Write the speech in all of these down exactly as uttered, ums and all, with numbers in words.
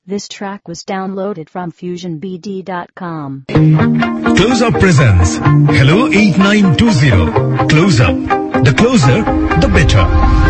This track was downloaded from fusion b d dot com. Close Up presents Hello eight nine two zero. Close Up. The closer, the better.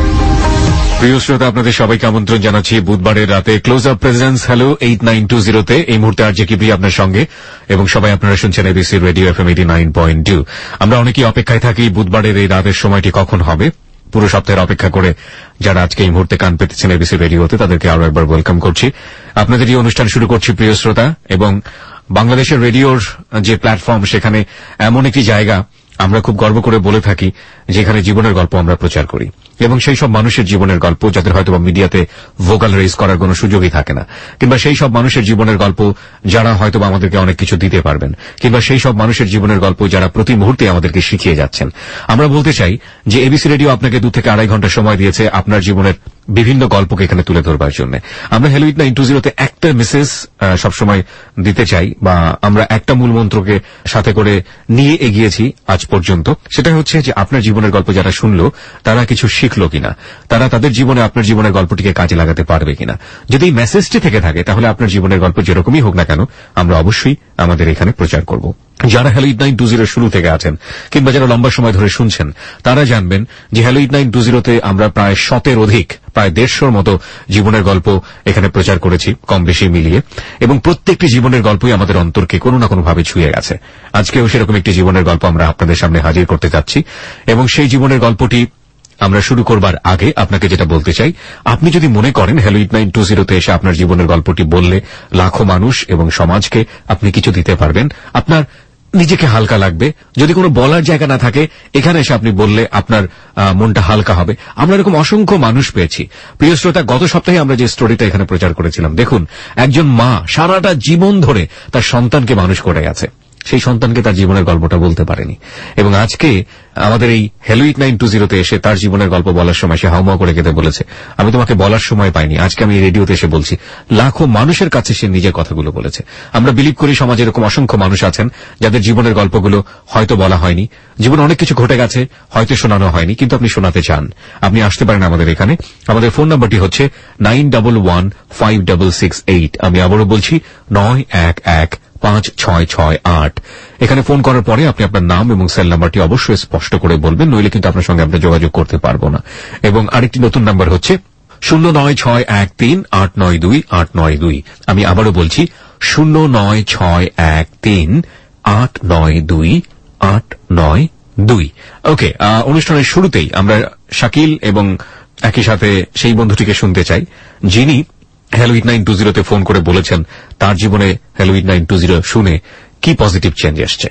প্রিয় শ্রোতা, আপনাদের সবাইকে আমন্ত্রণ জানাচ্ছি বুধবারের রাতে Close Up presents hello eight nine two জিরোতে। এই মুহূর্তে আর যে কিবরি আপনার সঙ্গে এবং সবাই আপনারা শুনছেন ABC radio FM eighty nine point two. আমরা অনেকেই অপেক্ষায় থাকি বুধবারের এই রাতের সময়টি কখন হবে। পুরো সপ্তাহের অপেক্ষা করে যারা আজকে এই মুহূর্তে কান পেতেছেন এবিসি রেডিওতে, তাদেরকে আরো একবার ওয়েলকাম করছি। আপনাদের এই অনুষ্ঠান শুরু করছি প্রিয় শ্রোতা, এবং বাংলাদেশের রেডিওর যে প্ল্যাটফর্ম, সেখানে এমন একটি জায়গা আমরা খুব গর্ব করে বলে থাকি যেখানে জীবনের গল্প আমরা প্রচার করি, এবং সেই সব মানুষের জীবনের গল্প যাদের হয়তো মিডিয়াতে ভোকাল রেজ করার কোনো সুযোগই থাকে না, কিংবা সেই সব মানুষের জীবনের গল্প যারা হয়তো আমাদেরকে অনেক কিছু দিতে পারবেন, কিংবা সেই সব মানুষের জীবনের গল্প যারা প্রতি মুহূর্তে আমাদেরকে শিখিয়ে যাচ্ছেন। আমরা বলতে চাই যে এবিসি রেডিও আপনাকে দু থেকে আড়াই ঘন্টা সময় দিয়েছে আপনার জীবনের বিভিন্ন গল্পকে এখানে তুলে ধরবার জন্য। আমরা হ্যালো এইট নাইন টু জিরোতে একটা মেসেজ সবসময় দিতে চাই, বা আমরা একটা মূল মন্ত্রকে সাথে করে নিয়ে এগিয়েছি আজ পর্যন্ত। সেটা হচ্ছে যে আপনার জীবনের গল্প যারা শুনলো তারা কিছু শিখলো কিনা, তারা তাদের জীবনে আপনার জীবনের গল্পটিকে কাজে লাগাতে পারবে কিনা। যদি এই মেসেজটি থেকে থাকে তাহলে আপনার জীবনের গল্প যেরকমই হোক না কেন আমরা অবশ্যই আমাদের এখানে প্রচার করব। যারা hello eight nine two zero শুরু থেকে আছেন, কিংবা যারা লম্বা সময় ধরে শুনছেন, তারা জানবেন যে হ্যালো এইট নাইন টু জিরোতে আমরা প্রায় শতের অধিক, প্রায় দেড়শোর মতো জীবনের গল্প এখানে প্রচার করেছি কম বেশি মিলিয়ে, এবং প্রত্যেকটি জীবনের গল্পই আমাদের অন্তরকে কোনো না কোনোভাবে ছুঁয়ে গেছে। আজকেও সেরকম একটি জীবনের গল্প আমরা আপনাদের সামনে হাজির করতে যাচ্ছি, এবং সেই জীবনের গল্পটি আমরা শুরু করবার আগে আপনাকে যেটা বলতে চাই, আপনি যদি মনে করেন হ্যালো এইট নাইন টু জিরোতে এসে আপনার জীবনের গল্পটি বললে লাখো মানুষ এবং সমাজকে আপনি কিছু দিতে পারবেন, আপনার নিজেকে হালকা লাগবে, যদি কোনো বলার জায়গা না থাকে এখানে এসে আপনি বললে আপনার মনটা হালকা হবে, আমরা এরকম অসংখ্য মানুষ পেয়েছি। প্রিয় শ্রোতা, গত সপ্তাহে আমরা যে স্টোরিটা এখানে প্রচার করেছিলাম, দেখুন একজন মা সারাটা জীবন ধরে তার সন্তানকে মানুষ করে গেছে, সেই সন্তানকে তার জীবনের গল্পটা বলতে পারেনি, এবং আজকে আমাদের এই হ্যালো এইট নাইন টু জিরোতে এসে তার জীবনের গল্প বলার সময় সে হাউমাউ করে কেঁদে বলেছে, আমি তোমাকে বলার সময় পাইনি, আজকে আমি এই রেডিওতে এসে বলছি। লাখো মানুষের কাছে সে নিজের কথাগুলো বলেছে। আমরা বিলিভ করি সমাজে এরকম অসংখ্য মানুষ আছেন যাদের জীবনের গল্পগুলো হয়তো বলা হয়নি, জীবনে অনেক কিছু ঘটে গেছে, হয়তো শোনানো হয়নি, কিন্তু আপনি শোনাতে চান, আপনি আসতে পারেন আমাদের এখানে। আমাদের ফোন নাম্বারটি হচ্ছে nine double one five double six eight. আমি আবারও বলছি নয় এক এক পাঁচ ছয় ছয় আট। এখানে ফোন করার পরে আপনি আপনার নাম এবং সেল নাম্বারটি অবশ্যই স্পষ্ট করে বলবেন, নইলে কিন্তু আপনার সঙ্গে আমরা যোগাযোগ করতে পারবো না। এবং আরেকটি নতুন নাম্বার হচ্ছে শূন্য নয় ছয় এক তিন আট নয় দুই আট নয় দুই। আমি আবারও বলছি শূন্য নয় ছয় এক তিন আট নয় দুই আট নয় দুই। ওকে, অনুষ্ঠানের শুরুতেই আমরা শাকিল এবং একই সাথে সেই বন্ধুটিকে শুনতে চাই যিনি হ্যালো এইট নাইন টু জিরোতে ফোন করে বলেছেন তার জীবনে hello eight nine two zero শুনে কি পজিটিভ চেঞ্জ এসছে।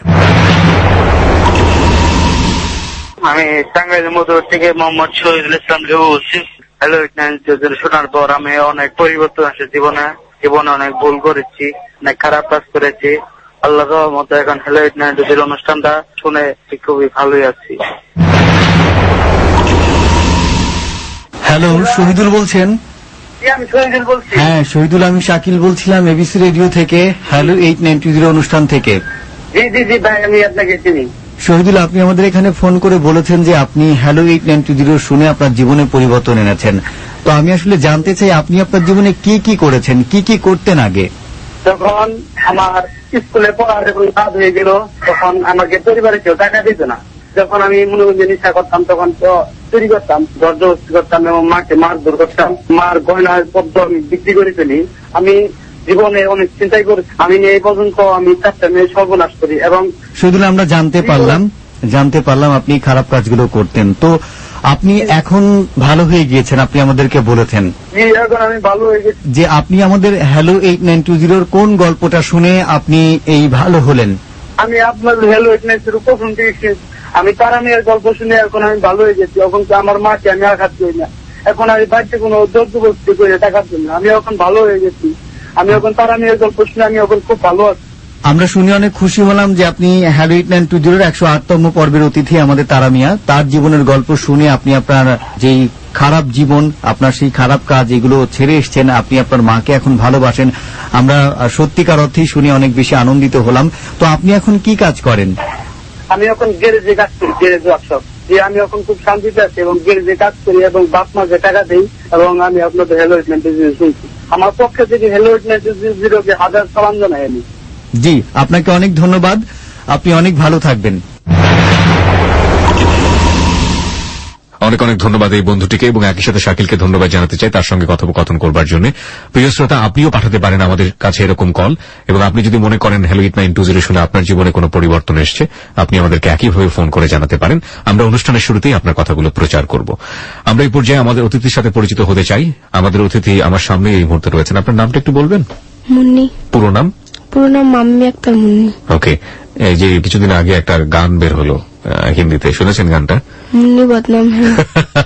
আমি টাঙ্গাইলের মধুর থেকে মোহাম্মদ শহীদুল ইসলাম লেবু বলছি। Hello eight nine two zero শোনার পর আমি অনেক পরিবর্তন আসে জীবনে, জীবনে অনেক ভুল করেছি, অনেক খারাপ কাজ করেছি। আল্লাহর রহমতে এখন hello eight nine two zero অনুষ্ঠানটা শুনে খুবই ভালোই আছি। হ্যালো, শহীদুল বলছেন? আমি শহীদুল বলছি। হ্যাঁ শহীদুল, আমি শাকিল বলছিলাম এবিসি রেডিও থেকে, hello eight nine two zero অনুষ্ঠান থেকে। জি জি জি ভাই, আমি আপনাকে চিনি। শহীদুল, আপনি আমাদের এখানে ফোন করে বলেছেন যে আপনি hello eight nine two zero শুনে আপনার জীবনে পরিবর্তন এনেছেন। তো আমি আসলে জানতে চাই আপনি আপনার জীবনে কি কি করেছেন, কি কি করতেন আগে? যখন আমার স্কুলে পড়া যখন বাদ হয়ে গেল তখন আমাকে পরিবারে কেউ টাকা দিত না। যখন আমি মনে করি নেশা করতাম তখন তো চুরি করতাম, জর্জবস্তি করতাম এবং মাকে মারধর করতাম। মার গয়নার পদ্ম আমি বিক্রি করে ফেলি। আমি জীবনে অনেক চিন্তাই করেছি। আমি এই পর্যন্ত আমি চারটা মেয়ে সর্বনাশ করি। এবং শুধু আমরা জানতে পারলাম জানতে পারলাম আপনি খারাপ কাজগুলো করতেন। তো আপনি এখন ভালো হয়ে গিয়েছেন, আপনি আমাদেরকে বলেছেন। এখন আমি ভালো হয়ে গেছি। যে আপনি আমাদের হ্যালো এইট নাইন টু জিরোর কোন গল্পটা শুনে আপনি এই ভালো হলেন? আমি আপনার হ্যালো এইট নাইন জিরো প্রথম থেকে আমি তারা মেয়ের গল্প শুনে এখন আমি ভালো হয়ে গেছি। এখন আমার মাকে আমি আঘাত করি না, এখন আমি বাড়িতে কোনো জর্জবস্তি করি না টাকার জন্য। আমি এখন ভালো হয়ে গেছি। আমি এখন তারা মেয়ের গল্প শুনে আমি এখন খুব ভালো আছি। আমরা শুনে অনেক খুশি হলাম যে আপনি হ্যালো এইট নাইন টু জিরোর একশো আটতম পর্বের অতিথি আমাদের তারা মিয়া। তার জীবনের গল্প শুনে আপনি আপনার যেই খারাপ জীবন, আপনার সেই খারাপ কাজ এগুলো ছেড়ে এসছেন, আপনি আপনার মাকে এখন ভালোবাসেন। আমরা সত্যিকার অর্থেই শুনে অনেক বেশি আনন্দিত হলাম। তো আপনি এখন কি কাজ করেন? আমি এখন গ্যারেজে কাজ করি, গ্যারেজ ওয়ার্কশপ। যে আমি এখন খুব শান্তিতে আছি এবং গ্যারেজে কাজ করি এবং বাপ মাকে টাকা দিই এবং আমি আপনাদের hello eight nine two zero শুনছি। আমার পক্ষে থেকে হ্যালো এইট নাইন টু জিরোকে হাজার সালাম জানাই আমি। জি, আপনাকে অনেক ধন্যবাদ, আপনি অনেক ভালো থাকবেন। অনেক অনেক ধন্যবাদ এই বন্ধুটিকে, এবং একই সাথে শাকিলকে ধন্যবাদ জানাতে চাই তার সঙ্গে কথোপকথন করবার জন্য। প্রিয় শ্রোতা, আপনিও পাঠাতে পারেন আমাদের কাছে এরকম কল, এবং আপনি যদি মনে করেন hello eight nine two zero শুনে আপনার জীবনে কোনো পরিবর্তন এসছে, আপনি আমাদেরকে একইভাবে ফোন করে জানাতে পারেন। আমরা অনুষ্ঠানের শুরুতেই আপনার কথাগুলো প্রচার করব। আমরা এই পর্যায়ে আমাদের অতিথির সাথে পরিচিত হতে চাই। আমাদের অতিথি আমার সামনে এই মুহূর্তে রয়েছেন। আপনার নামটা একটু বলবেন? মুন্নি। পুরো নাম? পুরো নাম মাম্মি আক্তার মুন্নি। ওকে। এই যে কিছুদিন আগে একটা গান বের হলো হিন্দিতে, শুনেছেন গানটা? মুন্নি বদনাম হ্যাঁ।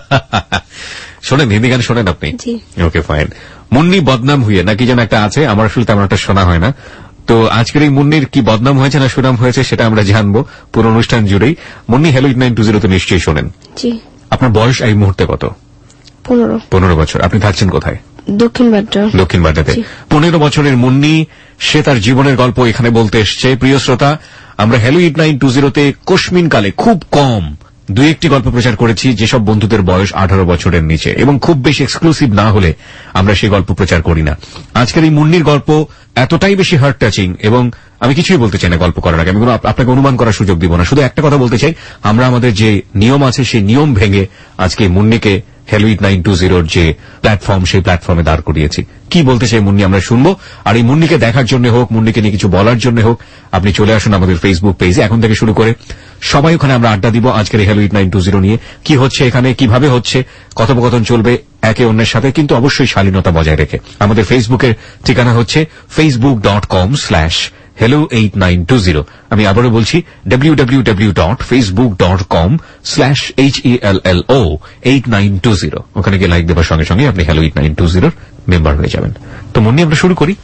শোনেন, হিন্দি গান শোনেন আপনি? ওকে, ফাইন। মুন্নি বদনাম হুয়ে নাকি যেন একটা আছে, আমার আসলে তেমন একটা শোনা হয় না। তো আজকের এই মুন্নির কি বদনাম হয়েছে না সুনাম হয়েছে সেটা আমরা জানবো পুরো অনুষ্ঠান জুড়েই। Munni, hello eight nine two zero তো নিশ্চয়ই শোনেন। জি। আপনার বয়স এই মুহূর্তে কত? পনেরো। পনেরো বছর। আপনি থাকছেন কোথায়? দক্ষিণ বাড্ডা। দক্ষিণ বাড্ডাতে। পনেরো বছরের মুন্নি, সে তার জীবনের গল্প এখানে বলতে এসছে। প্রিয় শ্রোতা, আমরা হ্যালো এইট নাইন টু জিরোতে কোশমিন কালে খুব কম দুই একটি গল্প প্রচার করেছি যেসব বন্ধুদের বয়স আঠারো বছরের নিচে, এবং খুব বেশি এক্সক্লুসিভ না হলে আমরা সেই গল্প প্রচার করি না। আজকের এই মুন্নির গল্প এতটাই বেশি হার্ট টাচিং, এবং আমি কিছুই বলতে চাই না গল্প করার আগে, আমি কোনো আপনাকে অনুমান করার সুযোগ দিব না। শুধু একটা কথা বলতে চাই, আমরা আমাদের যে নিয়ম আছে সেই নিয়ম ভেঙে আজকে মুন্নিকে হ্যালো এইট নাইন টু জিরোর যে প্ল্যাটফর্ম, সেই প্ল্যাটফর্মে দাঁড় করিয়েছি। কি বলতে চাই মুন্নি আমরা শুনবো। আর এই মুন্নিকে দেখার জন্য হোক, মুন্নিকে নিয়ে কিছু বলার জন্য হোক, আপনি চলে আসুন আমাদের ফেসবুক পেজে। এখন থেকে শুরু করে সবাই ওখানে আমরা আড্ডা দিব আজকের hello eight nine two zero নিয়ে। কি হচ্ছে এখানে, কিভাবে হচ্ছে, কথোপকথন চলবে একে অন্যের সাথে, কিন্তু অবশ্যই শালীনতা বজায় রেখে। আমাদের ফেসবুকের ঠিকানা হচ্ছে Facebook dot com slash hello eight nine two zero. আমি আবারও বলছি W W W dot Facebook dot com slash H E L L O eight nine two zero. ওখানে গিয়ে লাইক দেওয়ার সঙ্গে সঙ্গে আপনি হ্যালো এইট নাইন টু জিরোর মেম্বার হয়ে যাবেন। তো মুন্নি, আমরা শুরু করি।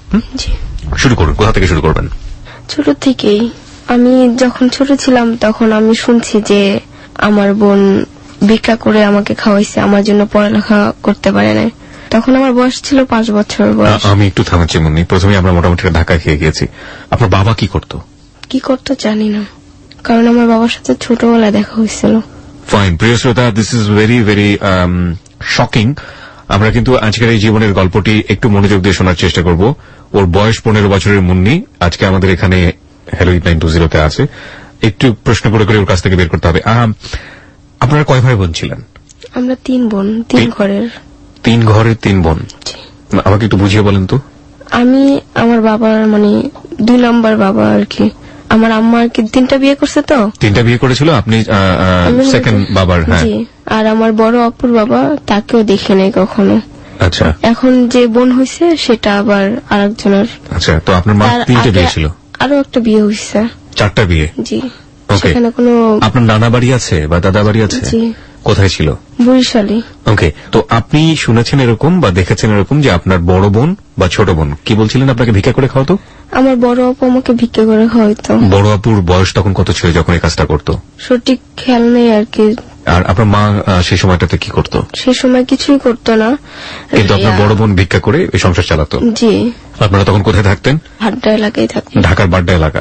শুরু করুন, কোথা থেকে শুরু করবেন? ছোট থেকেই আমি যখন ছোট ছিলাম তখন আমি শুনছি যে আমার বোন ভিক্ষা করে আমাকে খাওয়াইছে, আমার জন্য পড়ালেখা করতে পারে না। তখন আমার বয়স ছিল পাঁচ বছর বয়স। আমি একটু থামাচ্ছি মুন্নি, প্রথমে আমরা মোটামুটি ঢাকা খেয়ে গিয়েছি। আপনার বাবা কি করতো? কি করতো জানি না, কারণ আমার বাবার সাথে ছোটবেলায় দেখা হয়েছিল। ফাইন। প্রিয় শ্রোতা, this is very very shocking. আমরা কিন্তু আজকের এই জীবনের গল্পটি একটু মনোযোগ দিয়ে শোনার চেষ্টা করব। ওর বয়স পনেরো বছরের মুন্নি আজকে আমাদের এখানে হ্যালো এইট নাইন টু জিরোতে আছে। একটু প্রশ্ন করে করে ওর কাছ থেকে বের করতে হবে। আপনারা কয় ভাই বোন ছিলেন? আমরা তিন বোন, তিন ঘরের। তিন ঘরের তিন বোন? আমাকে একটু বুঝিয়ে বলেন তো। আমি আমার বাবার মানে দুই নম্বর বাবা আর কি। আমার আম্মা আর কি তিনটা বিয়ে করছে, তো তিনটা বিয়ে করেছিল, আপনি সেকেন্ড বাবার? হ্যাঁ। আর আমার বড় অপুর বাবা, তাকেও দেখে নাই কখনো। আচ্ছা। এখন যে বোন হয়েছে সেটা আবার আরেকজনের। আচ্ছা, তো আপনার মা তিনটে বিয়ে ছিল? আরো একটা বিয়ে হয়েছে। চারটা বিয়ে? জি। সেখানে কোনো আপনার নানা বাড়ি আছে বা দাদা বাড়ি আছে? জি। কোথায় ছিল? বরিশালে। ওকে। তো আপনি শুনেছেন এরকম বা দেখেছেন এরকম যে আপনার বড় বোন বা ছোট বোন কি বলছিলেন আপনাকে ভিক্ষা করে খাওয়াতো? আমার বড় আপু আমাকে ভিক্ষা করে খাওয়াইতো। বড় আপুর বয়স তখন কত ছিল যখন এই কাজটা করতো? সঠিক খেয়াল নেই আর কি। আর আপনার মা সেই সময়টাতে কি করতো? সেই সময় কিছুই করতো না, কিন্তু আপনার বড় বোন ভিক্ষা করে এই সংসার চালাতো? জি। আপনারা তখন কোথায় থাকতেন? বাড্ডা এলাকায় থাকতেন। ঢাকার বাড্ডা এলাকা।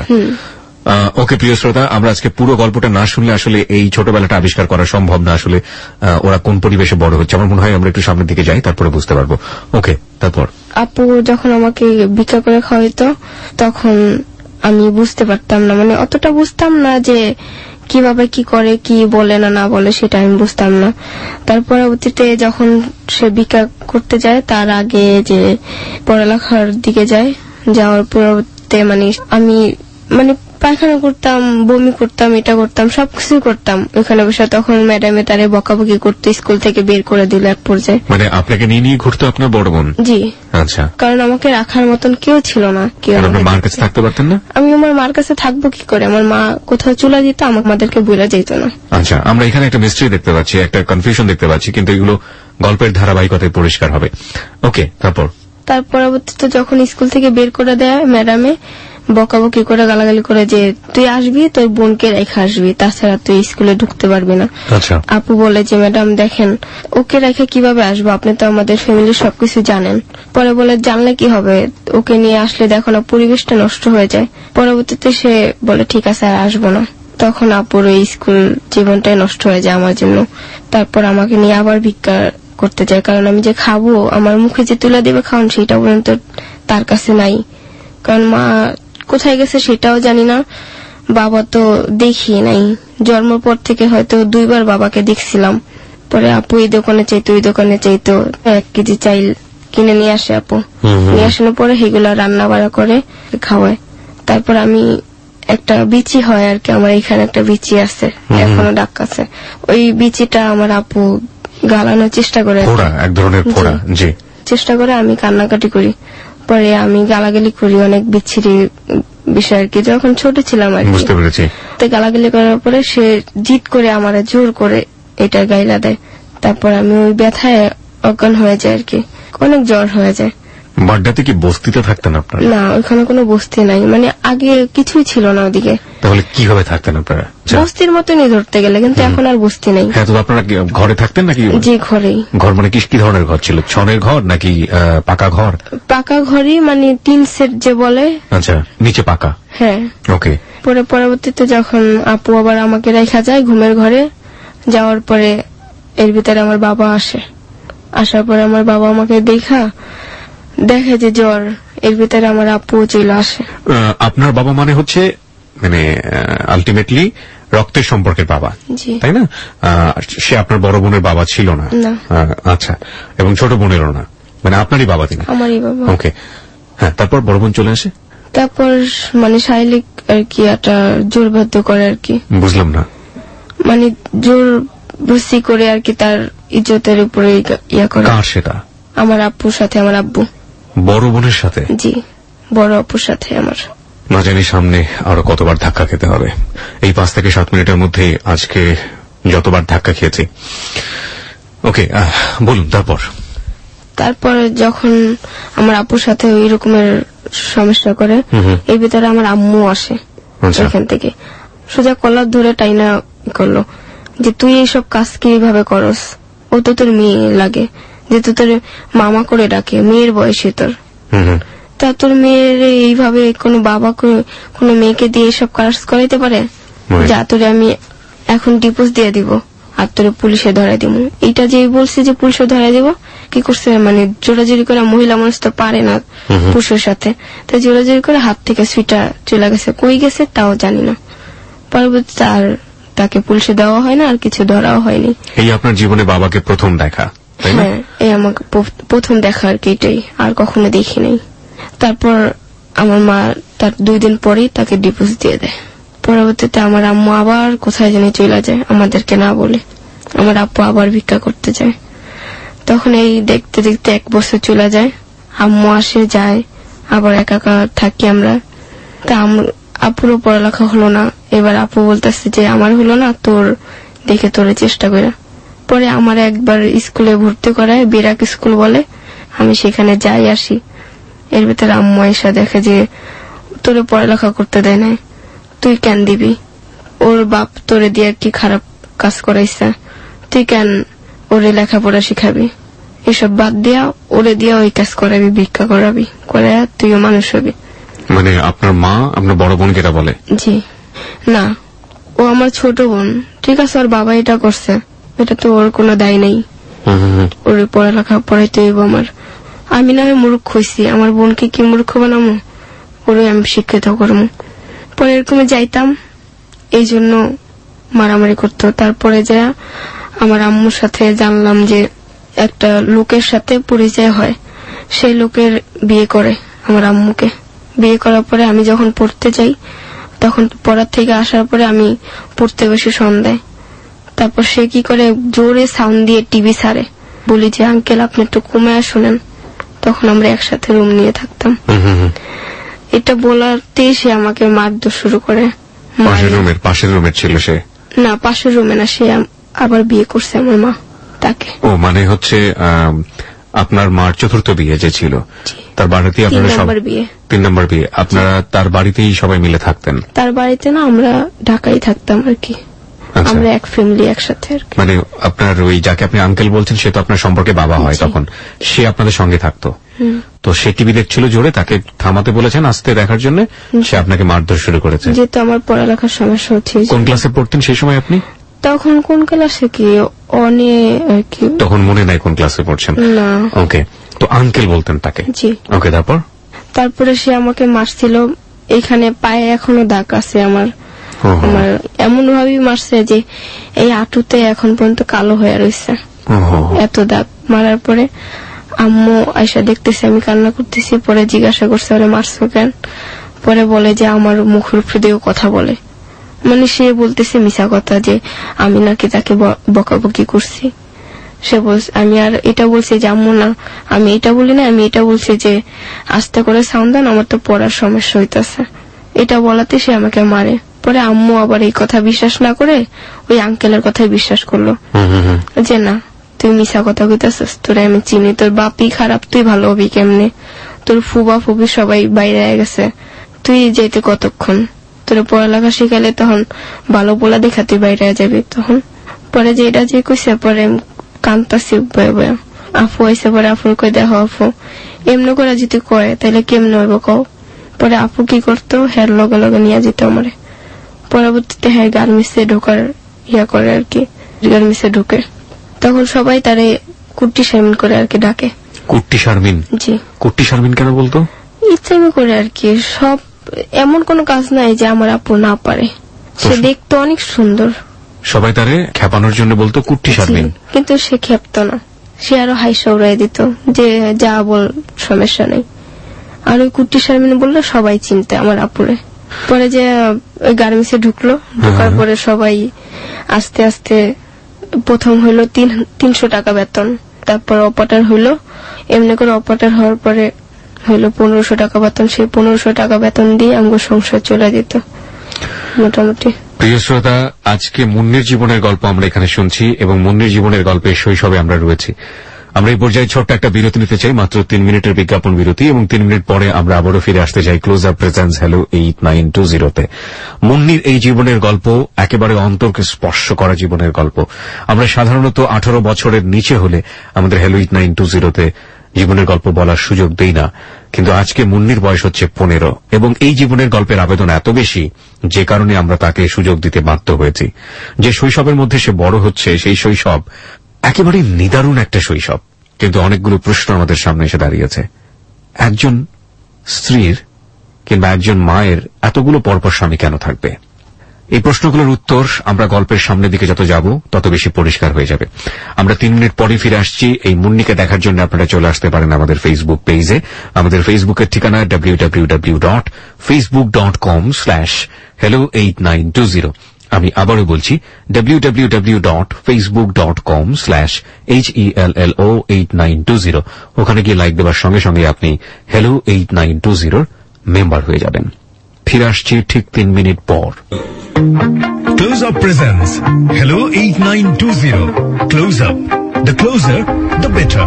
ওকে। প্রিয় শ্রোতা, আমরা আজকে পুরো গল্পটা না শুনলে আসলে এই ছোটবেলাটা আবিষ্কার করা সম্ভব না। আসলে ওরা কোন পরিবেশে বড় হচ্ছে, আমার মনে হয় আমরা একটু সামনের দিকে যাই, তারপরে বুঝতে পারবো। ওকে, তারপর? আপু যখন আমাকে ভিক্ষা করে খাওয়াইতো তখন আমি বুঝতে পারতাম না, মানে অতটা বুঝতাম না যে কিভাবে কি করে, কি বলে না না বলে, সেটা আমি বুঝতাম না। তার পরবর্তীতে যখন সে ভিক্ষা করতে যায় তার আগে যে পড়ালেখার দিকে যায়, যাওয়ার পরবর্তীতে মানে আমি মানে পায়খানা করতাম, বমি করতাম, এটা করতাম, সবকিছু করতাম ওখানে বসে। তখন ম্যাডামে তারে বকাবকি করতে স্কুল থেকে বের করে দিল এক পর্যায়ে। মানে আপনাকে নিয়ে নিয়ে ঘুরতো আপনার বড় বোন? জি। আচ্ছা। কারণ আমাকে রাখার মতন কেউ ছিল না। কেউ আপনার মার কাছে থাকতে পারতেন না? আমি আমার মার কাছে থাকবো কি করে? আমার মা কোথাও চলে যেত, আমাদেরকে বলে যেত না। আচ্ছা, আমরা এখানে একটা মিস্ট্রি দেখতে পাচ্ছি, একটা কনফিউশন দেখতে পাচ্ছি, কিন্তু এগুলো গল্পের ধারাবাহিকতায় পরিষ্কার হবে। ওকে, তারপর? তার পরবর্তীতে যখন স্কুল থেকে বের করে দেয় ম্যাডামে, বকাবকি করে গালাগালি করে যে তুই আসবি, তোর বোনকে রেখে আসবি, তাছাড়া তুই স্কুলে ঢুকতে পারবি না। আচ্ছা। আপু বলে যে ম্যাডাম দেখেন, ওকে রেখে কিভাবে আসবো, আপনি তো আমাদের ফ্যামিলির সবকিছু জানেন। পরে বলে জানলে কি হবে, ওকে নিয়ে আসলে দেখো না পরিবেশটা নষ্ট হয়ে যায়। পরবর্তীতে সে বলে ঠিক আছে আর আসবো না। তখন আপুর ওই স্কুল জীবনটাই নষ্ট হয়ে যায় আমার জন্য। তারপর আমাকে নিয়ে আবার ভিক্ষা করতে চাই, কারণ আমি যে খাবো, আমার মুখে যে তুলে দেবে খাওয়ান, সেটা পর্যন্ত তার কাছে নাই। কারণ মা কোথায় গেছে সেটাও জানি না, বাবা তো দেখি নাই। জন্মের পর থেকে হয়তো দুইবার বাবাকে দেখছিলাম। পরে আপু এই দোকানে চাইতো, ওই দোকানে চাইতো, এক কেজি চাইল কিনে নিয়ে আসে আপু। নিয়ে আসানোর পরে সেগুলা রান্না বাড়া করে খাওয়ায়। তারপর আমি একটা বিচি হয় আর কি, আমার এখানে একটা বিচি আছে, এখনো ডাক আছে। ওই বিচিটা আমার আপু গালানোর চেষ্টা করে, এক ধরনের ফোড়া, জি, চেষ্টা করে। আমি কান্নাকাটি করি, পরে আমি গালাগালি করি, অনেক বিচ্ছিরি বিষয় আর কি, যখন ছোট ছিলাম আর কি। বুঝতে পেরেছি। তো গালাগালি করার পরে সে জিদ করে আমার জোর করে এটা গাইলা দেয়। তারপর আমি ওই ব্যথায় অজ্ঞান হয়ে যায় আর কি, অনেক জ্বর হয়ে যায়। বাড্ডাতে কি বস্তিতে থাকতেন আপনারা? না, ওইখানে কোনো বস্তি নাই, মানে আগে কিছুই ছিল না ওদিকে। তাহলে কিভাবে থাকতেন আপনারা? বস্তির মতনই ধরতে গেলে, কিন্তু এখন আর বস্তি নেই। হ্যাঁ, তো আপনারা ঘরে থাকতেন নাকি? জি, ঘরেই। ঘর মানে কি কি ধরনের ঘর ছিল? ছনের ঘর নাকি পাকা ঘর? পাকা ঘরই, মানে তিন সেট যে বলে। আচ্ছা, নিচে পাকা। হ্যাঁ, ওকে। পরে পরবর্তীতে যখন আপু আবার আমাকে রেখা যায় ঘুমের ঘরে, যাওয়ার পরে এর ভিতরে আমার বাবা আসে। আসার পরে আমার বাবা আমাকে দেখা দেখে যে জ্বর, এর ভিতরে আমার আপু চলে আসে। আপনার বাবা মানে হচ্ছে মানে আলটিমেটলি রক্তের সম্পর্কের বাবা, তাই না? সে আপনার বড় বোনের বাবা ছিল না? আচ্ছা, এবং ছোট বোনেরও না, মানে আপনারই বাবা তিনি? আমারই বাবা। ওকে, হ্যাঁ। তারপর বড় বোন চলে আসে? তারপর মানে শারীরিক আর কি একটা জোর বাধ্য করে আর কি। বুঝলাম না। মানে জোর বসি করে আর কি, তার ইজ্জতের উপরে ইয়া করে। কার সেটা? আমার আব্বুর সাথে। আমার আব্বু বড় বোনের সাথে? জি, বড় আপুর সাথে আমার। না জানি সামনে আরো কতবার ধাক্কা খেতে হবে। এই পাঁচ থেকে সাত মিনিটের মধ্যে আজকে যতবার ধাক্কা খেয়েছি। ওকে, বলুন তারপর। তারপর যখন আমার আপুর সাথে ওই রকমের সমস্যা করে, এর ভিতরে আমার আম্মু আসে এখান থেকে, সোজা কলার ধরে টাইনা করলো যে তুই এইসব কাজ কিভাবে করস, ও তো তোর মেয়ে লাগে, যে তো তোর মামা করে ডাকে, মেয়ের বয়সে তোর, তা তোর মেয়ের এইভাবে কোনো বাবা কোনো মেয়েকে দিয়ে এইসব কাজ করাইতে পারে? যা তোরে আমি এখন ডিপোজ দিয়ে দিব আর তোরে পুলিশে ধরাই দিব। এইটা যে বলছে যে পুলিশে ধরাই দিব, কি করছে মানে জোরাজোরি করে, মহিলা মানুষ তো পারে না পুরুষের সাথে, তাই জোরাজোরি করে হাত থেকে সুইটা চলে গেছে, কই গেছে তাও জানি না। পরবর্তী আর তাকে পুলিশে দেওয়া হয় না, আর কিছু ধরাও হয়নি। এই আপনার জীবনে বাবাকে প্রথম দেখা? হ্যাঁ, এই আমাকে প্রথম দেখা আর কি, এটাই, আর কখনো দেখি নাই। তারপর আমার মা তার দুই দিন পরেই তাকে ডিভোর্স দিয়ে দেয়। পরবর্তীতে আমার আম্মু আবার কোথায় জানি চলে যায়, আমাদেরকে না বলে। আমার আব্বু আবার ভিক্ষা করতে যায়। তখন এই দেখতে দেখতে এক বছর চলে যায়, আম্মু আসে যায়, আবার একা একা থাকি আমরা। তা আপুরও পড়ালেখা হলো না। এবার আপু বলতেছে যে আমার হলো না, তোর দেখে তোরে চেষ্টা করে। পরে আমার একবার স্কুলে ভর্তি করায়, বিরাক স্কুল বলে, আমি সেখানে যাই আসি। এর ভিতরে আম্মু এসে দেখে যে তোরে পড়ালেখা করতে দেয় না, তুই কেন দিবি, ওর বাপ তোরে দিয়ে কি খারাপ কাজ করাইছে, তুই কেন ওরে লেখাপড়া শিখাবি, এসব বাদ দিয়া ওরে দিয়া ওই কাজ করাবি, ভিক্ষা করাবি, করে তুইও মানুষ হবি। মানে আপনার মা আপনার বড় বোন যেটা বলে? জি না, ও আমার ছোট বোন, ঠিক আছে, ওর বাবা এটা করছে, এটা তো ওর কোনো দায় নেই, ওর পড়ালেখা পড়াইতে হইব আমার। আমি না হয় মূর্খ হইছি, আমার বোনকে কি মূর্খ বানামো, ওরে আমি শিক্ষিত করবো। পরে এরকম যাইতাম, এই জন্য মারামারি করতো। তারপরে যা আমার আম্মুর সাথে জানলাম যে একটা লোকের সাথে পরিচয় হয়, সেই লোকের বিয়ে করে আমার আম্মুকে। বিয়ে করার পরে আমি যখন পড়তে যাই, তখন পড়ার থেকে আসার পরে আমি পড়তে বসে সন্ধ্যায়। তারপর সে কি করে, জোরে সাউন্ড দিয়ে টিভি ছাড়ে, বলি যে আঙ্কেল আপনি একটু কমে শুনেন। তখন আমরা একসাথে রুম নিয়ে থাকতাম। এটা বলাতেই সে আমাকে মারধর শুরু করে। পাশের রুমের ছিল সে? না, পাশের রুমে না, সে আবার বিয়ে করছে আমার মা তাকে। ও মানে হচ্ছে আপনার মার চতুর্থ বিয়ে যে ছিল, তার বাড়িতে আপনারা সব তিন নম্বর বিয়ে, আপনারা তার বাড়িতেই সবাই মিলে থাকতেন? তার বাড়িতে না, আমরা ঢাকায় থাকতাম আর কি, আমরা এক ফ্যামিলি একসাথে। মানে আপনার ওই যাকে আপনি আঙ্কেল বলছেন, সে তো আপনার সম্পর্কে বাবা হয় তখন, সে আপনাদের সঙ্গে থাকতো। তো সে টিভি দেখছিল জোরে, তাকে থামাতে বলেছেন আস্তে দেখার জন্য, সে আপনাকে মারধর শুরু করেছে। যেহেতু আমার পড়ালেখার সমস্যা হচ্ছে। কোন ক্লাসে পড়তেন সেই সময় আপনি? তখন কোন ক্লাসে কি অনেক আর কি, তখন মনে নাই কোন ক্লাসে পড়ছেন? না। ওকে, তো আঙ্কেল বলতেন তাকে? জি। ওকে, তারপর? তারপরে সে আমাকে মারছিল, এখানে পায়ে এখনো দাগ আছে আমার। আমার এমন ভাবেই মারছে যে এই আঁটুতে এখন পর্যন্ত কালো হয়ে রয়েছে, এত দাগ। মারার পরে আম্মু আয়সা দেখতেছে আমি কান্না করতেছি, পরে জিজ্ঞাসা করছে ওরে মারছো কেন? পরে বলে যে আমার মুখের উপর দিয়েও কথা বলে, মানে সে বলতেছে মিশা কথা যে আমি নাকি তাকে বকাবকি করছি। সে বলছে, আমি আর এটা বলছি যে আম্মু না, আমি এটা বলি না, আমি এটা বলছি যে আস্তে করে সাউন্ড দেন, আমার তো পড়ার সমস্যা হইতেছে। এটা বলাতে সে আমাকে মারে। পরে আম্মু আবার এই কথা বিশ্বাস না করে ওই আঙ্কেলের কথাই বিশ্বাস করলো যে না তুই মিশা কথা কইতাছিস, তোরে আমি চিনি, তোর বাপই খারাপ, তুই ভালো হবি কেমনে, তোর ফুবা ফুবি সবাই বাইরে গেছে, তুই যেতে কতক্ষণ, তোর পড়ালেখা শিখালে তখন ভালো বলা দেখা তুই বাইরে যাবি তখন। পরে যে এটা যে কইছে, পরে কান্তাছি বয়ে বয়ে। আফু আইসে, পরে আফুর কই দেখো আপু এমনি করে যদি কয় তাহলে কেমনে হইব কও। পরে আপু কি করতো, হের লগে লগে নিয়ে যেত আমারে। পরবর্তীতে হ্যাঁ গার্মেন্টসে ঢোকার ইয়া করে আর কি, গার্মেন্টসে ঢুকে তখন সবাই তারে কুট্টি শারমিন করে আর কি ডাকে। কুট্টি শারমিন? জি। কুট্টি শারমিন কেন বলতো? ইচ্ছামি করে আর কি, সব এমন কোন কাজ নাই যে আমার আপু না পারে। সে দেখতে অনেক সুন্দর, সবাই তারে খেপানোর জন্য বলতো কুট্টি শারমিন, কিন্তু সে খেপতো না, সে আরো হাইসা উড়াই দিত যে যা বল সমস্যা নেই। আর ওই কুট্টি শারমিন বললে সবাই চিনতে আমার আপুরে। পরে যে ওই গার্মেন্টসে ঢুকলো, ঢুকার পরে সবাই আস্তে আস্তে প্রথম হইলো তিন তিনশো টাকা বেতন, তারপর অপারেটর হইলো, এমনি করে অপারেটর হওয়ার পরে হইলো পনেরোশো টাকা বেতন। সেই পনেরোশো টাকা বেতন দিয়ে আমার সংসার চলে যেত মোটামুটি। প্রিয় শ্রোতা, আজকে মুন্নির জীবনের গল্প আমরা এখানে শুনছি এবং মুন্নির জীবনের গল্পে শৈশবে আমরা রয়েছি। আমরা এই পর্যায়ে ছোট্ট একটা বিরতি নিতে চাই, মাত্র তিন মিনিটের বিজ্ঞাপন বিরতি, এবং তিন মিনিট পরে আমরা আবারও ফিরে আসতে চাই Close Up presents hello eight nine two জিরোতে। মুন্নির এই জীবনের গল্প একেবারে অন্তরকে স্পর্শ করা জীবনের গল্প। আমরা সাধারণত আঠারো বছরের নিচে হলে আমাদের হ্যালো এইট নাইন টু জিরোতে জীবনের গল্প বলার সুযোগ দেই না, কিন্তু আজকে মুন্নির বয়স হচ্ছে পনেরো এবং এই জীবনের গল্পের আবেদন এত বেশি যে কারণে আমরা তাকে সুযোগ দিতে বাধ্য হয়েছি। যে শৈশবের মধ্যে সে বড় হচ্ছে সেই শৈশব একেবারে নিদারুণ একটা শৈশব, কিন্তু অনেকগুলো প্রশ্ন আমাদের সামনে এসে দাঁড়িয়েছে। একজন স্ত্রীর কিংবা একজন মায়ের এতগুলো পরপর স্বামী কেন থাকবে? এই প্রশ্নগুলোর উত্তর আমরা গল্পের সামনের দিকে যত যাব তত বেশি পরিষ্কার হয়ে যাবে। আমরা তিন মিনিট পরে ফিরে আসছি। এই মুন্নিকে দেখার জন্য আপনারা চলে আসতে পারেন আমাদের ফেসবুক পেজে। আমাদের ফেসবুকের ঠিকানা W W W dot Facebook dot com slash hello eight nine two zero. আমি আবারও বলছি W W W dot Facebook dot com slash H E L L O eight nine two zero. ওখানে গিয়ে like দেওয়ার সঙ্গে সঙ্গে আপনি hello eight nine two জিরোর মেম্বার হয়ে যাবেন। ফিরে আসছি ঠিক তিন মিনিট পর। Close Up presents Hello eight nine two zero. Close Up. The closer, the better.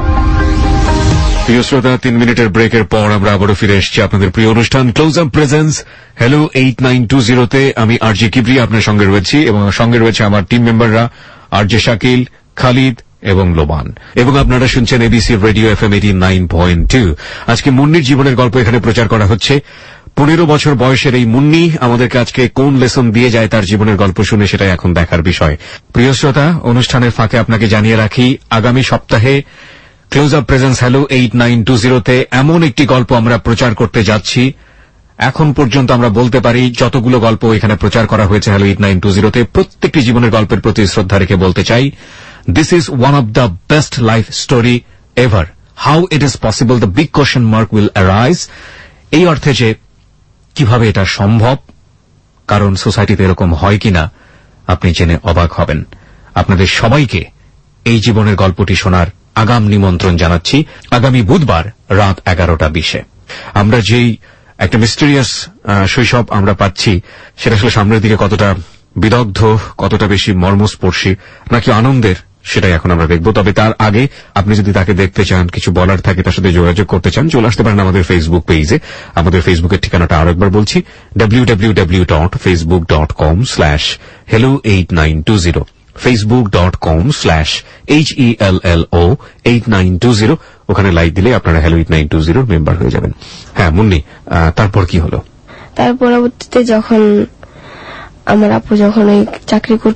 প্রিয় শ্রোতা, তিন মিনিটের ব্রেকের পর আমরা আবারও ফিরে এসেছি আপনাদের প্রিয় অনুষ্ঠান Close Up presents hello eight nine two জিরোতে। আমি আরজে কিবরিয়া আপনার সঙ্গে রয়েছি এবং সঙ্গে রয়েছে আমার টিম মেম্বাররা আরজে শাকিল, খালিদ এবং লোবান, এবং আপনারা শুনছেন ABC radio FM eighty nine point two. আজকে মুন্নির জীবনের গল্প এখানে প্রচার করা হচ্ছে। পনেরো বছর বয়সের এই মুন্নি আমাদেরকে আজকে কোন লেসন দিয়ে যায় তার জীবনের গল্প শুনে সেটাই এখন দেখার বিষয়। প্রিয় শ্রোতা, অনুষ্ঠানের ফাঁকে আপনাকে জানিয়ে রাখি আগামী সপ্তাহে Close Up presents hello eight nine two জিরোতে এমন একটি গল্প আমরা প্রচার করতে যাচ্ছি। এখন পর্যন্ত আমরা বলতে পারি যতগুলো গল্প এখানে প্রচার করা হয়েছে হ্যালো এইট নাইন টু জিরোতে প্রত্যেকটি জীবনের গল্পের প্রতি শ্রদ্ধা রেখে বলতে চাই, this is one of the best life story ever. How it is possible, the big question mark will arise. এই অর্থে যে কিভাবে এটা সম্ভব, কারণ সোসাইটিতে এরকম হয় কিনা আপনি জেনে অবাক হবেন। আপনাদের সবাইকে এই জীবনের গল্পটি শোনার আগাম নিমন্ত্রণ জানাচ্ছি আগামী বুধবার রাত এগারোটা বিশে। আমরা যেই একটা মিস্টেরিয়াস শৈশব আমরা পাচ্ছি সেটা আসলে সামনের দিকে কতটা বিদগ্ধ, কতটা বেশি মর্মস্পর্শী নাকি আনন্দের, সেটাই এখন আমরা দেখব। তবে তার আগে আপনি যদি তাকে দেখতে চান, কিছু বলার থাকে, তার সাথে যোগাযোগ করতে চান, চলে আসতে পারেন আমাদের ফেসবুক পেজে। আমাদের ফেসবুকের ঠিকানাটা আরেকবার বলছি W W W dot Facebook dot com slash hello eight nine two zero, Facebook dot com slash H E L L O eight nine two zero. ওখানে লাইক দিলে আপনারা হ্যালো এইট নাইন টু জিরোর member হয়ে যাবেন। হ্যাঁ মুন্নি, তারপর কি হলো? তার পরবর্তীতে যখন আমার আপু যখন ওই চাকরি করতে করতে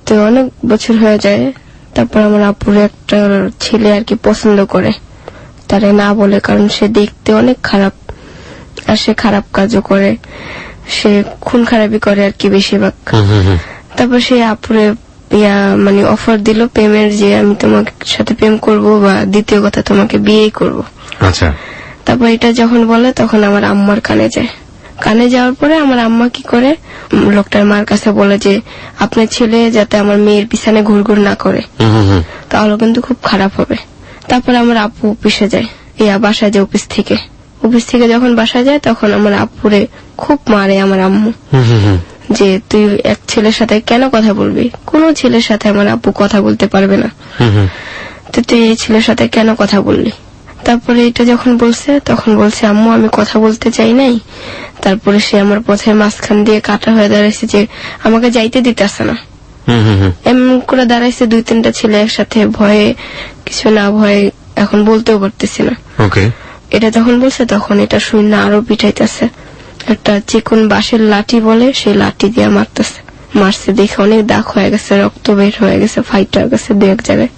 তো অনেক বছর হয়ে যায়। তারপর আমার আপুর একটা ছেলে আর কি পছন্দ করে, তারে না বলে, কারণ সে দেখতে অনেক খারাপ আর সে খারাপ কাজও করে, সে খুন খারাপি করে আর কি বেশিরভাগ। তারপর সে আপুরে ইয়া মানে অফার দিল প্রেমের, যে আমি তোমার সাথে প্রেম করব বা দ্বিতীয় কথা তোমাকে বিয়েই করব। আচ্ছা। তারপর এটা যখন বলে তখন আমার আম্মার কানে যায়। কানে যাওয়ার পরে আমার আম্মা কি করে, লোকটার মার কাছে বলে যে আপনার ছেলে যাতে আমার মেয়ের পিছনে ঘুরঘুর না করে, তাহলে কিন্তু খুব খারাপ হবে। তারপরে আমার আপু অফিসে যায়, ইয়া বাসায় যায় অফিস থেকে। অফিস থেকে যখন বাসায় যায় তখন আমার আপুরে খুব মারে আমার আম্মু, যে তুই এক ছেলের সাথে কেন কথা বলবি, কোন ছেলের সাথে আমার আপু কথা বলতে পারবে না, তো তুই এই ছেলের সাথে কেন কথা বললি। তারপরে এটা যখন বলছে তখন বলছে আম্মু আমি কথা বলতে চাই নাই। তারপরে সে আমার পথের মাঝখান দিয়ে কাটা হয়ে দাঁড়াইছে, যে আমাকে যাইতে দিতেছে না, এমন করে দাঁড়াইছে দুই তিনটা ছেলে একসাথে, ভয়ে কিছু না ভয়ে এখন বলতেও পারতেছি না। এটা যখন বলছে তখন এটা শুনে আরো পিঠাইতেছে, একটা চিকন বাঁশের লাঠি বলে সেই লাঠি দিয়ে মারতেছে। মারছে দেখে অনেক দাগ হয়ে গেছে, রক্ত বের হয়ে গেছে, ফাইট হয়ে গেছে দু এক জায়গায়।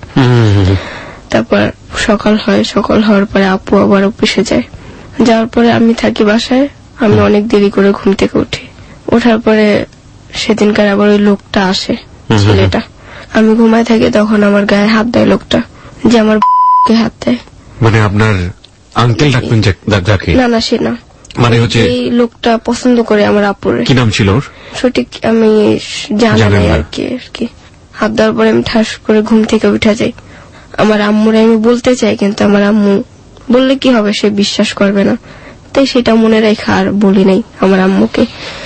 তারপর সকাল হয়, সকাল হওয়ার পরে আপু আবার অফিসে যায়। যাওয়ার পরে আমি থাকি বাসায়। আমি অনেক দেরি করে ঘুম থেকে উঠি। ওঠার পরে সেদিনকার আবার ওই লোকটা আসে, ছেলেটা। আমি ঘুমায় থাকি, তখন আমার গায়ে হাত দেয় লোকটা, যে আমার হাত দেয়। মানে আপনার আঙ্কেল ডাকবেন যাকে? না না, সে না, মানে হচ্ছে এই লোকটা পছন্দ করে আমার আপুরে। কি নাম ছিল ওর? সঠিক আমি জানি না আর কি আর কি। হাত দেওয়ার পরে আমি ঠাস করে ঘুম থেকে উঠে যাই। আমার আম্মুরে আমি বলতে চাই, কিন্তু আমার আম্মু বললে কি হবে, সে বিশ্বাস করবে না, তাই সেটা মনে রেখে আর বলি নাই আমার আম্মুকে।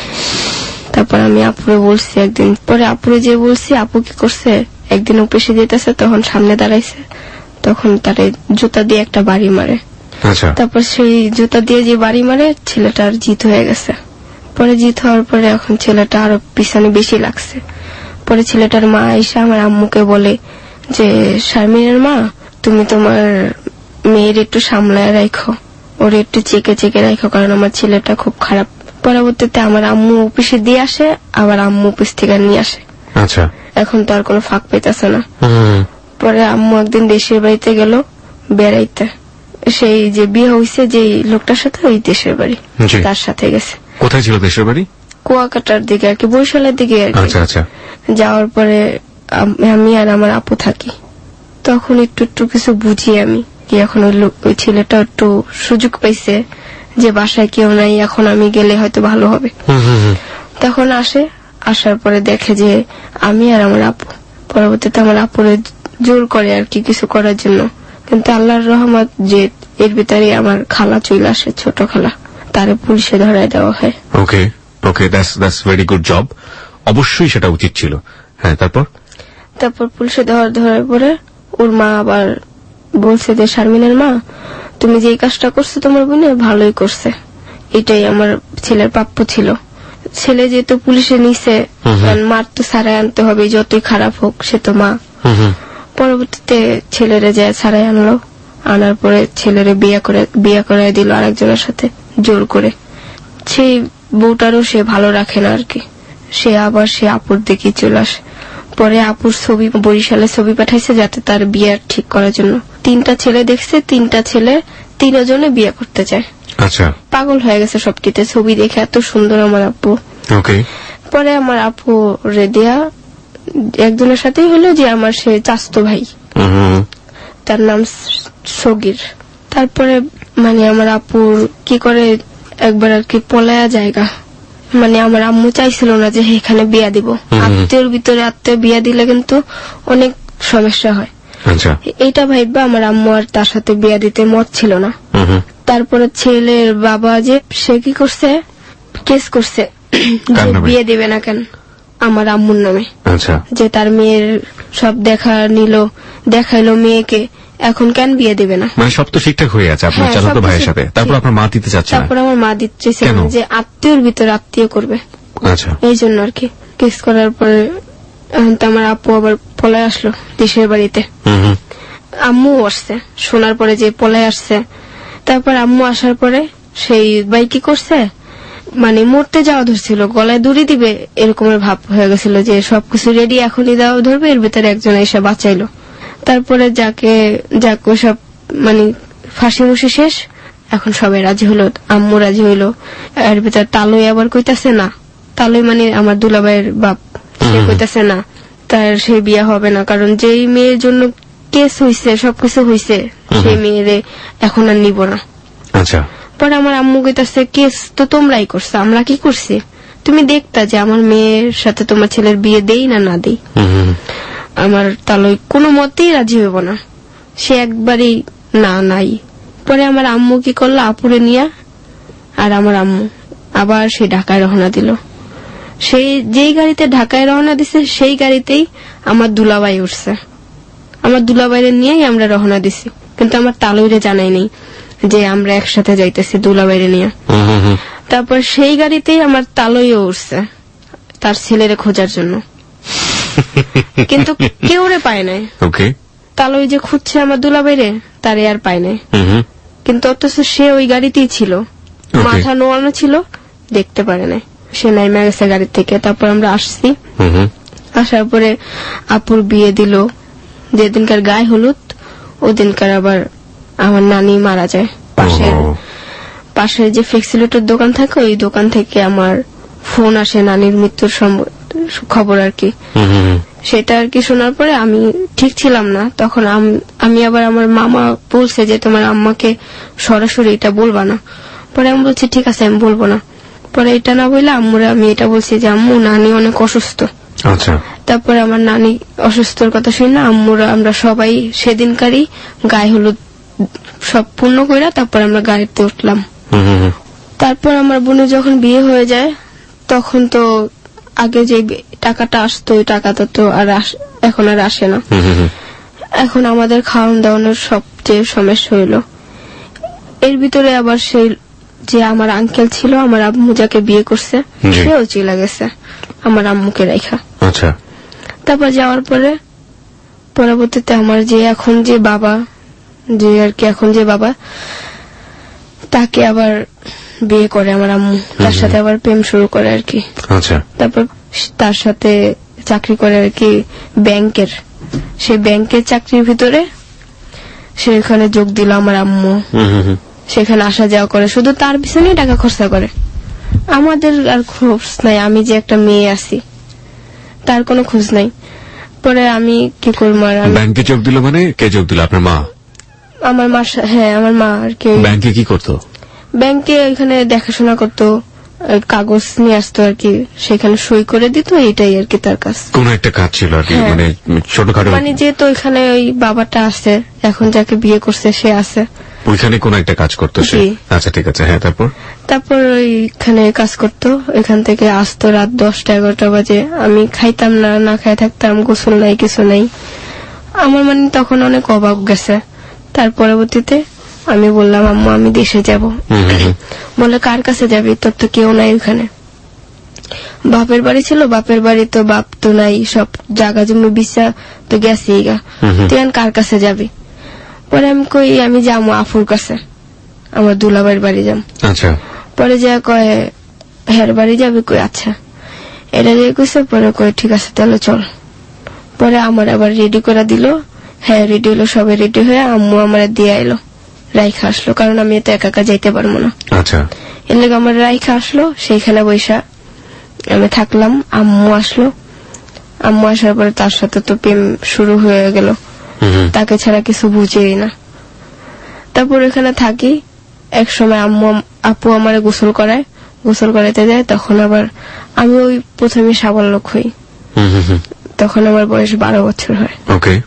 তারপর আমি আপুরে বলছি একদিন, পরে আপুরে যে বলছি, আপু কি করছে, একদিন অফিসে যেতেছে তখন সামনে দাঁড়াইছে, তখন তার জুতা দিয়ে একটা বাড়ি মারে। তারপর সেই জুতা দিয়ে যে বাড়ি মারে ছেলেটার জিত হয়ে গেছে। পরে জিত হওয়ার পরে এখন ছেলেটা আরো পিছনে বেশি লাগছে। পরে ছেলেটার মা এসে আমার আম্মুকে বলে যে শারমিনের মা, তুমি তোমার মেয়ের একটু সামলায় রাখো, ওর একটু চেকে চেকে রাখো, কারণ আমার ছেলেটা খুব খারাপ। পরবর্তীতে আমার আম্মু অফিসে দিয়ে আসে, আবার আম্মু অফিস থেকে নিয়ে আসে। আচ্ছা। এখন তো আর কোনো ফাঁক পেতেছে না। পরে আম্মু একদিন দেশের বাড়িতে গেল বেড়াইতে, সেই যে বিয়ে হয়েছে যে লোকটার সাথে, ওই দেশের বাড়ি তার সাথে গেছে। কোথায় ছিল দেশের বাড়ি? কুয়াকাটার দিকে আর কি, বরিশালের দিকে আর কি। যাওয়ার পরে আমি আর আমার আপু থাকি। তখন একটু একটু কিছু বুঝি আমি, কি এখন ওই ছেলেটা একটু সুযোগ পাইছে যে বাসায় কেউ নাই, এখন আমি গেলে হয়তো ভালো হবে। তখন আসে, আসার পরে দেখে যে আমি আর আমার আপু। পরবর্তীতে আমার আপুরে জোর করে আর কি কিছু করার জন্য, কিন্তু আল্লাহর রহমত যে এর ভিতরে আমার খালা চলে আসে, ছোট খালা, তারে পুলিশে ধরায় দেওয়া হয়। Okay okay, that's that's very good job. অবশ্যই সেটা উচিত ছিল। হ্যাঁ, তারপর তারপর পুলিশে ধরার ধরার পরে ওর মা আবার বলছে যে শারমিনের মা, তুমি যে কাজটা করছো তোমার বোনে ভালোই করছে, এটাই আমার ছেলের প্রাপ্য ছিল। ছেলে যেহেতু পুলিশে নিছে, মার তো ছাড়াই আনতে হবে, যতই খারাপ হোক, সে তো মা। পরবর্তীতে ছেলেরে যায় ছাড়াই আনলো, আনার পরে ছেলেরে বিয়ে করে বিয়ে করাই দিল আরেকজনের সাথে জোর করে। সেই বউটারও সে ভালো রাখে না আর কি, সে আবার সে আপুর দিকে চলে আসে। পরে আপুর ছবি, বরিশালে ছবি পাঠাইছে যাতে তার বিয়ে ঠিক করার জন্য। তিনটা ছেলে দেখছে, তিনটা ছেলে তিনজনে বিয়ে করতে চায়। আচ্ছা। পাগল হয়ে গেছে সবটিতে, ছবি দেখে এত সুন্দর আমার আপু। ওকে। পরে আমার আপু রে দেয়া একজনের সাথেই হলো, যে আমার সে চাচতো ভাই, তার নাম সগির। তারপরে মানে আমার আপুর কি করে একবার আর কি পলায়া জায়গা, মানে আমার আম্মু চাইছিল না যে এখানে বিয়া দিব। আত্মীয়র ভিতরে আত্মীয় বিয়া দিলে কিন্তু অনেক সমস্যা হয়। এইটা ভাইবা আমার আম্মু আর তার সাথে বিয়া দিতে মত ছিল না। তারপরে ছেলের বাবা যে সে কি করছে, কেস করছে যে বিয়ে দিবে না কেন আমার আম্মুর নামে। যে তার মেয়ের সব দেখা নিল, দেখাইলো মেয়েকে, এখন কেন বিয়ে দেবে না? মানে সব তো ঠিকঠাক হয়ে আছে আপনার চাচাতো ভাইয়ের সাথে, তারপর আপনার মা দিতে চাচ্ছে না? তারপর আমার মা দিচ্ছে যে আত্মীয়র ভিতরে আত্মীয় করবে, আচ্ছা, এই জন্য আর কি। কেস করার পরে এখন তো আমার আপু আবার পলায় আসলো দেশের বাড়িতে। আম্মু আসছে শোনার পরে যে পলায় আসছে। তারপর আম্মু আসার পরে সেই ভাই কি করছে, মানে মরতে যাওয়া ধরছিল, গলায় দড়ি দিবে এরকমের ভাব হয়ে গেছিল যে সবকিছু রেডি, এখনই দেওয়া ধরবে, এর ভিতরে একজন এসে বাঁচাইলো। তারপরে যাকে যাক সব মানে ফাঁসি মুসি শেষ, এখন সবাই রাজি হলো, আম্মু রাজি হইলো। এর ভিতরে তালই আবার কইতাছে না, তালই মানে আমার দুলাভাইয়ের বাপ, সে কইতাছে না তার সে বিয়ে হবে না, কারণ যেই মেয়ের জন্য কেস হইছে সবকিছু হইছে সেই মেয়েরে এখন আর নিব না। আচ্ছা। পরে আমার আম্মু কইতাছে কেস তো তোমরাই করছো, আমরা কি করছি? তুমি দেখতা যে আমার মেয়ের সাথে তোমার ছেলের বিয়ে দেই না না দেই। আমার তালই কোনো মতেই রাজি হইব না, সে একবারই না নাই। পরে আমার আম্মু কি করলো, আপুরে নিয়া আর আমার আম্মু আবার সে ঢাকায় রওনা দিল। সেই যেই গাড়িতে ঢাকায় রওনা দিছে সেই গাড়িতেই আমার দুলাভাই উঠছে। আমার দুলাভাইরে নিয়েই আমরা রওনা দিছি, কিন্তু আমার তালইরে জানাই নেই যে আমরা একসাথে যাইতেছি দুলাভাইরে নিয়ে। তারপর সেই গাড়িতেই আমার তালইও উঠছে তার ছেলেরে খোঁজার জন্য, কিন্তু কেউ রে পায় নাই। তালই যে খুঁজছে আমার দুলাভাইরে তারে আর পায় নাই, কিন্তু অথচ সে ওই গাড়িতেই ছিল, মাথা নোয়ানো ছিল, দেখতে পারে নাই, সে নাইমা গেছে গাড়ি থেকে। তারপর আমরা আসছি, আসার পরে আপুর বিয়ে দিল। যেদিনকার গায়ে হলুদ ওদিনকার আবার আমার নানি মারা যায়। পাশের পাশের যে ফ্লেক্সিলেটর দোকান থাকে ওই দোকান থেকে আমার ফোন আসে নানির মৃত্যুর খবর আর কি। সেটা আর কি শোনার পরে আমি ঠিক ছিলাম না, তখন আমি আবার আমার মামা বলছে যে তোমার আম্মাকে সরাসরি এটা বলবা না। পরে আমি বলছি ঠিক আছে আমি বলবো না। পরে এটা না বললে আম্মুরে আমি এটা বলছি যে আম্মু নানি অনেক অসুস্থ। আচ্ছা। তারপরে আমার নানি অসুস্থর কথা শুনে আম্মুরা আমরা সবাই সেদিনকারই গায়ে হলুদ সব পূর্ণ কইরা তারপর আমরা গাড়িতে উঠলাম। তারপর আমার বোনের যখন বিয়ে হয়ে যায় তখন তো আগে যে টাকাটা আসতো ওই টাকাটা তো আর এখন আর আসে না। এখন আমাদের খাওয়ান দাওয়ানোর সবচেয়ে সমস্যা হইলো। এর ভিতরে আবার সেই যে আমার আঙ্কেল ছিল আমার আম্মু যাকে বিয়ে করছে সেও চলে গেছে আমার আম্মুকে রাইখা। আচ্ছা। তারপর যাওয়ার পরে পরবর্তীতে আমার যে এখন যে বাবা যে আর কি এখন যে বাবা তাকে আবার বিয়ে করে আমার আম্মু, তার সাথে আবার প্রেম শুরু করে আর কি। আচ্ছা। তারপর তার সাথে চাকরি করে আর কি ব্যাংকের, সে ব্যাংকের চাকরির ভিতরে সেখানে যোগ দিল আমার আম্মু। সেখানে আসা যাওয়া করে, শুধু তার পিছনে টাকা খরচা করে, আমাদের আর খোঁজ নাই। আমি যে একটা মেয়ে আছি তার কোনো খোঁজ নাই। পরে আমি কি করবো, ব্যাংকে যোগ দিল মানে কে যোগ দিল? আপনার মা? আমার মা। হ্যাঁ আমার মা আর কি। ব্যাংকে কি করতো? ব্যাংকে ওইখানে দেখাশোনা করতো, কাগজ নিয়ে আসতো আর কি, সেখানে সই করে দিত, এটাই আর কি তার কাজ। কোন একটা কাজ ছিল আর কি, মানে ছোটখাটো, মানে যেহেতু ওইখানে ওই বাবাটা আছে এখন যাকে বিয়ে করছে সে আছে ওইখানে কোন একটা কাজ করতো সে। আচ্ছা ঠিক আছে। হ্যাঁ তারপর তারপর ওইখানে কাজ করতো, ওইখান থেকে আসতো রাত দশটা এগারোটা বাজে। আমি খাইতাম না, না খাই থাকতাম, গোসল নাই কিছু নাই। আমার মানে তখন অনেক অভাব গেছে। তার পরবর্তীতে আমি বললাম আম্মু আমি দেশে যাব। বলে কার কাছে যাবি, তোর তো কেউ নাই ওখানে। বাপের বাড়ি ছিল, বাপের বাড়ি তো বাপ তো নাই, সব জায়গা জমি বিছা তো গেছি গা, তুই কার কাছে যাবি? পরে আমি কই আমি যাবো আফুর কাছে, আমার দুলাভাইয়ের বাড়ি যাম। আচ্ছা। পরে যা কয় হের বাড়ি যাবি? কই আচ্ছা এটা যে কইছে। পরে কয় ঠিক আছে তাহলে চল। পরে আমার আবার রেডি করে দিল। হ্যাঁ রেডি হলো, সবাই রেডি হয়ে আম্মু আমার দিয়ে এলো, রাইখা আসলো, কারণ আমি তো একা একা যাইতে পারবো না। আচ্ছা। এর লেগে আমার রাইখা আসলো, সেইখানে বৈশা আমি থাকলাম। আম্মু আসলো, আম্মু আসার পরে তার সাথে তো প্রেম শুরু হয়ে গেল, তাকে ছাড়া কিছু বুঝেই না। তারপর এখানে থাকি। এক সময় আম্মু আপু আমার গোসল করায়, গোসল করাইতে যায়, তখন আবার আমি ওই প্রথমে সাবালক হই, তখন আমার বয়স বারো বছর হয়।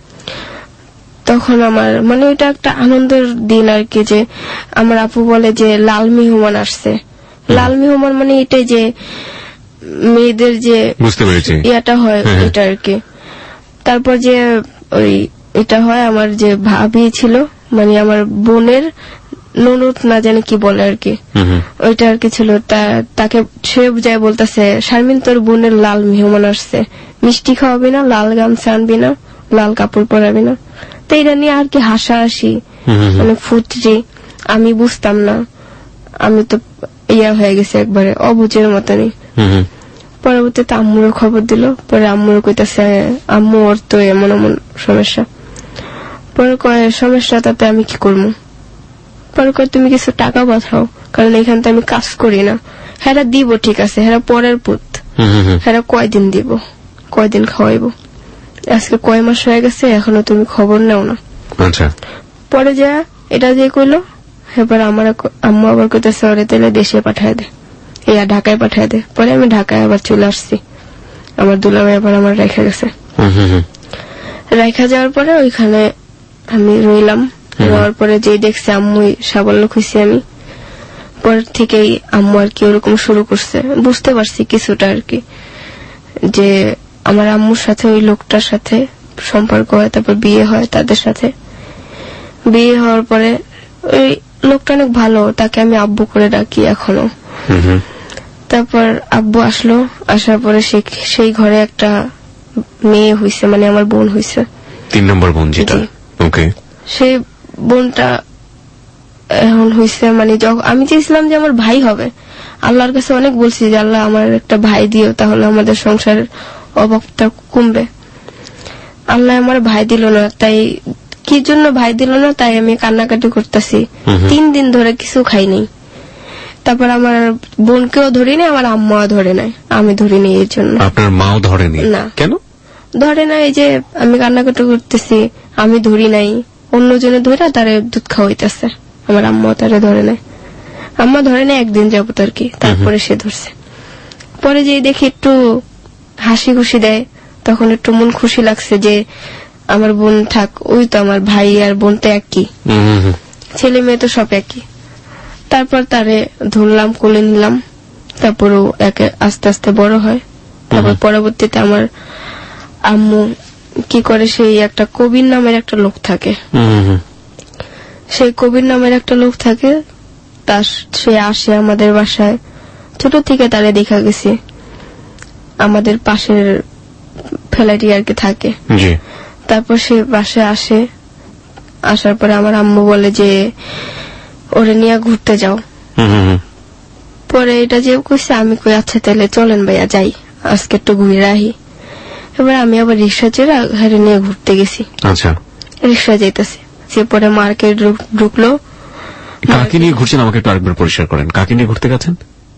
তখন আমার মানে ওইটা একটা আনন্দের দিন আর কি, যে আমার আপু বলে যে লাল মেহমান আসছে। লাল মেহমান মানে এটাই যে মেয়েদের যে বুঝতে পেরেছি ইয়াটা হয় এটা আর কি। তারপর যে ওই এটা হয় আমার যে ভাবি ছিল, মানে আমার বোনের ননদ না জানি কি বলে আর কি, ওইটা আর কি ছিল। তাকে সে যায় বলতেছে শারমিন তোর বোনের লাল মেহমান আসছে, মিষ্টি খাওয়াবি না, লাল গামছা আনবি না, লাল কাপড় পরাবি না। তো এটা নিয়ে আর কি হাসাহাসি, মানে ফুটরি। আমি বুঝতাম না, আমি তো ইয়া হয়ে গেছে একবারে অবুঝের মতনই। পরবর্তীতে আম্মুরও খবর দিল, পরে আম্মুর কইতাছে আম্মু ওর তো এমন এমন সমস্যা। পরে কয় সমস্যা তাতে আমি কি করবো? পরে কয় তুমি কিছু টাকা পাঠাও, কারণ এখানে তো আমি কাজ করি না। হ্যাঁ দিব, ঠিক আছে, হ্যাঁ পরের পুত, হ্যাঁ কয়দিন দিব, কয়দিন খাওয়াইবো, আজকে কয় মাস হয়ে গেছে এখনো তুমি খবর নেও না। আচ্ছা। পরে যা এটা দিয়ে কইলো, এবার আমার আম্মু আবার কইতেছে ওরে তাহলে দেশে পাঠায় দে, ইয়া ঢাকায় পাঠায় দে। পরে আমি ঢাকায় আবার চলে আসছি, আমার দুলাভাই আবার আমার রেখে গেছে। রেখা যাওয়ার পরে ওইখানে আমি রইলাম। যাওয়ার পরে যে দেখছি আম্মু সাবল্য খুঁজছি আমি, পর থেকেই আম্মু আর কি ওরকম শুরু করছে। বুঝতে পারছি কিছুটা আর কি, যে আমার আম্মুর সাথে ওই লোকটার সাথে সম্পর্ক হয়, তারপর বিয়ে হয় তাদের সাথে। বিয়ে হওয়ার পরে ওই লোকটা অনেক ভালো, তাকে আমি আব্বু করে ডাকি এখনো। তারপর আব্বু আসলো, আসার পরে সেই ঘরে একটা মেয়ে হইছে, মানে আমার বোন হইছে, তিন নম্বর বোন যেটা। ওকে। সেই বোনটা এখন হইছে, মানে আমি চেয়েছিলাম যে আমার ভাই হবে, আল্লাহর কাছে অনেক বলছি যে আল্লাহ আমার একটা ভাই দিও, তাহলে আমাদের সংসারের অভাবটা কমবে। আল্লাহ আমার ভাই দিল না, তাই কি জন্য ভাই দিল না তাই আমি কান্নাকাটি করতেছি। তিন দিন ধরে কিছু খাইনি। তারপর আমার বোনকেও ধরি নাই, আমার আম্মাও ধরে নাই, আমি ধরিনি। এর জন্য আপনার মাও ধরেনি? না। কেন ধরে নাই? এই যে আমি কান্নাকাটি করতেছি, আমি ধরি নাই, অন্যজনে ধরে তারে দুধ খাওয়াইতেছে, আমার আম্মা তারে ধরে নাই। আম্মা ধরে নাই একদিন যাবত আর কি, তারপরে সে ধরছে। পরে যে দেখি একটু হাসি খুশি দেয়, তখন একটু মন খুশি লাগছে যে আমার বোন থাক, ওই তো আমার ভাই আর বোন তো একই, ছেলে মেয়ে তো সব একই। তারপর তারে ধরলাম, কোলে নিলাম, তারপরও একে আস্তে আস্তে বড় হয়। তারপর পরবর্তীতে আমার আম্মু কি করে, সেই একটা কবির নামের একটা লোক থাকে, সেই কবির নামের একটা লোক থাকে, তার সে আসে আমাদের বাসায়। ছোট থেকে তারে দেখা গেছে, আমাদের পাশের ফ্ল্যাটে আর কি থাকে। তারপর সে বাসায় আসে, আসার পরে আমার আম্মু বলে যে ওরে নিয়ে ঘুরতে যাও। পরে এটা যে কইছে, আমি কই আচ্ছা তাহলে চলেন ভাইয়া যাই, আজকে একটু ঘুরে আহি। এবার আমি আবার রিক্সা চেয়ে ঘরে নিয়ে ঘুরতে গেছি। আচ্ছা। রিক্সা যাইতেছে, সে পরে মার্কেট ঢুকলো। কাকে নিয়ে ঘুরছেন আমাকে একটু আরেকবার পরিষ্কার করেন, কাকে নিয়ে ঘুরতে গেছেন?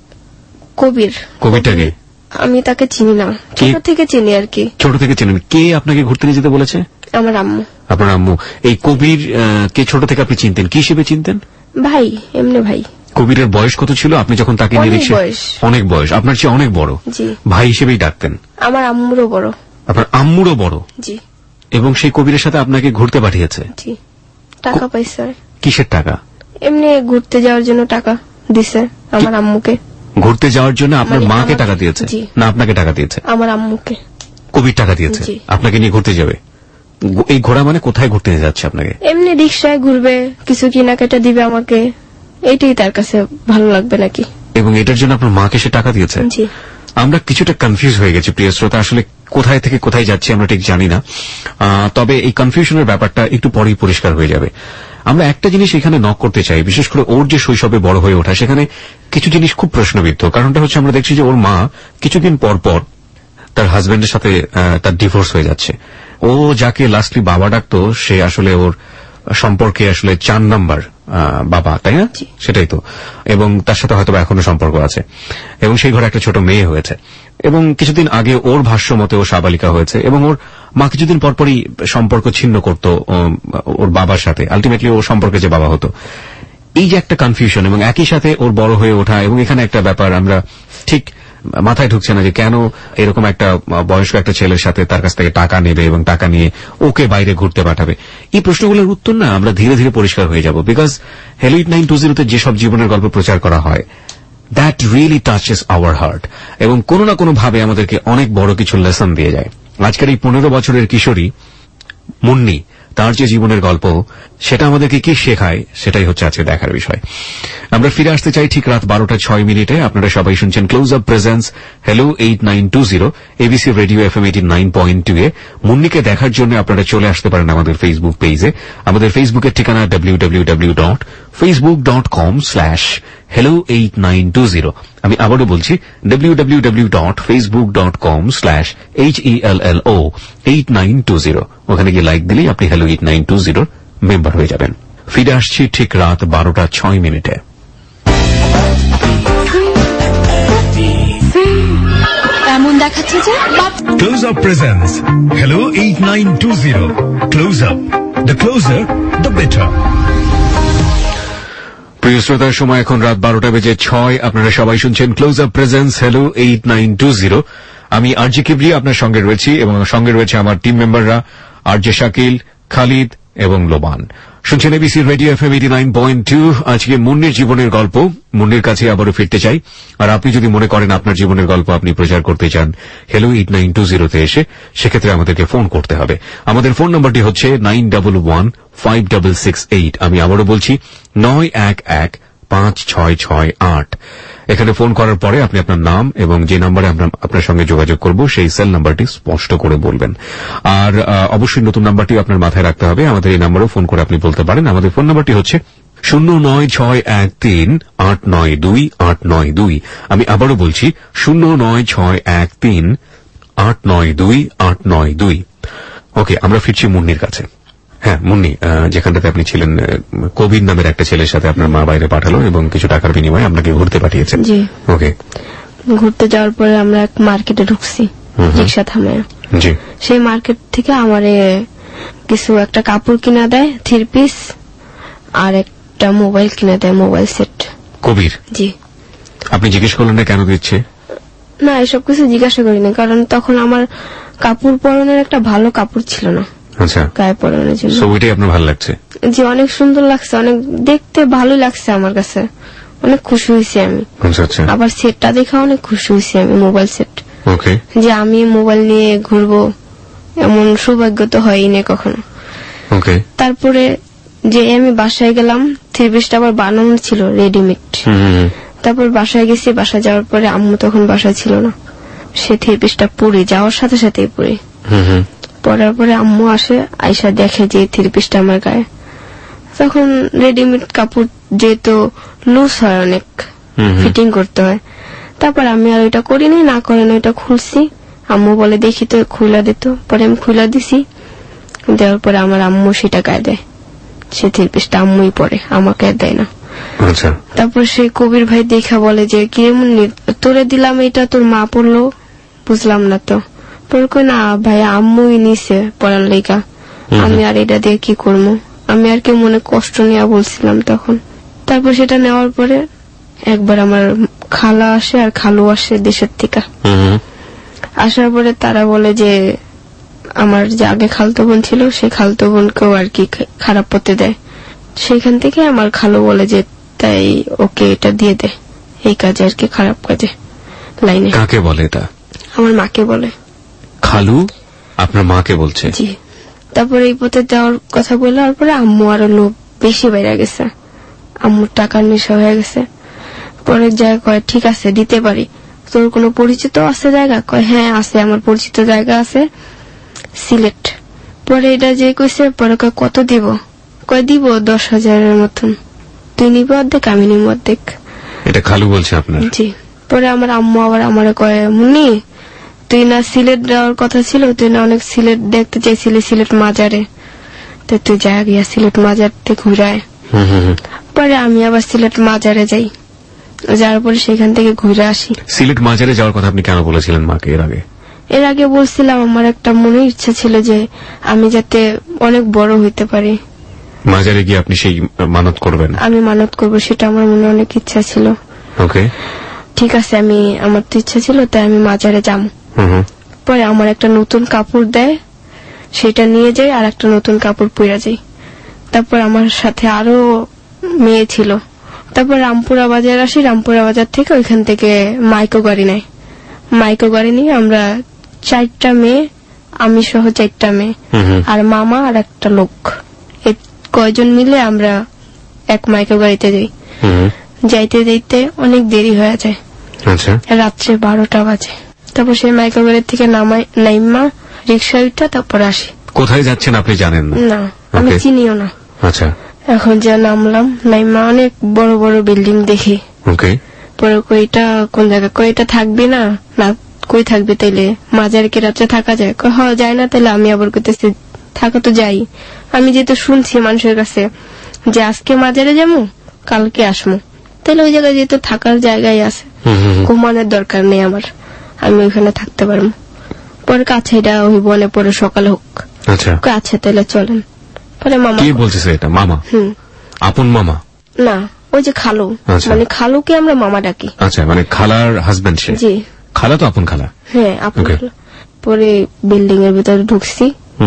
কবির। কবিরটাকে আমি তাকে চিনি না, ছোট থেকে চিনি আর কি। ছোট থেকে চিনেন? কে আপনাকে ঘুরতে নিয়ে যেতে বলেছে? আমার আম্মু। আপনার আম্মু। এই কবির কে ছোট থেকে আপনি চিনতেন, কি হিসেবে চিনতেন? ভাই, এমনি ভাই। কবিরের বয়স কত ছিল আপনি যখন তাকে নিয়ে রিক্সা? অনেক বয়স, আপনার চেয়ে অনেক বড়। ভাই হিসেবেই ডাকতেন? আমার আম্মুরও বড়। আপনার আম্মুরও বড়? জি। এবং সেই কবিরের সাথে আপনাকে ঘুরতে পাঠিয়েছে? জি। টাকা পাইছে। কিসের টাকা? এমনি ঘুরতে যাওয়ার জন্য টাকা দিছে আমার আম্মুকে। ঘুরতে যাওয়ার জন্য আপনার মাকে টাকা দিয়েছে না আপনাকে টাকা দিয়েছে? আমার আম্মুকে। কবির টাকা দিয়েছে আপনাকে নিয়ে ঘুরতে যাবে? এই ঘোড়া মানে কোথায় ঘুরতে নিয়ে যাচ্ছে আপনাকে? এমনি রিক্সায় ঘুরবে, কিছু কেনাকাটা দিবে আমাকে, এটাই তার কাছে ভালো লাগবে নাকি। এবং এটার জন্য আপনার মাকে সে টাকা দিয়েছে? জি। আমরা কিছুটা কনফিউজ হয়ে গেছি প্রিয় শ্রোতা, আসলে কোথায় থেকে কোথায় যাচ্ছি আমরা ঠিক জানি না। তবে এই কনফিউশনের ব্যাপারটা একটু পরেই পরিষ্কার হয়ে যাবে। আমরা একটা জিনিস এখানে নক করতে চাই, বিশেষ করে ওর যে শৈশবে বড় হয়ে ওঠা, সেখানে কিছু জিনিস খুব প্রশ্নবিদ্ধ। কারণটা হচ্ছে আমরা দেখছি যে ওর মা কিছুদিন পর পর তার হাজবেন্ডের সাথে তার ডিভোর্স হয়ে যাচ্ছে। ও যাকে লাস্টলি বাবা ডাকতো সে আসলে ওর সম্পর্কে আসলে চার নাম্বার বাবা, তাই না? সেটাই তো। এবং তার সাথে হয়তো এখনো সম্পর্ক আছে, এবং সেই ঘরে একটা ছোট মেয়ে হয়েছে। এবং কিছুদিন আগে ওর ভাষ্য মতে ও সাবালিকা হয়েছে, এবং ওর মা কিছুদিন পরপরই সম্পর্ক ছিন্ন করত ওর বাবার সাথে। আলটিমেটলি ও সম্পর্কে যে বাবা হতো। এই যে একটা কনফিউশন, এবং একই সাথে ওর বড় হয়ে ওঠা, এবং এখানে একটা ব্যাপার আমরা ঠিক মাথায় ঢুকছে না যে কেন এরকম একটা বয়স্ক একটা ছেলের সাথে তার কাছ থেকে টাকা নেবে এবং টাকা নিয়ে ওকে বাইরে ঘুরতে পাঠাবে। এই প্রশ্নগুলোর উত্তর না আমরা ধীরে ধীরে পরিষ্কার হয়ে যাব। Because hello eight nine two জিরোতে যেসব জীবনের গল্প প্রচার করা হয়, that really touches our heart, এবং কোনো না কোনো ভাবে আমাদেরকে অনেক বড় কিছু লেসন দিয়ে যায়। আজকের এই পনেরো বছরের কিশোরী মুন্নি, তার যে জীবনের গল্প, সেটা আমাদেরকে কি শেখায় সেটাই হচ্ছে আজকে দেখার বিষয়। আমরা ফিরে আসতে চাই ঠিক রাত বারোটা ছয় মিনিটে। আপনারা সবাই শুনছেন Close Up presents hello eight nine two zero ABC radio FM eighty nine point two এ। মুন্নিকে দেখার জন্য আপনারা চলে আসতে পারেন আমাদের ফেসবুক পেজে। আমাদের ফেসবুকের ঠিকানা W W W dot Facebook dot com slash hello eight nine two zero. আমি আবারও বলছি W W W dot Facebook dot com slash H E L L O eight nine two zero. ওখানে গিয়ে like দিলেই আপনি hello eight nine two জিরোর member হয়ে যাবেন। ফিরে আসছি ঠিক রাত বারোটা ছয় মিনিটে। এমন দেখাচ্ছে যে Close Up presents Hello eight nine two zero. Close Up. The closer, the better. প্রিয় শ্রোতার সময় এখন রাত বারোটা বেজে ছয়। আপনারা সবাই শুনছেন Close Up presents hello eight nine two zero. আমি আরজে কিবরিয়া আপনার সঙ্গে রয়েছি এবং সঙ্গে রয়েছে আমার টিম মেম্বাররা আরজে শাকিল, খালিদ এবং লোবান। শুনছেন ABC radio FM eighty nine point two. আজকে মুন্নির জীবনের গল্প। মুন্নির কাছে আবারও ফিরতে চাই। আর আপনি যদি মনে করেন আপনার জীবনের গল্প আপনি প্রচার করতে চান হ্যালো এইট নাইন টু জিরোতে এসে, সেক্ষেত্রে আমাদেরকে ফোন করতে হবে। আমাদের ফোন নম্বরটি হচ্ছে nine double one five double six eight. আমি আবারও বলছি নয় এক এক পাঁচ ছয় ছয় আট। এখানে ফোন করার পরে আপনি আপনার নাম এবং যে নম্বরে আমরা আপনার সঙ্গে যোগাযোগ করব সেই সেল নাম্বারটি স্পষ্ট করে বলবেন। আর অবশ্যই নতুন নাম্বারটি আপনার মাথায় রাখতে হবে। আমাদের এই নাম্বারও ফোন করে আপনি বলতে পারেন। আমাদের ফোন নাম্বারটি হচ্ছে শূন্য নয় ছয় এক তিন আট নয় দুই আট নয় দুই। আমি আবারও বলছি শূন্য নয় ছয় এক তিন আট নয় দুই আট নয় দুই। ওকে, আমরা ফিরছি মুন্নির কাছে। হ্যাঁ মুন্নি, যেখানটাতে আপনি ছিলেন, কবির নামের একটা ছেলের সাথে আপনার মা বাইরে পাঠালো এবং কিছু টাকার বিনিময়ে আপনাকে ঘুরতে পাঠিয়েছেন। জি। ওকে। ঘুরতে যাওয়ার পরে আমরা এক মার্কেটে ঢুকছি রিক্সা থামে। জি। সেই মার্কেট থেকে আমারে কিছু একটা কাপড় কিনা দেয়, থ্রি পিস, আর একটা মোবাইল কিনা দেয়, মোবাইল সেট। কবির? জি। আপনি জিজ্ঞেস করলেন না কেন দিচ্ছে? না, এসব কিছু জিজ্ঞাসা করিনি, কারণ তখন আমার কাপড় পরনের একটা ভালো কাপড় ছিল না। আচ্ছা। গায়ে পরানোর জন্য। সো ওইটাই আপনার ভালো লাগছে? জি, অনেক সুন্দর লাগছে, অনেক দেখতে ভালো লাগছে আমার কাছে, অনেক খুশি হয়েছি আমি। আচ্ছা আচ্ছা। আবার সেটটা দেখে অনেক খুশি হয়েছি আমি, মোবাইল সেট। ওকে। যে আমি মোবাইল নিয়ে ঘুরবো এমন সৌভাগ্য তো হয়ই না কখনো। ওকে। তারপরে যে আমি বাসায় গেলাম, থ্রি পিসটা আবার বানানো ছিল রেডিমেড। তারপর বাসায় গেছি, বাসায় যাওয়ার পরে আম্মু তখন বাসায় ছিল না, সে থ্রি পিসটা পরে যাওয়ার সাথে সাথেই পরে পরার পরে আম্মু আসে, আইসা দেখে যে থ্রি পিসটা আমার গায়ে। তখন রেডিমেড কাপড় যেহেতু লুজ হয়, অনেক ফিটিং করতে হয়। তারপর আমি আর ওইটা করিনি, না করেন ওইটা খুলছি। আম্মু বলে দেখি তো, খুলা দিত। পরে আমি খুলা দিছি, দেওয়ার পরে আমার আম্মু সেটা গায়ে দেয়। সে থ্রি পিসটা আম্মুই পরে, আমাকে দেয় না। আচ্ছা। তারপর সেই কবির ভাই দেখা বলে যে কি তোরে দিলাম, এটা তোর মা পড়লো, বুঝলাম না তো। পরে কই না ভাই, আম্মুই নিছে পড়ার লেগা, আমি আর এটা দিয়ে কি করবো, আমি আর কি মনে কষ্ট নিয়ে বলছিলাম তখন। তারপর সেটা নেওয়ার পরে একবার আমার খালা আসে আর খালু আসে দেশের থেকে। আসার পরে তারা বলে যে আমার যে আগে খালতো বোন ছিল, সেই খালতো বোনকেও আর কি খারাপ পথে দেয়। সেখান থেকে আমার খালু বলে যে তাই ওকে এটা দিয়ে দে, এই কাজে আর কি, খারাপ কাজে লাইনে। কাকে বলে এটা? আমার মাকে বলে। খালু আপনার মাকে বলছে? জি। তারপরে এই পথে দেওয়ার কথা বলার পরে আম্মু আরো লোভ বেশি বেড়ে গেছে, আম্মুর টাকার নেশা হয়ে গেছে। পরে যায় কয় ঠিক আছে দিতে পারি, তোর কোনো পরিচিত আছে জায়গা? কয় হ্যাঁ আছে, আমার পরিচিত জায়গা আছে সিলেট। পরে এটা যে কইছে, পরে কয় কত দিব? কয় দিব দশ হাজারের মতন, তুই নিবি অর্ধেক, আমি নিব অর্ধেক। এটা খালু বলছে আপনার? জি। পরে আমার আম্মু আবার আমারে কয় মুন্নি, তুই না সিলেট যাওয়ার কথা ছিল, তুই না অনেক সিলেট দেখতে চাইছিলি, সিলেট মাজারে, তো তুই যা গিয়া সিলেট মাজার থেকে ঘুরায়। পরে আমি আবার সিলেট মাজারে যাই, যাওয়ার পরে সেখান থেকে ঘুরে আসি। সিলেট মাজারে যাওয়ার কথা আপনি কেন বলেছিলেন মাকে এর আগে? এর আগে বলছিলাম আমার একটা মনে ইচ্ছা ছিল যে আমি যাতে অনেক বড় হইতে পারি, মাজারে গিয়ে আপনি সেই মানত করবেন। আমি মানত করব, সেটা আমার মনে অনেক ইচ্ছা ছিল। ওকে। ঠিক আছে, আমি আমার তো ইচ্ছা ছিল, তাই আমি মাজারে যাম। পরে আমার একটা নতুন কাপড় দেয়, সেটা নিয়ে যাই, আর একটা নতুন কাপড় পরে যাই। তারপর আমার সাথে আরো মেয়ে ছিল। তারপর রামপুরা বাজার আসি, রামপুরা বাজার থেকে ওইখান থেকে মাইক্রো গাড়ি নেয়, মাইক্রো গাড়ি নিয়ে আমরা চারটা মেয়ে, আমি সহ চারটা মেয়ে, আর মামা আর একটা লোক, এই কয়জন মিলে আমরা এক মাইক্রো গাড়িতে যাই। যাইতে যাইতে অনেক দেরি হয়ে যায়, রাত্রে বারোটা বাজে। তারপর সেই মাইক্রো গাড়ি থেকে নামাই নাইমা রিক্সা উঠা তারপর আসি। কোথায় যাচ্ছেন আপনি জানেন না? না, আমি চিনিও না। আচ্ছা। এখন যা নামলাম নাইমা অনেক বড় বড় বিল্ডিং দেখি। ওকে। পরে কইটা কোন জায়গা, কইটা থাকবি না না কই থাকবি তাইলে মাজারে কি রাত্রে থাকা যায়? কই হ্যাঁ যায় না। তাইলে আমি আবার কইতেছি থাকা তো যাই। আমি যেহেতু শুনছি মানুষের কাছে যে আজকে মাজারে যাবো কালকে আসবো, তাহলে ওই জায়গায় যেহেতু থাকার জায়গায় আছে, ঘুমানোর দরকার নেই আমার, আমি ওইখানে থাকতে পারবো। পরে কাছে এটা ওই বনে পরে সকালে হোক। আচ্ছা আচ্ছা তাহলে চলেন। পরে মামা কি বলছে এটা? মামা? হুম। আপন মামা না, ওই যে খালু, মানে খালুকে আমরা মামা ডাকি। আচ্ছা, মানে খালার হাজবেন্ড সে? জি। খালা তো আপন খালা? হ্যাঁ আপন খালা। পরে বিল্ডিং এর ভিতরে ঢুকছি,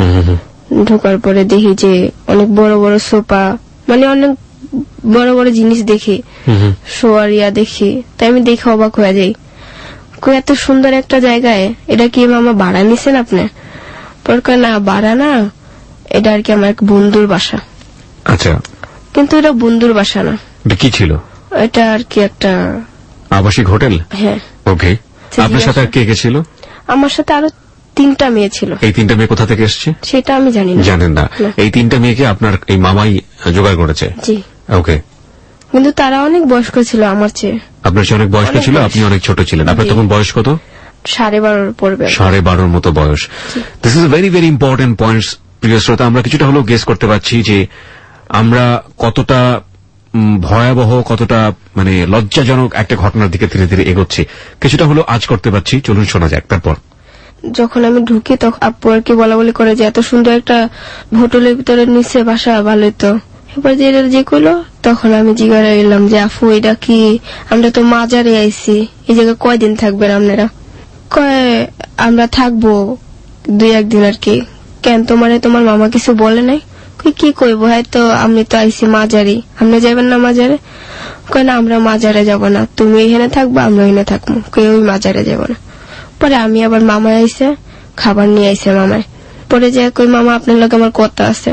ঢোকার পরে দেখি যে অনেক বড় বড় সোফা, মানে অনেক বড় বড় জিনিস দেখি, শোয়ারিয়া দেখি। তাই আমি দেখে অবাক হয়ে যাই, কই এত সুন্দর একটা জায়গায় এটা কি মামা ভাড়া নিছেন আপনি? পরে কয় না ভাড়া না, এটা আর কি আমার এক বন্ধুর বাসা। আচ্ছা। কিন্তু এটা বন্ধুর বাসা না। এটা কি ছিল? এটা আর কি একটা আবাসিক হোটেল? হ্যাঁ। ওকে। আপনার সাথে কে কে ছিল? আমার সাথে আরো তিনটা মেয়ে ছিল। এই তিনটা মেয়ে কোথা থেকে এসছে সেটা আমি জানি না। জানেন না? এই তিনটা মেয়েকে আপনার এই মামাই জোগাড় করেছে? জি। ওকে। কিন্তু তারা অনেক বয়স্ক ছিল আমার চেয়ে। আপনার চেয়ে অনেক বয়স্ক ছিল, আপনি অনেক ছোট ছিলেন। আপনার তখন বয়স কত? সাড়ে বারোর পড়বে। সাড়ে বারোর মতো বয়স। This is very very important points. প্রিয় শ্রোতা, আমরা কিছুটা হলেও গেস করতে পারছি যে আমরা কতটা ভয়াবহ, কতটা মানে লজ্জাজনক একটা ঘটনার দিকে ধীরে ধীরে এগোচ্ছি। কিছুটা হলেও আজ করতে পারছি। চলুন শোনা যাক। তারপর যখন আমি ঢুকি তখন আপু আর কি বলা বলি করে যে এত সুন্দর একটা হোটেলের ভিতরে নিচে বাসা, ভালোই তো। এবার যে যে কইলো তখন আমি জিজ্ঞাসা করলাম যে আফু এটা কি? আমরা তো মাজারে আইছি, এই জায়গায় কয়দিন থাকবেন আপনারা? কয় আমরা থাকবো দুই একদিন আর কি। কেন তোমারে তোমার মামা কিছু বলে নাই? কি কইব, হয়তো আমি তো আইছি মাজারে, আপনি যাবেন না মাজারে? কয় না আমরা মাজারে যাব না, তুমি এখানে থাকবো আমরা এখানে থাকবো, কেউ ওই মাজারে যাব না। পরে আমি আবার মামা আইসে খাবার নিয়ে আইসে মামায়। পরে যে কই মামা আপনার লোক আমার কথা আছে,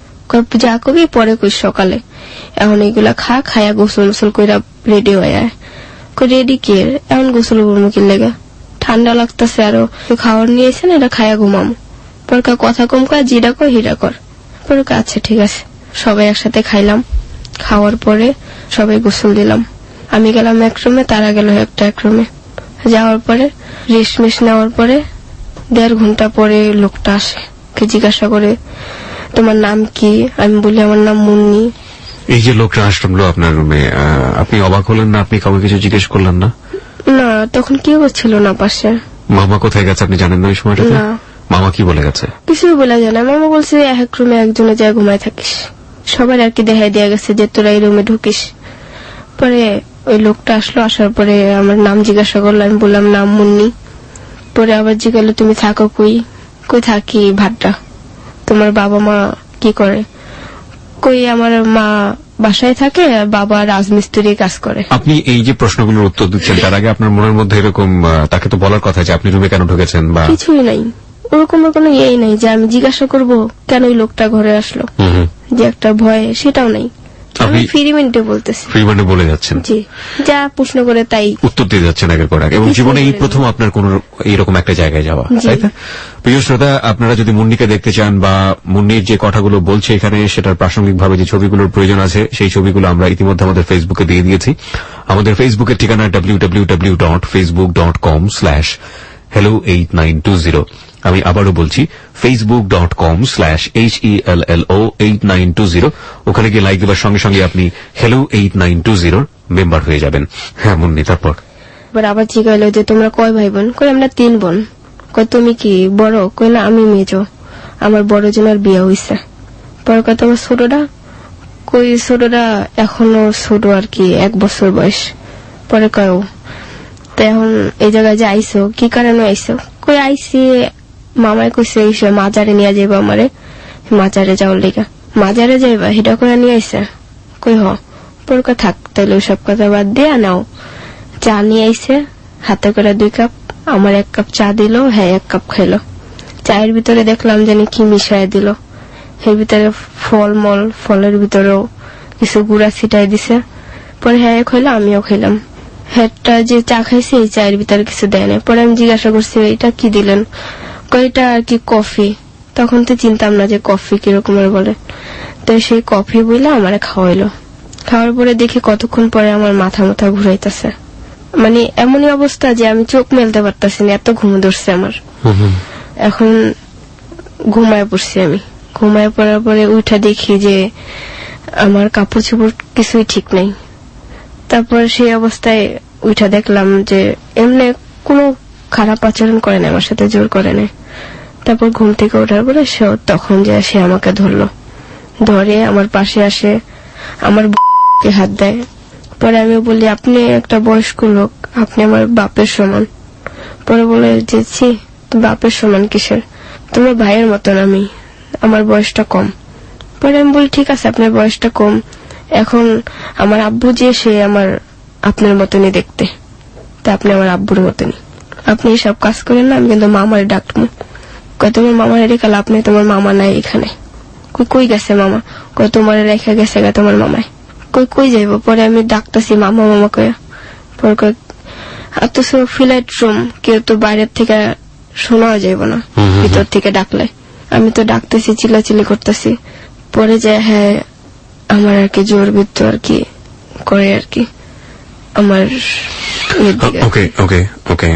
যা কবি পরে কই সকালে। এখন এইগুলা খা, খায়া গোসল গোসল কইরা রেডি হয়ে কই রেডি কি এখন গোসল করবো কি লেগে? ঠান্ডা লাগতেছে আরো, খাবার নিয়ে এসে না এটা খায়া ঘুমামো। পরে কথা কম কয় যেটা কর হিটা কর। পরে আচ্ছা ঠিক আছে। সবাই একসাথে খাইলাম। খাওয়ার পরে সবাই গোসল দিলাম। আমি গেলাম এক রুমে, তারা গেল একটা এক রুমে। যাওয়ার পরে রেস্ট মেশ নেওয়ার পরে দেড় ঘন্টা পরে লোকটা আসে, কে জিজ্ঞাসা করে তোমার নাম কি? আমি বলি আমার নাম মুন্নি। এই যে লোকটা আসলো আপনার রুমে, আপনি অবাক হলেন না? আপনি কাউকে কিছু জিজ্ঞেস করলেন না? না, তখন কেউ ছিল না পাশে। মামা কোথায় গেছে আপনি জানেন না ওই সময়টাতে? না। মামা কি বলে গেছে? কিছুই বলে যায় না। মামা বলছে এক রুমে একজনে যায় ঘুমায় থাকিস, সবার আর কি দেখাই দেয়া গেছে যে তোরা এই রুমে ঢুকিস। পরে ওই লোকটা আসলো, আসার পরে আমার নাম জিজ্ঞাসা করলো, আমি বললাম নাম মুন্নি। পরে আবার জিজ্ঞাসা তুমি থাকো কই? কই থাকি ভাড্ডা। তোমার বাবা মা কি করে? কই আমার মা বাসায় থাকে, বাবা রাজমিস্ত্রি কাজ করে। আপনি এই যে প্রশ্নগুলোর উত্তর দিচ্ছেন তার আগে আপনার মনের মধ্যে এরকম তাকে তো বলার কথা যে আপনি রুমে কেন ঢুকেছেন বা কিছুই নাই, ওরকম কোনো ইয়েই নাই যে আমি জিজ্ঞাসা করবো কেন ওই লোকটা ঘরে আসলো, যে একটা ভয় সেটাও নাই। আমি ফ্রি মিনিটে বলতেছি, ফ্রি মিনিটে বলে যাচ্ছেন। জি, যা প্রশ্ন করে তাই উত্তর দিয়ে যাচ্ছেন আগের পর আগে, এবং জীবনে এই প্রথম আপনার কোন এইরকম একটা জায়গায় যাওয়া, তাই না? প্রিয় শ্রোতা, আপনারা যদি মুন্নিকে দেখতে চান বা মুন্নির যে কথাগুলো বলছে এখানে সেটার প্রাসঙ্গিকভাবে যে ছবিগুলোর প্রয়োজন আছে সেই ছবিগুলো আমরা ইতিমধ্যে আমাদের ফেসবুকে দিয়ে দিয়েছি। আমাদের ফেসবুকের ঠিকানা W W W dot Facebook dot com slash hello eight nine two zero. আমি আবারও বলছি Facebook dot com slash H E L L O eight nine two zero. ওখানে গিয়ে লাইক দেওয়ার সঙ্গে সঙ্গে আপনি হ্যালো এইট নাইন টু জিরোর মেম্বার হয়ে যাবেন। হ্যাঁ মুন্নি, তারপর আবার জিজ্ঞাসা যে তোমরা কয় ভাই বোন? কই আমরা তিন বোন। কই তুমি কি বড়? কই না আমি মেজো, আমার বড় জনের বিয়ে হইছে। পরে কয় তোমার ছোটটা? কই ছোটটা এখনো ছোট আর কি, এক বছর বয়স। পরে কয় তো এখন এই জায়গায় যে আইসো কি কারণে আইসো? কই আইসি মামাই কইছে এসে মাজারে নিয়ে যাইবা আমারে, মাজারে যাওয়ার লেগা। মাজারে যাইবা সেটা করে নিয়ে আইসা? কই হ। পরে কয় থাক তাইলে ওইসব কথা বাদ দিয়ে নাও। চা নিয়ে আইসে হাতে করে দুই কাপ, আমার এক কাপ চা দিল, হ্যাঁ এক কাপ খাইলো। চায়ের ভিতরে দেখলাম জানি কি মিশাই দিল, এর ভিতরে ফল মল, ফলের ভিতরেও কিছু গুড়া ছিটাই দিছে। পরে হ্যাঁ খাইলো, আমিও খাইলাম। হ্যাঁটা যে চা খাইছে এই চায়ের ভিতরে কিছু দেয় না। পরে আমি জিজ্ঞাসা করছি এটা কি দিলেন? কয়টা আর কি কফি। তখন তো চিনতাম না যে কফি কিরকমের বলে। তো তো সেই কফি বইলা আমার খাওয়াইলো। খাওয়ার পরে দেখি কতক্ষণ পরে আমার মাথা মাথা ঘুরাইতেছে, মানে এমনই অবস্থা যে আমি চোখ মেলতে পারতেছি না, এত ঘুম ধরছে আমার। এখন ঘুমায় পড়ছি। আমি ঘুমায় পড়ার পরে উঠা দেখি যে আমার কাপড় চোপড় কিছুই ঠিক নেই। তারপর সেই অবস্থায় উঠা দেখলাম যে এমনি কোনো খারাপ আচরণ করে না, আমার সাথে জোর করে না। তারপর ঘুম থেকে ওঠার পরে সে তখন যে সে আমাকে ধরলো, ধরে আমার পাশে আসে, আমার হাত দেয়। পরে আমি বলি, আপনি একটা বয়স্ক লোক, আপনি আমার বাপের সমান। পরে বলে যে ছি, বাপের সমান কিসের, তোমার ভাইয়ের মতন আমি, আমার বয়সটা কম। পরে আমি বলি ঠিক আছে, আপনার বয়সটা কম, এখন আমার আব্বু যে সে আমার আপনার মতনই দেখতে, তা আপনি আমার আব্বুর মতনই, আপনি সব কাজ করেন না, আমি কিন্তু মামার ডাকবো। কয় তোমার মামার রেখে লাভ নেই, তোমার মামা নাই এখানে। কই কই গেছে মামা? কয় তোমার রেখে গেছে গা তোমার মামায়। কই কই যাইব? পরে আমি ডাকতেছি মামা মামা কয়া। পরে কয় এত সব ফ্লাইট রুম, কেউ তো বাইরের থেকে শোনা যাইব না, ভিতর থেকে ডাকলে। আমি তো ডাকতেছি, চিল্লাচিল্লি করতেছি। পরে যে হ্যাঁ আমার আর কি জোর বিদ্য আর কি করে আর কি আমার। ওকে ওকে ওকে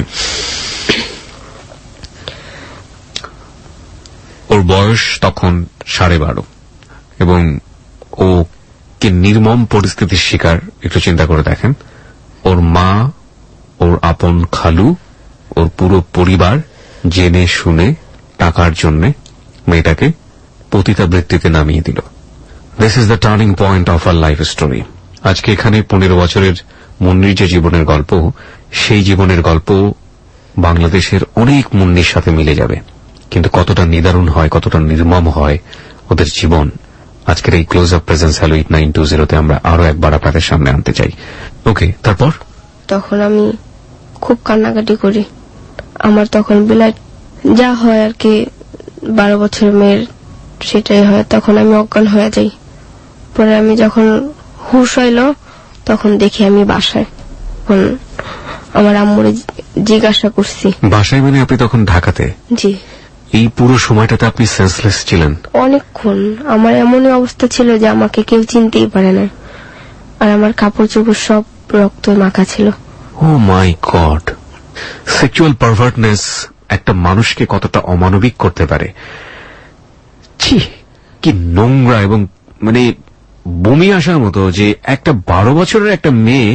ওর বয়স তখন সাড়ে বারো এবং ও কি নির্মম পরিস্থিতির শিকার একটু চিন্তা করে দেখেন। ওর মা, ওর আপন খালু, ওর পুরো পরিবার জেনে শুনে টাকার জন্য মেয়েটাকে পতিতাবৃত্তিতে নামিয়ে দিল। This is the turning point of our life story. আজকে এখানে পনেরো বছরের মুন্নির যে জীবনের গল্প, সেই জীবনের গল্প বাংলাদেশের অনেক মুন্নির সাথে মিলে যাবে, কিন্তু কতটা নিদারুণ হয়, কতটা নির্মম হয় ওদের জীবন, আজকের এই Close Up presents hello eight nine two জিরোতে আমরা আরো একবার আপনাদের সামনে আনতে চাই। ওকে, তারপর তখন আমি খুব কান্নাকাটি করি। আমার তখন বিলাইট যা হয় আর কি, বারো বছরের মেয়ের সেটাই হয়। তখন আমি অজ্ঞান হয়ে যাই। পরে আমি যখন হুশ হইল তখন দেখি আমি বাসায়। আমার আম্মুরে জিজ্ঞাসা করছি। বাসায় মানে আপনি তখন ঢাকাতে? জি। এই পুরো সময়টাতে আপনি সেন্সলেস ছিলেন? অনেকক্ষণ। আমার এমনই অবস্থা ছিল যে আমাকে কেউ চিনতেই পারে না, আর আমার কাপড় চোপড় সব রক্ত মাখা ছিল। ও মাই গড, সেক্সুয়াল পারভার্টনেস একটা মানুষকে কতটা অমানবিক করতে পারে। ছি, কি নোংরা এবং মানে বমি আসার মতো যে একটা বারো বছরের একটা মেয়ে,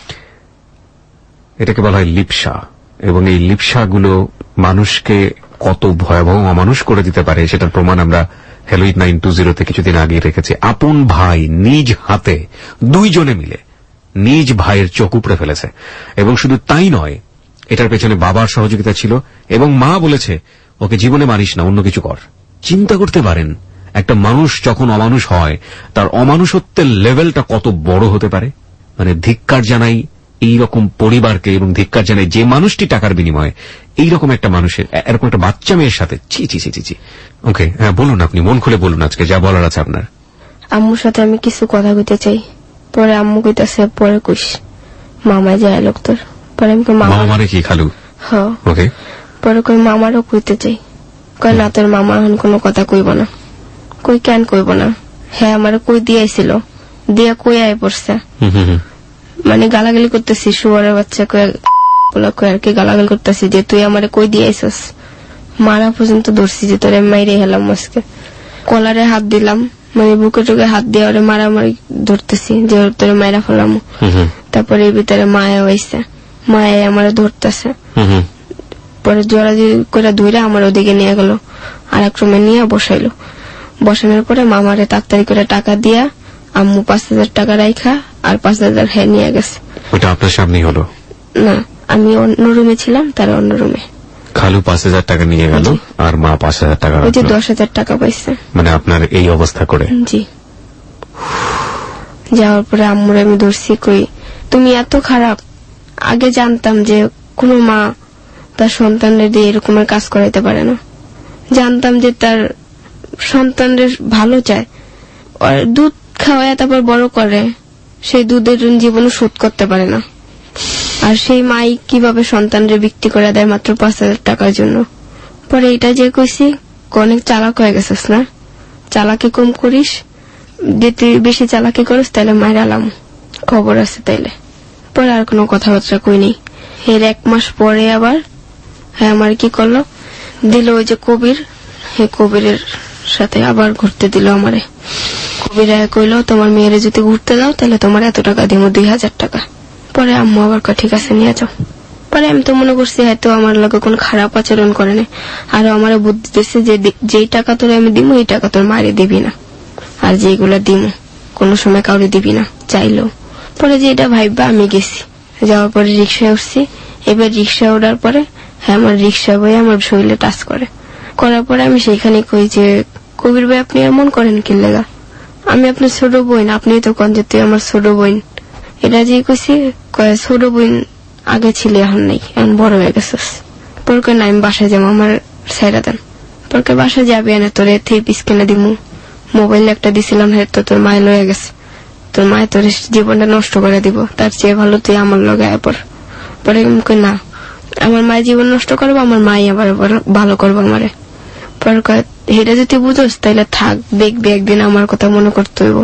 এটাকে বলা হয় লিপ্সা, এবং এই লিপ্সাগুলো মানুষকে কত ভয়াবহ অমানুষ করে দিতে পারে সেটার প্রমাণ আমরা হ্যালো এইট নাইন টু জিরোতে কিছুদিন আগে রেখেছি। আপন ভাই নিজ হাতে দুইজনে মিলে নিজ ভাইয়ের চোখ উপড়ে ফেলেছে, এবং শুধু তাই নয়, এটার পেছনে বাবার সহযোগিতা ছিল, এবং মা বলেছে ওকে জীবনে মারিস না, অন্য কিছু কর। চিন্তা করতে পারেন একটা মানুষ যখন অমানুষ হয় তার অমানুষত্বের লেভেলটা কত বড় হতে পারে। মানে ধিক্কার জানাই এইরকম পরিবারকে, এবং ধিক্কার জানাই যে মানুষটি টাকার বিনিময়ে এইরকম একটা মানুষের, এরকম একটা বাচ্চা মেয়ের সাথে। ছি ছি ছি ছি। ওকে, হ্যাঁ বলুন, আপনি মন খুলে বলুন আজকে যা বলার আছে আপনার। আম্মুর সাথে আমি কিছু কথা কইতে চাই। পরে আম্মু কইতাছে পরে কইস, মামা যায় লোক তোর। পরে আমি মামা মানে কি খালু? হ্যাঁ। ওকে। পরে কই মামারও কইতে চাই। কই না, তোর মামা এখন কোনো কথা কইব না। কই কেন কইব না? হ্যাঁ আমার কই দিয়েছিল, দিয়া কই আয় পড়ছে। মানে গালাগালি করতেছি, শুয়ারের বাচ্চা কয়ে আর কি গালাগালি করতেছি যে তুই আমারে কই দিয়েছিস। মারা পর্যন্ত ধরছি যে তোরে মাইরে হেলাম আজকে। কলারে হাত দিলাম, মানে বুকে টুকে হাত দিয়ে ওরে মারামারি ধরতেছি যে তোরে মাইরা ফেলাম। তারপরে এর ভিতরে মায়া হয়েছে, মায়া আমারে ধরতেছে। পরে জোরাজি করে ধরে আমার ওদিকে নিয়ে গেল, আর এক রুমে নিয়ে বসাইলো। বসানোর পরে মামারে তাড়াতাড়ি করে টাকা দিয়া আম্মু পাঁচ হাজার টাকা রাইখা আর পাঁচ হাজার হ্যাঁ নিয়ে গেছে। ওটা আপনার সামনেই হলো? না, আমি অন্য রুমে ছিলাম, তার অন্য রুমে। খালু পাঁচ হাজার টাকা নিয়ে গেল আর মা পাঁচ হাজার টাকা, ওই যে দশ হাজার টাকা পাইছে। মানে আপনার এই অবস্থা করে? জি। যাওয়ার পরে আম্মুরে আমি ধরছি, কই তুমি এত খারাপ। আগে জানতাম যে কোনো মা তার সন্তানদের দিয়ে এরকমের কাজ করাইতে পারে না। জানতাম যে তার সন্তানদের ভালো চায়, আর দুধ খাওয়ায় তারপর বড় করে, সেই দুধের জীবনে শোধ করতে পারে না। আর সেই মাই কিভাবে সন্তানদের বিক্রি করে দেয় মাত্র পাঁচ হাজার টাকার জন্য। পরে এটা যে কইছি অনেক চালাক হয়ে গেছিস না, চালাকি কম করিস, যে তুই বেশি চালাকি করিস তাহলে মাইরালাম, খবর আছে তাইলে। পরে আর কোনো কথাবার্তা কই নেই। এর এক মাস পরে আবার হ্যাঁ আমার কি করলো, দিল ওই যে কবির, হে কবিরের সাথে আবার ঘুরতে দিল আমারে। কবির কইলো তোমার মেয়েরে যদি ঘুরতে দাও তাহলে তোমার এত টাকা দিব, দুই হাজার টাকা। পরে আম্মু আবার কয় ঠিক আছে নিয়ে যাও। পরে আমি তো মনে করছি হয়তো আমার লগে কোন খারাপ আচরণ করে না, আর আমার বুদ্ধি দিচ্ছে যে যেই টাকা তোর আমি দিব এই টাকা তোর মারে দিবি না, আর যেগুলা দিব কোনো সময় কাউরে দিবি না চাইলো। পরে যে এটা ভাইবা আমি গেছি, যাওয়ার পরে রিক্সায় উঠছি। এবার রিক্সা ওঠার পরে হ্যাঁ আমার রিক্সা বই আমার শরীরে টাচ করে, করার পরে আমি সেইখানে কই যে কবির ভাই আপনি এমন করেন কি লেগা, আমি আপনার ছোট বোন, আপনি তো কন যে তুই আমার ছোট বোন। এটা যে কইছি কয় ছোট বোন আগে ছিল এখন নেই, এখন বড় হয়ে গেছিস। পরকে না আমি বাসায় যাবো, আমার সাইরা দেন। পরকে বাসায় যাবি না তোর থ্রি পিস কিনে দিমু, মোবাইল একটা দিছিলাম হ্যাঁ তো তোর মায় লয়ে গেছে, তোর মায় তোর জীবনটা নষ্ট করে দিব, তার চেয়ে ভালো তুই আমার লগে আয় পর। পরে না আমার মায়ের জীবন নষ্ট করবো, আমার মাই আবার ভালো করবো আমারে। পরে কয় এটা যদি বুঝোস তাইলে থাক, দেখবি একদিন আমার কথা মনে করতে হইব।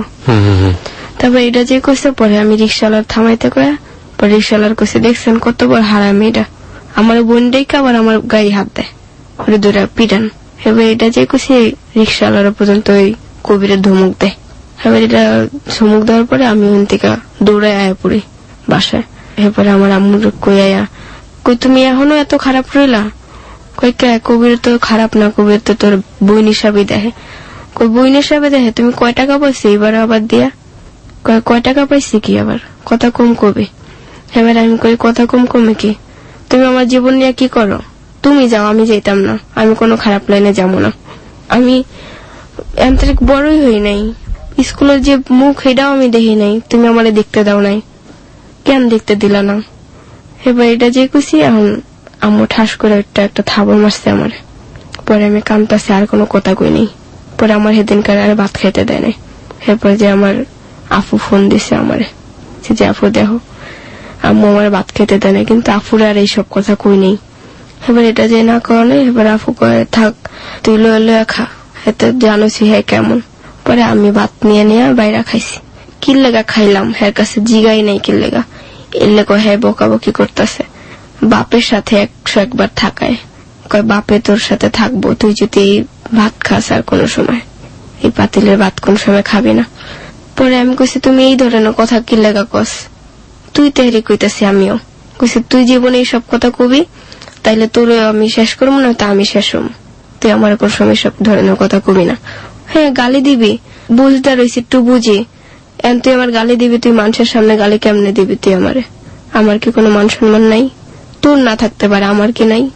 তারপর এটা যে কইছে পরে আমি রিক্সাওয়ালার থামাইতে কয়া, পরে রিক্সাওয়ালার কইছে দেখছেন কত বড় হারামি এটা, আমার বোন ডেকে আবার আমার গায়ে হাত দেয়, ওরে দুটা পিটান। এবার এটা যে কইছে রিক্সাওয়ালার পর্যন্ত ওই কবিরের ধমক দেয়। এবার এটা ধমক দেওয়ার পরে আমি ওখান থেকে দৌড়ে আয়া পড়ি বাসায়। এরপরে আমার আম্মুর কই আয়া কই তুমি এখনো এত খারাপ রইলা, কই কে কবির তো খারাপ না, কবির তো তোর বোন হিসাবে দেখে। কই বোন হিসাবে দেখে, তুমি কয় টাকা পাইছি এবার আবার দিয়া, কয় কয় টাকা পাইছি কি আবার কথা কম কবি। এবার আমি কই কথা কম কমে কি, তুমি আমার জীবন নিয়ে কি করো, তুমি যাও আমি যেতাম না, আমি কোনো খারাপ লাইনে যাবো না, আমি এমতারিক বড়ই হই নাই, স্কুলের যে মুখ এটাও আমি দেখি নাই, তুমি আমারে দেখতে দাও নাই, কেন দেখতে দিলা না। এবার এটা যে কইছি এখন আম্মু ঠাস করে একটা একটা থাবর মারছে আমারে। পরে আমি কাঁদতাছি, আর কোনো কথা কই নেই। পরে আমার সেদিনকার আর ভাত খাইতে দেয় নাই। এরপর যে আমার আফু ফোন দিছে আমারে যে আফু দেখো আম্মু আমার ভাত খেতে দেয় না, কিন্তু আফুর আর এইসব কথা কই নেই। এবার এটা যে না করে এবার আফু কয়ে থাক তুই লয়ে লয়ে খা, এতে জানোছি হ্যাঁ কেমন। পরে আমি ভাত নিয়ে নিয়ে বাইরে খাইছি। কি লেগা খাইলাম হ্যাঁ কাছে জিগাই নাই কি লেগা, এর লেগা হ্যাঁ বকাবকি করতেছে, বাপের সাথে একশো একবার থাকায় কয় বাপে তোর সাথে থাকবো, তুই যদি এই ভাত খাস আর কোন সময় এই পাতিলের ভাত কোন সময় খাবি না। পরে আমি কইছি তুমি এই ধরনের কথা কি লেগা কস, তুই তেহরি কইতাছি আমিও কইছি তুই জীবনে এইসব কথা কবি তাইলে তোর আমি শেষ করবো না, তা আমি শেষ হম, তুই আমার কোন সময় সব ধরনের কথা কবি না। হ্যাঁ গালি দিবি বুঝতে রয়েছি একটু বুঝি, এখন তুই আমার গালি দিবি, তুই মানুষের সামনে গালি কেমনে দিবি তুই আমারে, আমার কি কোনো মান সম্মান নাই, তোর না থাকতে পারে আমার কি নাই,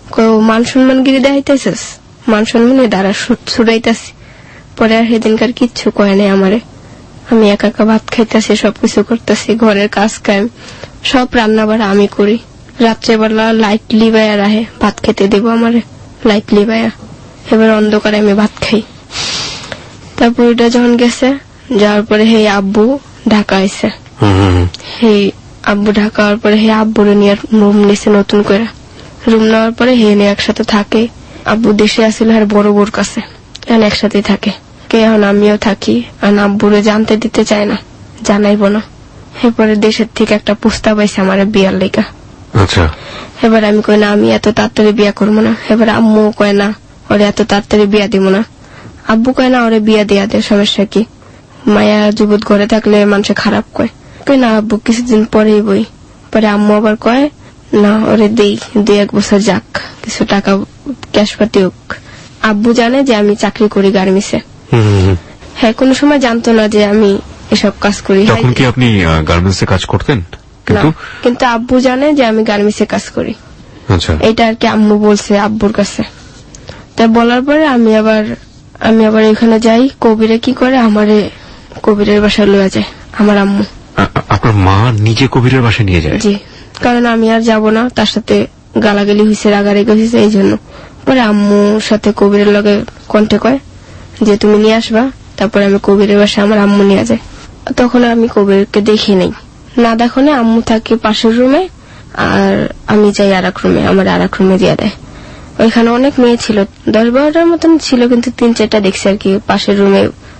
মান সম্মান গিরি দেখাইতেছিস, মান সম্মানে দ্বারা ছুড়াইতেছি। পরে আর সেদিনকার কিচ্ছু কয় নাই আমারে, আমি একা একা ভাত খাইতেছি, সবকিছু করতেছি, ঘরের কাজ কাম সব রান্না বাড়া আমি করি। রাত্রেবেলা লাইট লিবাইয়া রাহে ভাত খেতে দেব আমারে, লাইট লিবাইয়া। এবার অন্ধকারে আমি ভাত খাই। তারপর ওইটা যখন গেছে যাওয়ার পরে হে আব্বু ঢাকা আইছে, সেই আব্বু ঢাকা হওয়ার পরে হে আব্বুরে নিয়ে রুম নিছে নতুন করে। রুম নেওয়ার পরে হে নিয়ে একসাথে থাকে। আব্বু দেশে আসলে আর বড় বোর কাছে, এখন একসাথে থাকে। কে এখন আমিও থাকি, আর আব্বুরে জানতে দিতে চায় না, জানাইব না। এরপরে দেশের থেকে একটা প্রস্তাব আইছে আমার বিয়ার লেগা। আচ্ছা এবার আমি কই না আমি এত তাড়াতাড়ি বিয়া করবো না। এবার আম্মু কয় না ওরে এত তাড়াতাড়ি বিয়া দিব না। আব্বু কয় না ওরে বিয়া দিয়া দে, সমস্যা কি, মায়া যুবত ঘরে থাকলে মানুষে খারাপ কয়। কই না আব্বু কিছুদিন পরেই বই। পরে আম্মু আবার কয় না ওরে দেই, দুই এক বছর যাক, কিছু টাকা ক্যাশ পাতি হোক। আব্বু জানে যে আমি চাকরি করি গার্মেন্টসে। হ্যাঁ কোনো সময় জানতো না যে আমি এসব কাজ করি। তখন কি আপনি গার্মেন্টসে কাজ করতেন? কিন্তু কিন্তু আব্বু জানে যে আমি গার্মেন্টসে কাজ করি। আচ্ছা এটা আর কি আম্মু বলছে আব্বুর কাছে। তা বলার পরে আমি আবার আমি আবার এখানে যাই। কবিরে কি করে আমারে কবিরের বাসায় লয়ে যায় আমার আম্মু। আপনার মা নিজে কবিরের বাসায় নিয়ে যায়? জি, কারণ আমি আর যাব না, তার সাথে গালাগালি হয়েছে, রাগারাগি হয়েছে, এই জন্য। পরে আম্মুর সাথে কবিরের লগে কন্ট্যাক্ট হয় যে তুমি নিয়ে আসবা। তারপরে আমি কবিরের বাসায় আমার আম্মু নিয়ে যায়। তখন আমি কবিরকে দেখি নাই, না দেখো না আম্মু থাকে পাশের রুমে আর আমি যাই আর এক রুমে, আমার আর এক রুমে দিয়ে দেয়। ওইখানে অনেক মেয়ে ছিল, দশ বারোটার মতন ছিল, কিন্তু তিন চারটা দেখছি আর কি পাশের রুমে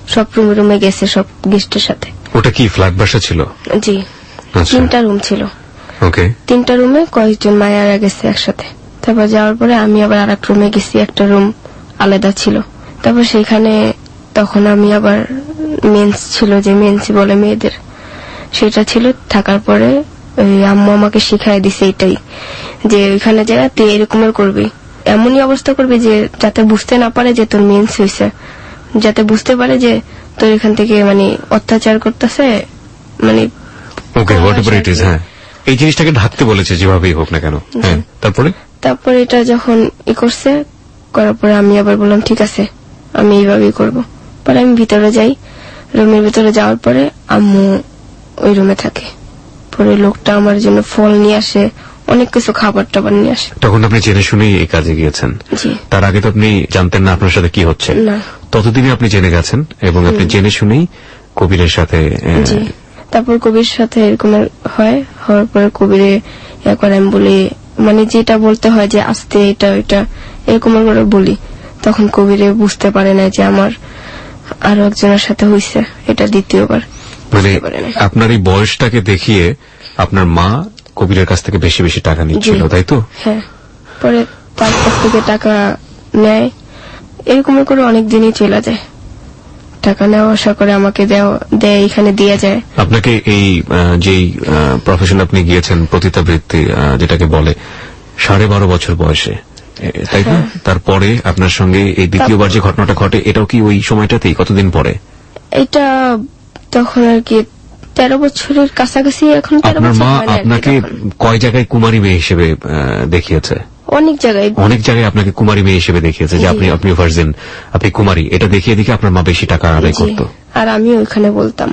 সব রুমে রুমে গেছে সব গেস্টের সাথে। ওটা কি ফ্ল্যাট বাসা ছিল? জি, তিনটা রুম ছিল। ওকে। তিনটা রুমে কয়েকজন মায়েরা গেছে একসাথে। তারপর যাওয়ার পরে আমি আবার আর এক রুমে গেছি, একটা রুম আলাদা ছিল। তারপর সেখানে তখন আমি আবার মেন্স ছিল, যে মেন্সি বলে মেয়েদের, সেটা ছিল। থাকার পরে ওই আম্মু আমাকে শিখাই দিছে এটাই, যে ওইখানে যায় তুই এরকমের করবি, এমনই অবস্থা করবি যে যাতে বুঝতে না পারে যে তোর মেন্স হয়েছে, যাতে বুঝতে পারে যে তোর এখান থেকে মানে অত্যাচার করতেছে, মানে ওকে হোয়াটএভার ইট ইজ। হ্যাঁ, এই জিনিসটাকে ঢাকতে বলেছে যেভাবেই হোক না কেন। হ্যাঁ, তারপরে তারপরে এটা যখন ই করছে, করার পরে আমি আবার বললাম ঠিক আছে আমি এইভাবেই করবো। পরে আমি ভিতরে যাই, রুমের ভিতরে যাওয়ার পরে আম্মু ওই রুমে থাকে। পরে লোকটা আমার জন্য ফল নিয়ে আসে, অনেক কিছু খাবার টাবার নিয়ে আসে। তখন আপনি জেনে শুনেই এই কাজে গিয়েছেন? জি। তার আগে তো আপনি জানতেন না আপনার সাথে কি হচ্ছে? না। ততদিনে আপনি জেনে গেছেন এবং আপনি জেনে শুনেই কবিরের সাথে। জি। তারপর কবির সাথে এরকম হয়, হওয়ার পরে কবিরে একবার আমি বলি, মানে যেটা বলতে হয় যে আস্তে এটা ওইটা এরকম করে বলি, তখন কবিরে বুঝতে পারে না যে আমার আরো একজনের সাথে হয়েছে, এটা দ্বিতীয়বার। মানে আপনার এই বয়সটাকে দেখিয়ে আপনার মা কবিরের কাছ থেকে বেশি বেশি টাকা নিচ্ছিল, তাই তো? হ্যাঁ। পরে তার কাছ থেকে টাকা নেয়, এরকম করে অনেক দিনই চলে যায়। টাকা নেওয়া আশা করে আমাকে দেয়, এখানে দিয়ে যায়। আপনাকে এই যেই প্রফেশন আপনি গিয়েছেন, পতিতাবৃত্তি যেটাকে বলে, সাড়ে বারো বছর বয়সে, তাই না? তারপরে আপনার সঙ্গে এই দ্বিতীয়বার যে ঘটনাটা ঘটে, এটাও কি ওই সময়টাতেই? কতদিন পরে? এটা তখন আর কি তেরো বছরের কাছাকাছি। এখন আপনার মা আপনাকে কয় জায়গায় কুমারী মেয়ে হিসেবে দেখিয়েছে? অনেক জায়গায়, অনেক জায়গায় আপনাকে কুমারী মেয়ে হিসেবে দেখিয়েছে, যে আপনি আপনি ভার্জিন, আপনি কুমারী। এটা দেখিয়ে দেখে আপনার মা বেশি টাকা আদায় করত, আর আমি ওইখানে বলতাম।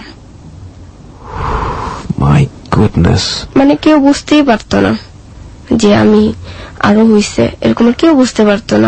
My goodness. মানে কেউ বুঝতেই পারতো না যে আমি আরো হইছে, এরকম কেউ বুঝতে পারতো না।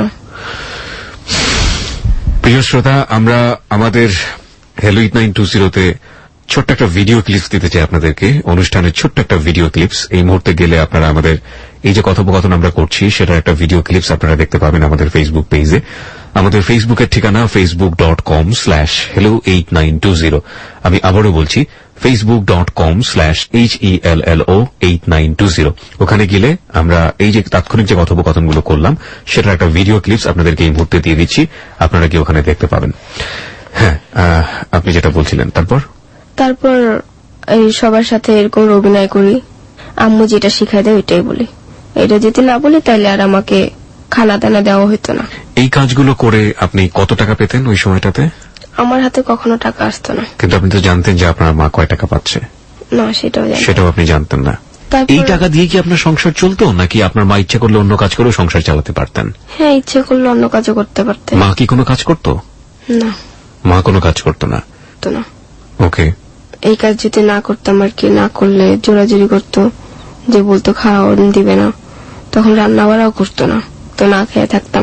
প্রিয় শ্রোতা, আমরা আমাদের হ্যালো এইট নাইন টু জিরোতে ছোট্ট একটা ভিডিও ক্লিপস দিতে চাই আপনাদেরকে, অনুষ্ঠানের ছোট্ট একটা ভিডিও ক্লিপস। এই মুহূর্তে গেলে আপনারা আমাদের এই যে কথোপকথন আমরা করছি সেটার একটা ভিডিও ক্লিপস আপনারা দেখতে পাবেন আমাদের ফেসবুক পেজে। আমাদের ফেসবুকের ঠিকানা Facebook dot com slash hello eight nine two zero. আমি আবারও বলছি, Facebook dot com slash H E L L O eight nine two zero. ওখানে গেলে আমরা এই যে তাৎক্ষণিক যে কথোপকথনগুলো করলাম সেটার একটা ভিডিও ক্লিপস আপনাদেরকে এই মুহূর্তে দিয়ে দিচ্ছি, আপনারা কি ওখানে দেখতে পাবেন। হ্যাঁ, আপনি যেটা বলছিলেন। তারপর তারপর এই সবার সাথে এরকম অভিনয় করি, আম্মু যেটা শিখাই দেয় ওইটাই বলি। এটা যদি না বলি তাহলে আর আমাকে খানা দানা দেওয়া হইতো না। এই কাজগুলো করে আপনি কত টাকা পেতেন ওই সময়টাতে? আমার হাতে কখনো টাকা আসতো না। কিন্তু আপনি তো জানতেন যে আপনার মা কয় টাকা পাচ্ছে? না, সেটাও সেটাও আপনি জানতেন না। এই টাকা দিয়ে কি আপনার সংসার চলতো, নাকি আপনার মা ইচ্ছা করলে অন্য কাজ করেও সংসার চালাতে পারতেন? হ্যাঁ, ইচ্ছে করলে অন্য কাজও করতে পারতেন। মা কি কোনো কাজ করতো? না, মা কোনো কাজ করতো না। তো না। ওকে। এই কাজ যদি না করতাম আর কি, না করলে জোরাজুরি করতো, যে বলতো খাওয়া দিবে না, তখন রান্না বাড়াও করতো না, তো না খেয়ে থাকতাম।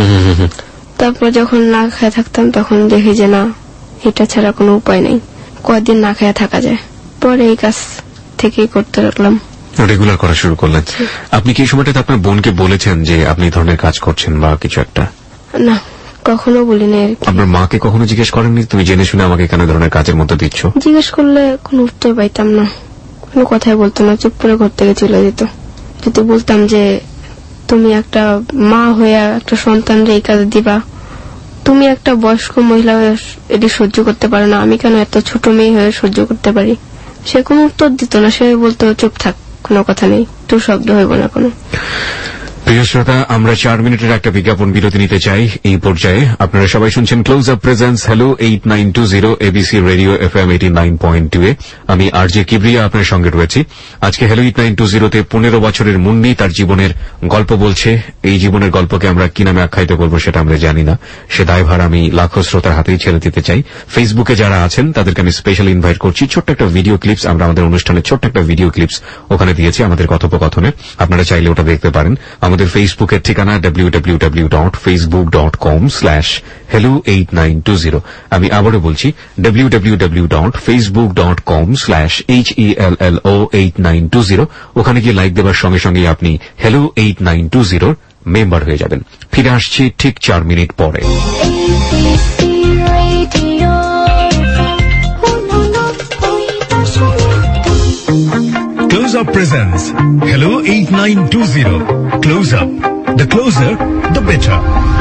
তারপর যখন না খেয়ে থাকতাম তখন দেখি যে না, এটা ছাড়া কোনো উপায় নেই, কয়েকদিন না খেয়ে থাকা যায়। পরে এই কাজ থেকেই করতে লাগলাম, রেগুলার করা শুরু করলেন। আপনি কি এই সময়টাতে আপনার বোনকে বলেছেন যে আপনি এই ধরনের কাজ করছেন বা কিছু একটা? না, কখনো বলিনি। আপনার মাকে কখনো জিজ্ঞেস করেননি তুমি জেনে শুনে আমাকে কেন ধরনের কাজের মধ্যে দিচ্ছ? জিজ্ঞেস করলে কোনো উত্তর পাইতাম না, কোনো কথাই বলতো না, চুপ করে ঘর থেকে চলে যেত। যদি বলতাম যে তুমি একটা মা হয়ে একটা সন্তানরে এই কাজ দিবা, তুমি একটা বয়স্ক মহিলা হয়ে এটি সহ্য করতে পারো না, আমি কেন এত ছোট মেয়ে হয়ে সহ্য করতে পারি? সে কোনো উত্তর দিত না, সে বলতো চুপ থাক, কোনো কথা নেই, তোর শব্দ হইব না কোনো। প্রিয় শ্রোতা, আমরা চার মিনিটের একটা বিজ্ঞাপন বিরতি নিতে চাই। এই পর্যায়ে আপনারা সবাই শুনছেন Close Up presents hello eight nine two zero ABC radio F M eighty nine point two এ। আমি আর জে কিবরিয়া আপনার সঙ্গে রয়েছি। আজকে হ্যালো এইট নাইন টু জিরোতে পনেরো বছরের মুন্নি তার জীবনের গল্প বলছে। এই জীবনের গল্পকে আমরা কি নামে আখ্যায়িত করবো সেটা আমরা জানি না, সে দায়ভার আমি লাখো শ্রোতার হাতেই ছেড়ে দিতে চাই। ফেসবুকে যারা আছেন তাদেরকে আমি স্পেশাল ইনভাইট করছি। ছোট্ট একটা ভিডিও ক্লিপস আমরা আমাদের অনুষ্ঠানে ছোট্ট একটা ভিডিও ক্লিপস ওখানে দিয়েছি আমাদের কথোপকথনে, আপনারা চাইলে ওটা দেখতে পারেন। আমাদের ফেসবুকের ঠিকানা W W W dot Facebook dot com slash hello eight nine two zero. আমি আবারও বলছি W W W dot Facebook dot com slash H E L L O eight nine two zero. ওখানে গিয়ে লাইক দেওয়ার সঙ্গে সঙ্গে আপনি hello eight nine two জিরোর মেম্বার হয়ে যাবেন। ফিরে আসছি ঠিক চার মিনিট পরে। Close Up presents Hello eight nine two zero. Close Up. The closer, the better.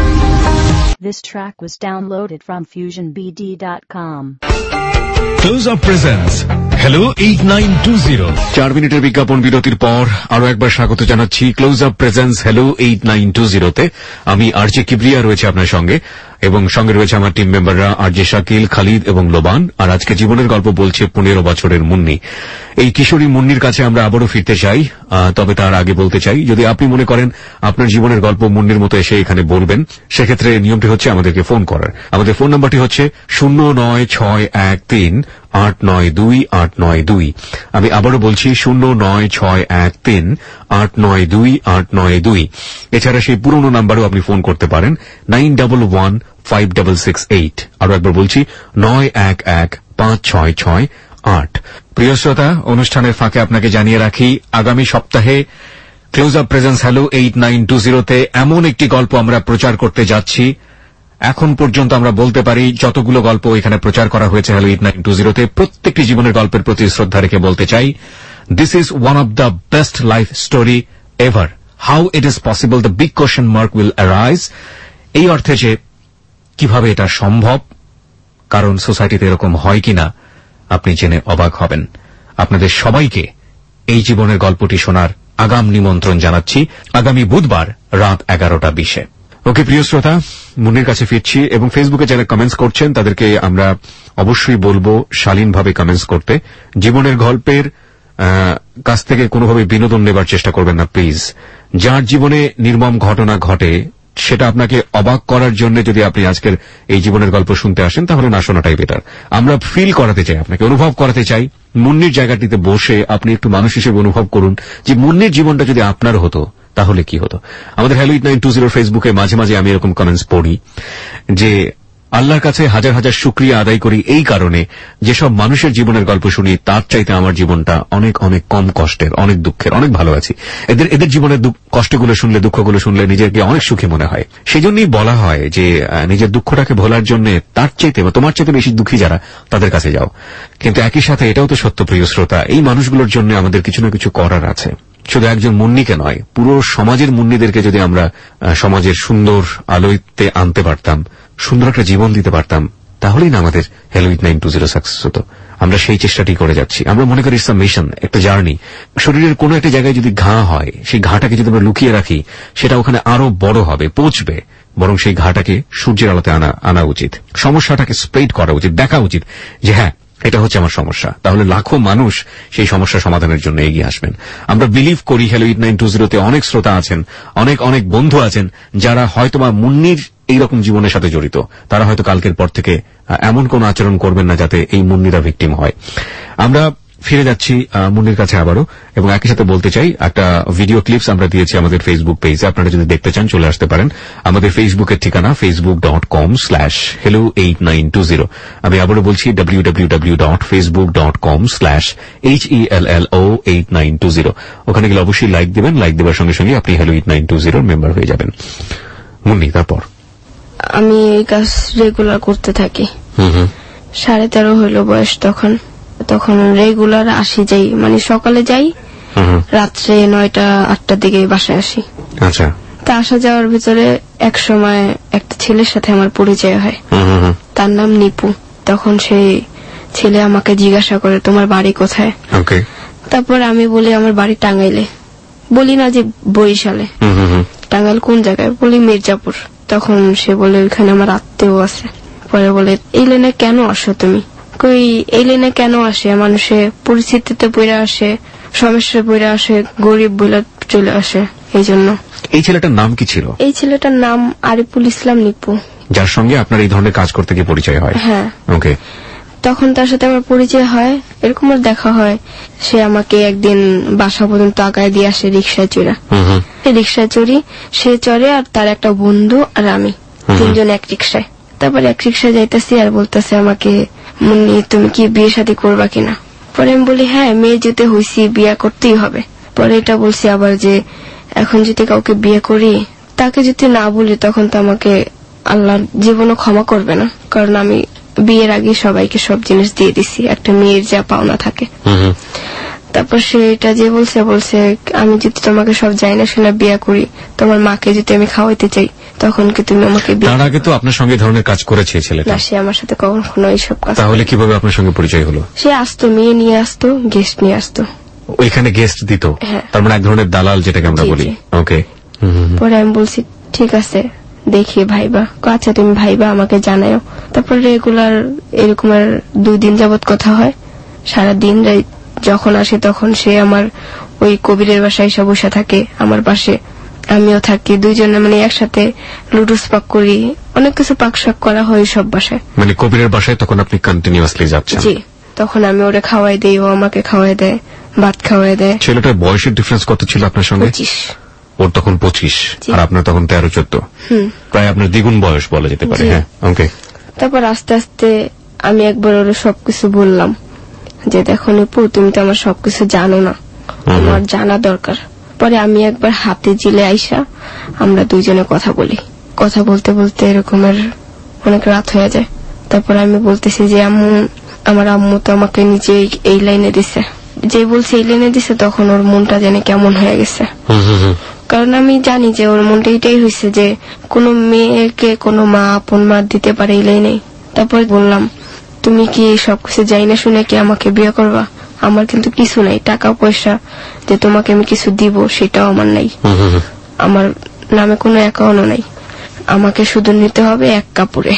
This track was downloaded from fusion b d dot com. Close Up presents Hello eight nine two zero. চার মিনিটের বিজ্ঞাপন বিরতির পর আরো একবার স্বাগত জানাচ্ছি Close Up presents hello eight nine two জিরোতে। আমি আরজে কিবরিয়া রয়েছে আপনার সঙ্গে এবং সঙ্গে রয়েছে আমার টিম মেম্বাররা আরজে শাকিল, খালিদ এবং লোবান। আর আজকে জীবনের গল্প বলছে পনেরো বছরের মুন্নি। এই কিশোরী মুন্নির কাছে আমরা আবারও ফিরতে চাই, তবে তার আগে বলতে চাই, যদি আপনি মনে করেন আপনার জীবনের গল্প মুন্নির মতো এসে এখানে বলবেন, সেক্ষেত্রে নিয়মটি হচ্ছে আমাদেরকে ফোন করার। আমাদের ফোন নাম্বারটি হচ্ছে শূন্য নয় ছয় এক তিন আট নয় দুই আট নয় দুই। আমি আবারও বলছি শূন্য নয় ছয় এক তিন আট নয় দুই আট নয় দুই। এছাড়া সেই পুরনো নাম্বারও আপনি ফোন করতে পারেন nine double one five double six eight. আরো একবার বলছি নয় এক এক পাঁচ ছয় ছয় আট। প্রিয় শ্রোতা, অনুষ্ঠানের ফাঁকে আপনাকে জানিয়ে রাখি, আগামী সপ্তাহে Close Up presents hello eight nine two জিরোতে এমন একটি গল্প আমরা প্রচার করতে যাচ্ছি। এখন পর্যন্ত আমরা বলতে পারি যতগুলো গল্প এখানে প্রচার করা হয়েছে হ্যালো এইট নাইন টু জিরোতে, প্রত্যেকটি জীবনের গল্পের প্রতি শ্রদ্ধা রেখে বলতে চাই, this is one of the best life story ever. How it is possible, the big question mark will arise. এই অর্থে যে কিভাবে এটা সম্ভব, কারণ সোসাইটিতে এরকম হয় কিনা আপনি জেনে অবাক হবেন। আপনাদের সবাইকে এই জীবনের গল্পটি শোনার আগাম নিমন্ত্রণ জানাচ্ছি আগামী বুধবার রাত এগারোটা বিশে। ওকে প্রিয় শ্রোতা, মুন্নির কাছে ফিরছি এবং ফেসবুকে যারা কমেন্টস করছেন তাদেরকে আমরা অবশ্যই বলবো শালীনভাবে কমেন্টস করতে। জীবনের গল্পের কাছ থেকে কোনোভাবে বিনোদন নেবার চেষ্টা করবেন না প্লিজ। যার জীবনে নির্মম ঘটনা ঘটে সেটা আপনাকে অবাক করার জন্য যদি আপনি আজকের এই জীবনের গল্প শুনতে আসেন, তাহলে না শোনাটাই বেটার। আমরা ফিল করাতে চাই, আপনাকে অনুভব করাতে চাই। মুন্নির জায়গাটিতে বসে আপনি একটু মানুষ হিসেবে অনুভব করুন যে মুন্নির জীবনটা যদি আপনার হতো তাহলে কি হতো। আমাদের hello eight nine two zero ফেসবুকে মাঝে মাঝে আমি এরকম কমেন্টস পড়ি যে আল্লাহর কাছে হাজার হাজার শুকরিয়া আদায় করি এই কারণে যেসব মানুষের জীবনের গল্প শুনি তার চাইতে আমার জীবনটা অনেক অনেক কম কষ্টের, অনেক দুঃখের, অনেক ভালো আছি। এদের এদের জীবনের কষ্টগুলো শুনলে, দুঃখগুলো শুনলে নিজেকে অনেক সুখী মনে হয়। সেজন্যই বলা হয় যে নিজের দুঃখটাকে ভোলার জন্য তার চাইতে বা তোমার চাইতে বেশি দুঃখী যারা তাদের কাছে যাও। কিন্তু একই সাথে এটাও তো সত্য প্রিয় শ্রোতা, এই মানুষগুলোর জন্য আমাদের কিছু না কিছু করার আছে। শুধু একজন মুন্নিকে নয়, পুরো সমাজের মুন্নিদেরকে যদি আমরা সমাজের সুন্দর আলোতে আনতে পারতাম, সুন্দর একটা জীবন দিতে পারতাম, তাহলেই না আমাদের hello eight nine two zero success হতো। আমরা সেই চেষ্টাটি করে যাচ্ছি। আমরা মনে করি ইটস আ মিশন, একটা জার্নি। শরীরের কোনো একটা জায়গায় যদি ঘা হয়, সেই ঘাটাকে যদি আমরা লুকিয়ে রাখি, সেটা ওখানে আরো বড় হবে, পৌঁছবে। বরং সেই ঘাটাকে সূর্যের আলোতে আনা আনা উচিত, সমস্যাটাকে স্প্রেড করা উচিত, দেখা উচিত যে হ্যাঁ এটা হচ্ছে আমার সমস্যা। তাহলে লাখো মানুষ সেই সমস্যা সমাধানের জন্য এগিয়ে আসবেন। আমরা বিলিভ করি হ্যালো এইট নাইন টু জিরোতে অনেক শ্রোতা আছেন, অনেক অনেক বন্ধু আছেন যারা হয়তোবা মুন্নির এইরকম জীবনের সাথে জড়িত। তারা হয়তো কালকের পর থেকে এমন কোন আচরণ করবেন না যাতে এই মুন্নিরা ভিকটিম হয়। আমরা ফিরে যাচ্ছি মুন্নির কাছে আবারও, এবং একই সাথে বলতে চাই একটা ভিডিও ক্লিপস আমরা দিয়েছি আমাদের ফেসবুক পেজে। আপনারা যদি দেখতে চান চলে আসতে পারেন। আমাদের ফেসবুকের ঠিকানা Facebook dot com slash hello eight nine two zero. আমি আবারও বলছি W W W dot Facebook dot com slash H E L L O eight nine two zero. ওখানে গেলে অবশ্যই লাইক দেবেন। লাইক দেওয়ার সঙ্গে সঙ্গে আপনি হ্যালো এইট নাইন টু জিরোর মেম্বার হয়ে যাবেন। মুন্নি, তারপর? আমি এই কাজ রেগুলার করতে থাকি। সাড়ে তেরো হইল বয়স তখন। তখন রেগুলার আসি যাই, মানে সকালে যাই, রাত্রে নয়টা আটটার দিকে বাসায় আসি। আচ্ছা। তা আসা যাওয়ার ভিতরে এক সময় একটা ছেলের সাথে আমার পরিচয় হয়, তার নাম নিপু। তখন সেই ছেলে আমাকে জিজ্ঞাসা করে তোমার বাড়ি কোথায়। তারপর আমি বলি আমার বাড়ি টাঙ্গাইলে। বলি না যে বরিশালে। টাঙ্গাইল কোন জায়গায়? বলি মির্জাপুর। তখন সে বলে ওইখানে আমার আত্মীয় আছে। পরে বলে এই লাইনে কেন আসো তুমি? কই এই লাইনে কেন আসে? মানুষে পরিস্থিতিতে পড়ে আসে, সমস্যায় পড়ে আসে, গরিব বলে চলে আসে। এই জন্য। এই ছেলেটার নাম কি ছিল? এই ছেলেটার নাম আরিফুল ইসলাম নিপু, যার সঙ্গে আপনার এই ধরনের কাজ করতে গিয়ে পরিচয় হয়। হ্যাঁ। ওকে। তখন তার সাথে আমার পরিচয় হয়, এরকম দেখা হয়। সে আমাকে একদিন বাসা পর্যন্ত আগায় দিয়ে আসে রিক্সায় চড়া। রিক্সায় চড়ি, সে চড়ে আর তার একটা বন্ধু আর আমি, তিনজন এক রিক্সায়। তারপরে এক রিক্সায় যাইতেছি আর বলতেছে আমাকে মুন্নি তুমি কি বিয়ে শাদী করবা কিনা? পরে আমি বলি হ্যাঁ, মেয়ে যেতে হইছি, বিয়ে করতেই হবে। পরে এটা বলছি আবার যে এখন যদি কাউকে বিয়ে করি, তাকে যদি না বলি তখন তো আমাকে আল্লাহ জীবনও ক্ষমা করবে না, কারণ আমি বিয়ের আগে সবাইকে সব জিনিস দিয়ে দিছি, একটা মেয়ের যা পাওনা থাকে। তারপর সে এটা যে বলছে বলছে আমি যদি তোমাকে সব যাই না শুনে বিয়ে করি, তোমার মাকে যদি আমি খাওয়াইতে চাই, তখন কি তুমি আমাকে বিয়ে? তার আগে তো আপনার সঙ্গে ধরনের কাজ করেছে ছেলেটা। না, সে আমার সাথে কখনো এইসব কাজ। তাহলে কিভাবে আপনার সঙ্গে পরিচয় হলো? সে আসতো, মেয়ে নিয়ে আসতো, গেস্ট নিয়ে আসতো, ওইখানে গেস্ট দিত। তার মানে এক ধরনের দালাল যেটাকে আমরা বলি। ওকে। পরে আমি বলছি ঠিক আছে দেখি ভাইবা। আচ্ছা তুমি ভাইবা আমাকে জানাও। তারপর রেগুলার এরকমের দুই দিন যাবত কথা হয়। সারা দিন যখন আসে তখন সে আমার ওই কবিরের বাসায় এসে বসে থাকে আমার পাশে, আমিও থাকি, দুইজনে মানে একসাথে লুডুস পাক করি, অনেক কিছু পাক শাক করা হয় সব বাসায়। মানে কবিরের বাসায় তখন আপনি কন্টিনিউয়াসলি যাচ্ছেন? জি, তখন আমি ওরে খাওয়াই দেই, ও আমাকে খাওয়াই দেয়, ভাত খাওয়াই দেয়। ছেলেটার বয়সের ডিফারেন্স কত ছিল আপনার সঙ্গে? পঁচিশ। ওর তখন পঁচিশ আর আপনার তখন তেরো চোদ্দ, প্রায় আপনার দ্বিগুণ বয়স বলা যেতে পারে। হ্যাঁ, ওকে। তারপর আস্তে আস্তে আমি একবার ওরে সবকিছু বললাম যে দেখো নিপু, তুমি তো আমার সবকিছু জানো না, আমার জানা দরকার। পরে আমি একবার হাতে জিলে আইসা আমরা দুইজনে কথা বলি। কথা বলতে বলতে এরকমের অনেক রাত হয়ে যায়। তারপর আমি বলতেছি যে আম্মু, আমার আম্মু তো আমাকে নিচে এই লাইনে দিছে। যে বলছে এই লাইনে দিছে তখন ওর মনটা জানি কেমন হয়ে গেছে, কারণ আমি জানি যে ওর মনটা এটাই হয়েছে যে কোনো মেয়েকে কোনো মা আপন মা দিতে পারে এই লাইনে। তারপর বললাম তুমি কি সবকিছু যাই না শুনে কি আমাকে বিয়ে করবা? আমার কিন্তু কিছু নাই, টাকা পয়সা যে তোমাকে আমি কিছু দিব সেটাও আমার নাই, আমার নামে কোনো অ্যাকাউন্টও নাই, আমাকে শুধু নিতে হবে এক কাপড়ে।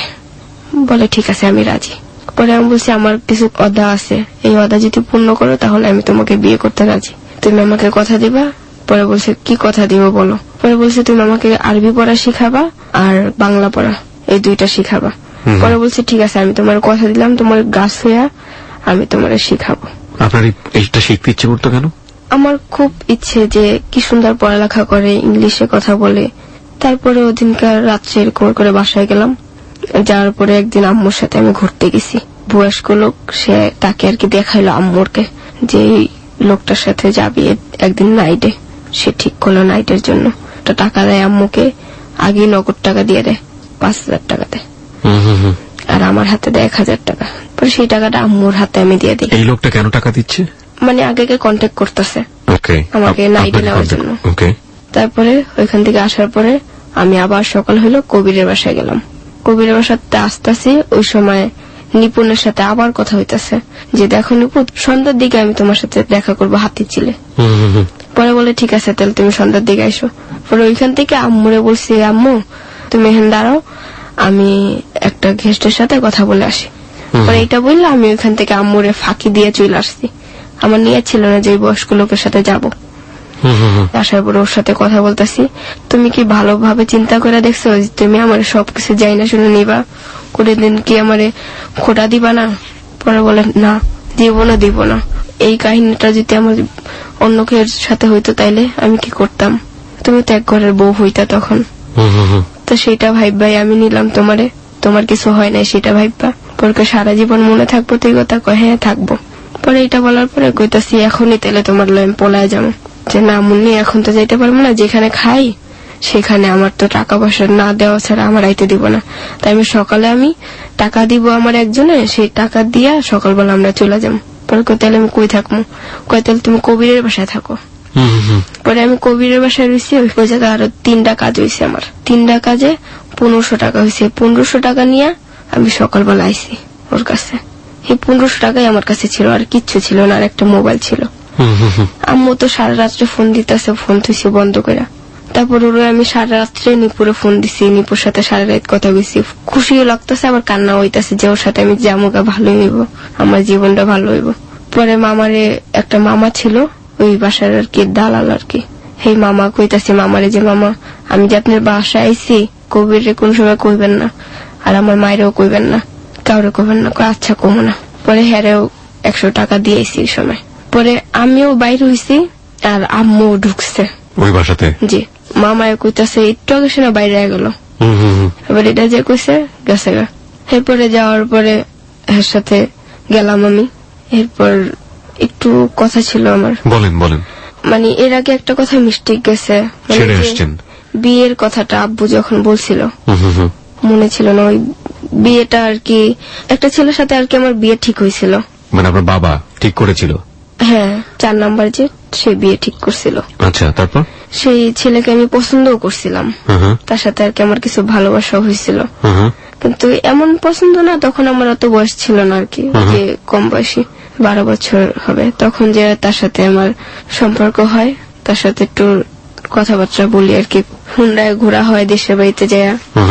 বলে ঠিক আছে আমি রাজি। পরে আমি বলছি আমার কিছু ওয়াদা আছে, এই ওয়াদা যদি পূর্ণ করো তাহলে আমি তোমাকে বিয়ে করতে রাজি, তুমি আমাকে কথা দিবা? পরে বলছে কি কথা দিব বলো? পরে বলছে তুমি আমাকে আরবি পড়া শিখাবা আর বাংলা পড়া, এই দুইটা শিখাবা। পরে বলছে ঠিক আছে আমি তোমার কথা দিলাম, তোমার গাছ হইয়া আমি তোমার শিখাবো। আপনার এইটা শিখতে ইচ্ছে করতো কেন? আমার খুব ইচ্ছে যে কি সুন্দর পড়ালেখা করে, ইংলিশে কথা বলে। তারপরে ওদিনকার রাত্রে এরকম করে বাসায় গেলাম, যাওয়ার পরে একদিন আম্মুর সাথে আমি ঘুরতে গেছি। বয়স্ক লোক, সে তাকে আর কি দেখাইলো আম্মুরকে যে লোকটার সাথে যাবি একদিন নাইটে। সে ঠিক করলো নাইটের জন্য টাকা দেয় আম্মুকে, আগে নগদ টাকা দিয়ে দেয়, পাঁচ হাজার টাকা দেয়, আর আমার হাতে দেয় এক হাজার টাকা। পরে সেই টাকাটা আম্মুর হাতে আমি দিয়ে দিই। এই লোকটা কেন টাকা দিচ্ছে? মানে আগে কন্ট্যাক্ট করতেছে আমাকে নাইটে নেওয়ার জন্য। তারপরে ওইখান থেকে আসার পরে আমি আবার সকাল হলো কবিরের বাসায় গেলাম। কবিরের বাসাতে আসতেছি, ওই সময় নিপুণের সাথে আবার কথা হইতেছে যে দেখো নিপু, সন্ধ্যার দিকে আমি তোমার সাথে দেখা করবো হাতির চিলে। পরে বলে ঠিক আছে তাহলে তুমি সন্ধ্যার দিকে আইসো। পরে ওইখান থেকে আম্মুরে বলছি আম্মু তুমি এখানে দাঁড়াও, আমি একটা গেস্টের সাথে কথা বলে আসি। পরে এটা বললে আমি ওইখান থেকে আম্মুরে ফাঁকি দিয়ে চলে আসছি। আমার নিয়ে ছিল না যে বয়স্ক লোকের সাথে যাব। আসার পরে ওর সাথে কথা বলতেছি, তুমি কি ভালোভাবে চিন্তা করে দেখছো তুমি আমার সবকিছু যাই না শুনে নিবা, করে দিন কি আমারে খোটা দিবা না? পরে বলে না, দিব না দিব না। এই কাহিনীটা যদি আমার অন্য কেউ সাথে হইতো তাইলে আমি কি করতাম? তুমি তো এক ঘরের বউ হইতা তখন। তো সেটা ভাইবাই আমি নিলাম তোমারে, তোমার কিছু হয় নাই সেটা ভাইবা। পরে সারা জীবন মনে থাকবো তুই কথা কয় হ্যাঁ থাকবো। পরে এটা বলার পরে কইতাছি এখনই তাহলে তোমার লয় পলায় যাবো। যে না মুন্নি এখন তো যাইতে পারবো না, যেখানে খাই সেখানে আমার তো টাকা পয়সা না দেওয়া ছাড়া আমার আইতে দিব না। তাই আমি সকালে আমি টাকা দিব আমার একজনে, সেই টাকা দিয়া সকালবেলা আমরা চলে যাবো। পরে কই তাহলে আমি কই থাকবো? কয় তাহলে তুমি কবিরের বাসায় থাকো। পরে আমি কবিরের বাসায় রয়েছি, ওই জায়গায় আরো তিনটা কাজ হয়েছে আমার। তিনটা কাজে পনেরোশো টাকা হয়েছে। পনেরোশো টাকা নিয়ে আমি সকালবেলা আইসি ওর কাছে। এই পনেরোশো টাকাই আমার কাছে ছিল, আর কিচ্ছু ছিল না, আর একটা মোবাইল ছিল। আম্মু তো সারা রাত্রে ফোন দিতেছে, ফোন থুইছি বন্ধ করে। তারপর ওরা আমি সারা রাত্রে নিপুরে ফোন দিছি, নিপুর সাথে সারা রাত কথা বলছি। খুশিও লাগতেছে আবার কান্না হইতেছে যে ওর সাথে আমি জামুকা ভালো হইব, আমার জীবনটা ভালো হইব। পরে মামারে একটা মামা ছিল ওই বাসার আর কি দালাল আর কি, সেই মামা কইতাছে মামারে যে মামা আমি যে আপনার বাসায় আইসি, কবিরে কোন সময় কইবেন না, আর আমার মায়েরও কইবেন না, কাউরে কইবেন না। আচ্ছা কমো না। পরে হ্যারেও একশো টাকা দিয়েছি এই সময়। পরে আমিও বাইরে হইছি আর আম্মু ঢুকছে ওই বাসাতে। জি, মামায় কইতাছে একটু আগে শোনা বাইরে গেল। এবার এটা যে কইছে গেছে গা। এরপরে যাওয়ার পরে এর সাথে গেলাম আমি। এরপর একটু কথা ছিল আমার। বলেন বলেন। মানে এর আগে একটা কথা মিস্টেক গেছে, বিয়ের কথাটা আব্বু যখন বলছিল মনে ছিল না, ওই বিয়েটা আর কি একটা ছেলের সাথে আর কি আমার বিয়ে ঠিক হয়েছিল। মানে আপনার বাবা ঠিক করেছিল? হ্যাঁ, চার নাম্বার যে সে বিয়ে ঠিক করছিল। আচ্ছা, তারপর? সেই ছেলেকে আমি পছন্দও করছিলাম, তার সাথে আর কি আমার কিছু ভালোবাসা হয়েছিল, কিন্তু এমন পছন্দ না, তখন আমার অত বয়স ছিল না আর কি, যে কম বয়সী, বারো বছর হবে। তখন যে তার সাথে আমার সম্পর্ক হয়, তার সাথে একটু কথাবার্তা বলি আর কি, হুন্ডায় ঘোরা হয় দেশের বাড়িতে যায়,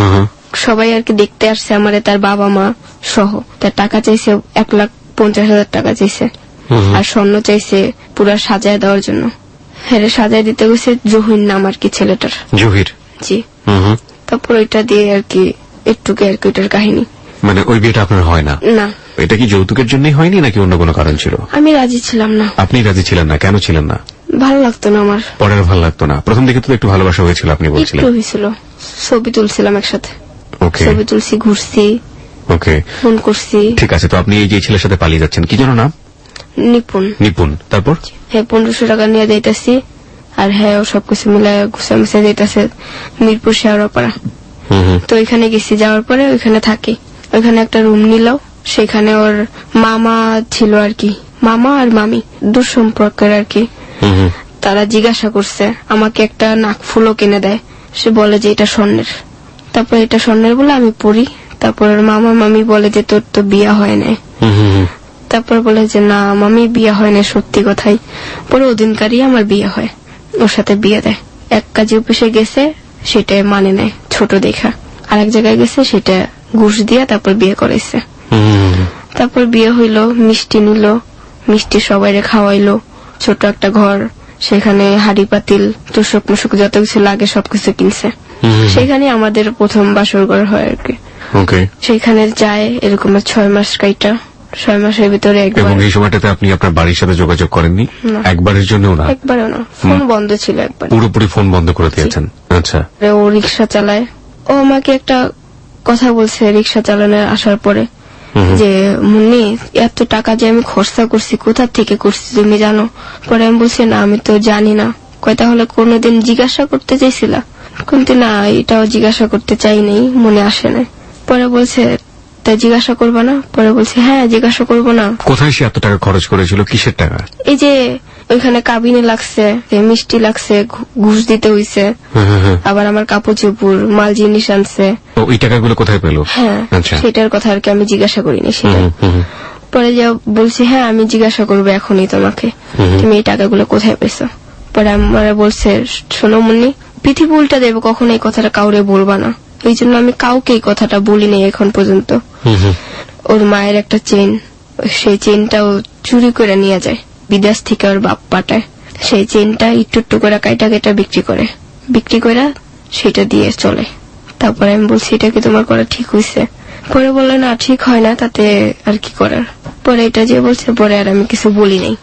সবাই আর কি দেখতে আসছে আমারে, তার বাবা মা সহ। তার টাকা চাইছে এক লাখ পঞ্চাশ হাজার টাকা চাইছে, আর স্বর্ণ চাইছে পুরা সাজায় দেওয়ার জন্য। হ্যাঁ, সাজায় দিতে গেছে জহির নাম আর কি ছেলেটার। জহির? জি। তারপর ওইটা দিয়ে আর কি একটুকে আর কি ওইটার কাহিনী। মানে ওই বিয়েটা আপনার হয় না? না। এটা কি যৌতুকের জন্যই হয়নি নাকি অন্য কোনো কারণ ছিল? আমি রাজি ছিলাম না। আপনি রাজি ছিলেন না? কেন ছিলেন না? ভালো লাগতো না আমার। পরে ভালো লাগতো না? প্রথম দিকে তো একটু ভালোবাসা হয়েছিল আপনি বলছিলেন। একটু হয়েছিল, ছবি তুলছিলাম একসাথে। ওকে। ছবি তুলছি, ঘুরছি, ওকে, ফোন করছি। ঠিক আছে, তো আপনি এই যে ছেলের সাথে পালিয়ে যাচ্ছেন, কি যেন নাম? নিপুণ। নিপুণ, তারপর? হ্যাঁ, পনেরোশো টাকা নিয়ে যাইতেছি, আর হ্যাঁ ও সবকিছু মিলায় ঘুষা মুছে যাইতেছে মিরপুর শেওড়াপাড়া। তো ওইখানে গেছি, যাওয়ার পরে ওইখানে থাকি, ওইখানে একটা রুম নিল, সেখানে ওর মামা ছিল আর কি, মামা আর মামি দূর সম্পর্কের আর কি। তারা জিজ্ঞাসা করছে আমাকে, একটা নাক ফুলও কিনে দেয়, সে বলে যে এটা স্বর্ণের। তারপর এটা স্বর্ণের বলে আমি পড়ি। তারপর মামা মামি বলে যে তোর তো বিয়া হয় নাই। তারপর বলে যে না মামি বিয়া হয় না, সত্যি কথাই। পরে ওদিনকারই আমার বিয়ে হয়, ওর সাথে বিয়ে দেয়। এক কাজে অফিসে গেছে, সেটাই মানে নেয় ছোট দেখা, আর এক জায়গায় গেছে সেটা ঘুষ দিয়ে তারপর বিয়ে করাইছে। তারপর বিয়ে হইলো, মিষ্টি নিল, মিষ্টি সবাইরে খাওয়াইলো, ছোট একটা ঘর, সেখানে হাড়ি পাতিল তোষক মুষক যত কিছু লাগে সবকিছু কিনছে। সেখানে আমাদের প্রথম বাসর ঘর হয় আর কি। সেখানে যায় এরকম ছয় মাস কাইটা, ছয় মাসের ভিতরে একবার। এবং এই সময়টাতে আপনি আপনার বাড়ির সাথে যোগাযোগ করেননি? একবারের জন্য না? একবারও না, ফোন বন্ধ ছিল একবার, পুরোপুরি ফোন বন্ধ করে দিয়েছেন। আচ্ছা। ও রিক্সা চালায়, ও আমাকে একটা কথা বলছে রিক্সা চালানোর আসার পরে, যে মুন্নি এত টাকা যে আমি খরচা করছি কোথা থেকে করছি তুমি জানো? পরে আমি বলছি না আমি তো জানি না। কয় তাহলে কোনোদিন জিজ্ঞাসা করতে চাইছিলা? কিন্তু না, এটাও জিজ্ঞাসা করতে চাইনি, মনে আসে না। পরে বলছে তাই জিজ্ঞাসা করবো না? পরে বলছি হ্যাঁ জিজ্ঞাসা করবো না। কোথায় সে এত টাকা খরচ করেছিল, কিসের টাকা? এই যে ওইখানে কাবিনে লাগছে, মিষ্টি লাগছে, ঘুষ দিতে হইছে, আবার আমার কাপড় চোপড় মাল জিনিস আনছে। ওই টাকাগুলো কোথায় পেল? হ্যাঁ, সেটার কথা আর কি আমি জিজ্ঞাসা করিনি সেটা। পরে যা বলছি হ্যাঁ আমি জিজ্ঞাসা করবো এখনই তোমাকে, তুমি এই টাকাগুলো কোথায় পেয়েছো? পরে আমার বলছে শোনো মুন্নি, পৃথিবী উল্টা দেবে, কখনো এই কথাটা কাউরে বলবা না। এই জন্য আমি কাউকে এই কথাটা বলিনি এখন পর্যন্ত। ওর মায়ের একটা চেন, সেই চেনটাও চুরি করে নিয়ে যায় বিদেশ থেকে, ওর বাপ পাঠায়। সেই চেনটা একটু একটু করে কাইটা কেটা বিক্রি করে, বিক্রি করে সেটা দিয়ে চলে। তারপরে আমি বলছি এটা কি তোমার করা ঠিক হয়েছে? পরে বললো না ঠিক হয় না, তাতে আর কি করার। পরে এটা যে বলছে, পরে আর আমি কিছু বলি নাই।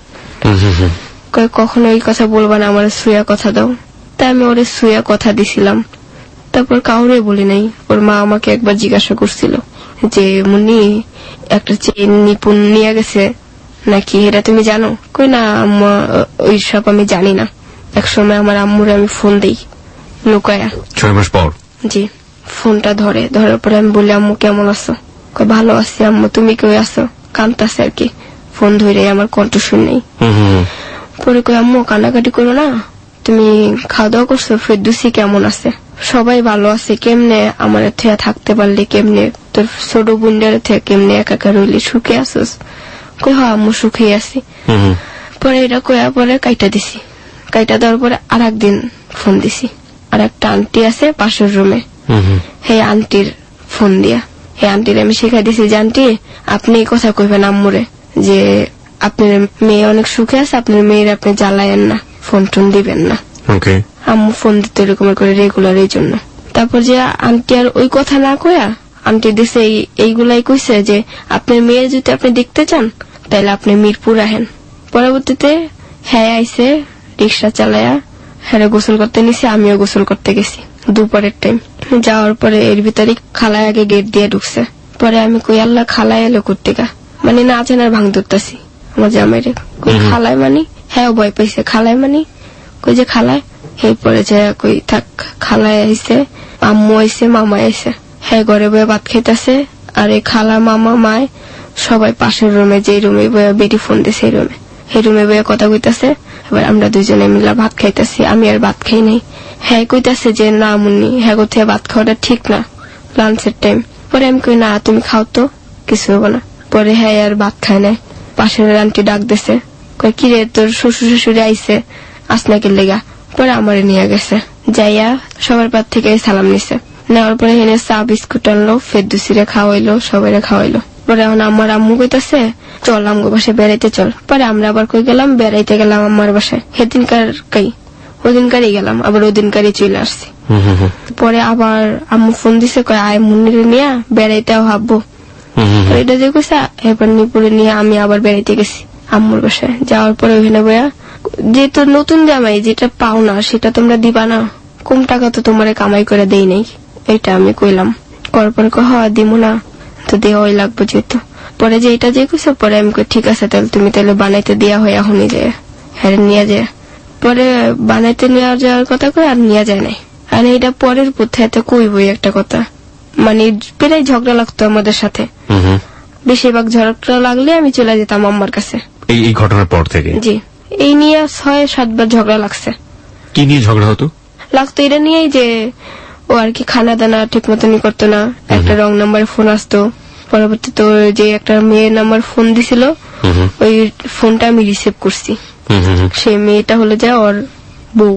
কখনো এই কথা বলবা না, আমার সুয়া কথা দাও। তাই আমি ওরে সুয়া কথা দিছিলাম। তারপর কাউরে বলি নাই। ওর মা আমাকে একবার জিজ্ঞাসা করছিল যে মুন্নি একটা চেন নিপুণ নিয়ে গেছে নাকি, এটা তুমি জানো? কই না আম্মা, ওই সব আমি জানি না। এক সময় আমার আম্মুরে আমি ফোন দিই লুকায়া। ছয় মাস পর? জি। ফোনটা ধরে, ধরার পরে আমি বলি আম্মু কেমন আছো? কই ভালো আছি আম্মু, তুমি কেউ আছো? কান্তাছে আর কি, ফোন ধরে আমার কণ্ঠ শুনেই। পরে কই আম্মু কান্নাকাটি করো না, তুমি খাওয়া দাওয়া করছো? ফেরদৌসি কেমন আছে? সবাই ভালো আছে। কেমনে আমার থেকে থাকতে পারলে, কেমনে তোর ছোট বোনদের থেকে কেমনে একা একা রইলি, সুখে আসোস? কই হ্যাঁ আম্মু সুখে আছি। পরে এটা কয়া পরে কাইটা দিছি। কাইটা দেওয়ার পরে আর একদিন ফোন দিছি, আর একটা আন্টি আছে পাশের রুমে, হে আন্টির ফোন দিয়া হে আন্টির আমি শিখাই দিছি যে আন্টি আপনি এই কথা কইবেন আম্মুরে যে আপনার মেয়ে অনেক সুখে আছে, আপনার মেয়ের আপনি জ্বালায়েন না, ফোন টোন দিবেন না। আম্মু ফোন দিতে এরকম করে রেগুলার। এই জন্য তারপর যে আন্টি আর ওই কথা না কয়া আন্টি দিছে এইগুলাই কইছে যে আপনার মেয়ে যদি আপনি দেখতে চান তাহলে আপনি মিরপুর আহেন। পরবর্তীতে হ্যাঁ আইসে রিক্সা চালায়া, হ্যাঁ গোসল করতে নিছি, আমিও গোসল করতে গেছি দুপুরের টাইম। যাওয়ার পরে এর ভিতরে খালায় আগে গেট দিয়ে ঢুকছে। পরে আমি কই আল্লাহ খালায় এলো কোত্থেকা, মানে না চেনার ভাঙ ধরতেছি আমার জামাইরে। কই খালায় মানি? হ্যাঁ ভয় পাইছে। খালায় মানি? কই যে খালায়। এরপরে যে কই থাক, খালায় আইসে, আম্মু আইসে, মামা আইসে। হ্যাঁ ঘরে বয়ে ভাত খাইতেছে, আর এই খালা মামা মায় সবাই পাশের রুমে, যে রুমে বেটি ফোন দিছে এই রুমে। হে রুমে বইয়ে কথা কইতাছে। এবার আমরা দুইজনে মিলা ভাত খাইতেছি, আমি আর ভাত খাই নাই। হ্যাঁ কইতাছে যে না মুন্নি, হ্যাঁ কোথায় ভাত খাওয়াটা ঠিক না লাঞ্চের টাইম। পরে আমি কই না তুমি খাও তো, কিছু হবো না। পরে হ্যাঁ আর ভাত খায় নাই। পাশের আন্টি ডাক দিছে, কয় কিরে তোর শ্বশুর শাশুড়ি আইসে, আসনাকে লেগা। পরে আমারে নিয়ে গেছে, যাইয়া সবার পার থেকে সালাম নিছে। নেওয়ার পরে হেনে চা বিস্কুট আনলো, ফেরদুসিরে খাওয়াইলো, সবাই খাওয়াইলো। পরে এখন আমার আম্মু কইতাছে চল আমগো বাসায় বেড়াইতে চল। পরে আমরা আবার কই গেলাম, বেড়াইতে গেলাম আমার বাসায়। সেদিনকার কাই ওদিনকারই গেলাম, আবার ওদিনকারই চলে আসছি। পরে আবার আম্মু ফোন দিছে, কয় আয় মুন্নিরে নিয়ে বেড়াইতেও ভাববো। এটা যে কইছে এবার নিপুরে নিয়ে আমি আবার বেড়াইতে গেছি আম্মুর বাসায়। যাওয়ার পরে ওখানে বইয়া যে তোর নতুন জামাই যেটা পাও না সেটা তোমরা দিবা না, কম টাকা তো তোমার কামাই করে দেই নাই, এটা আমি কইলাম। করার পরে কহ দিব না তো দেওয়াই লাগবে যেহেতু। পরে যে এটা যে কইছে, পরে আমি কই ঠিক আছে তাহলে তুমি তাহলে বানাইতে দেওয়া হয় এখনই যায়, হ্যাঁ নিয়ে যায়। পরে বানাইতে নিয়ে যাওয়ার কথা কই আর নিয়ে যায় নাই। আর এইটা পরের কোথায় তো কইবই একটা কথা, মানে প্রায় ঝগড়া লাগতো আমাদের সাথে। বেশিরভাগ ঝগড়া লাগলে আমি চলে যেতাম আম্মার কাছে। এই ঘটনার পর থেকে? জি, এই নিয়ে ছয় সাতবার ঝগড়া লাগছে। কি নিয়ে ঝগড়া হতো? লাগতো এটা নিয়েই যে ও আর কি খানা দানা ঠিক মতনই করতো না, একটা রং নাম্বারে ফোন আসতো। পরবর্তীতে যে একটা মেয়ের নাম্বার ফোন দিছিল, ওই ফোনটা আমি রিসিভ করছি। সেই মেয়েটা হলো যে ওর বউ,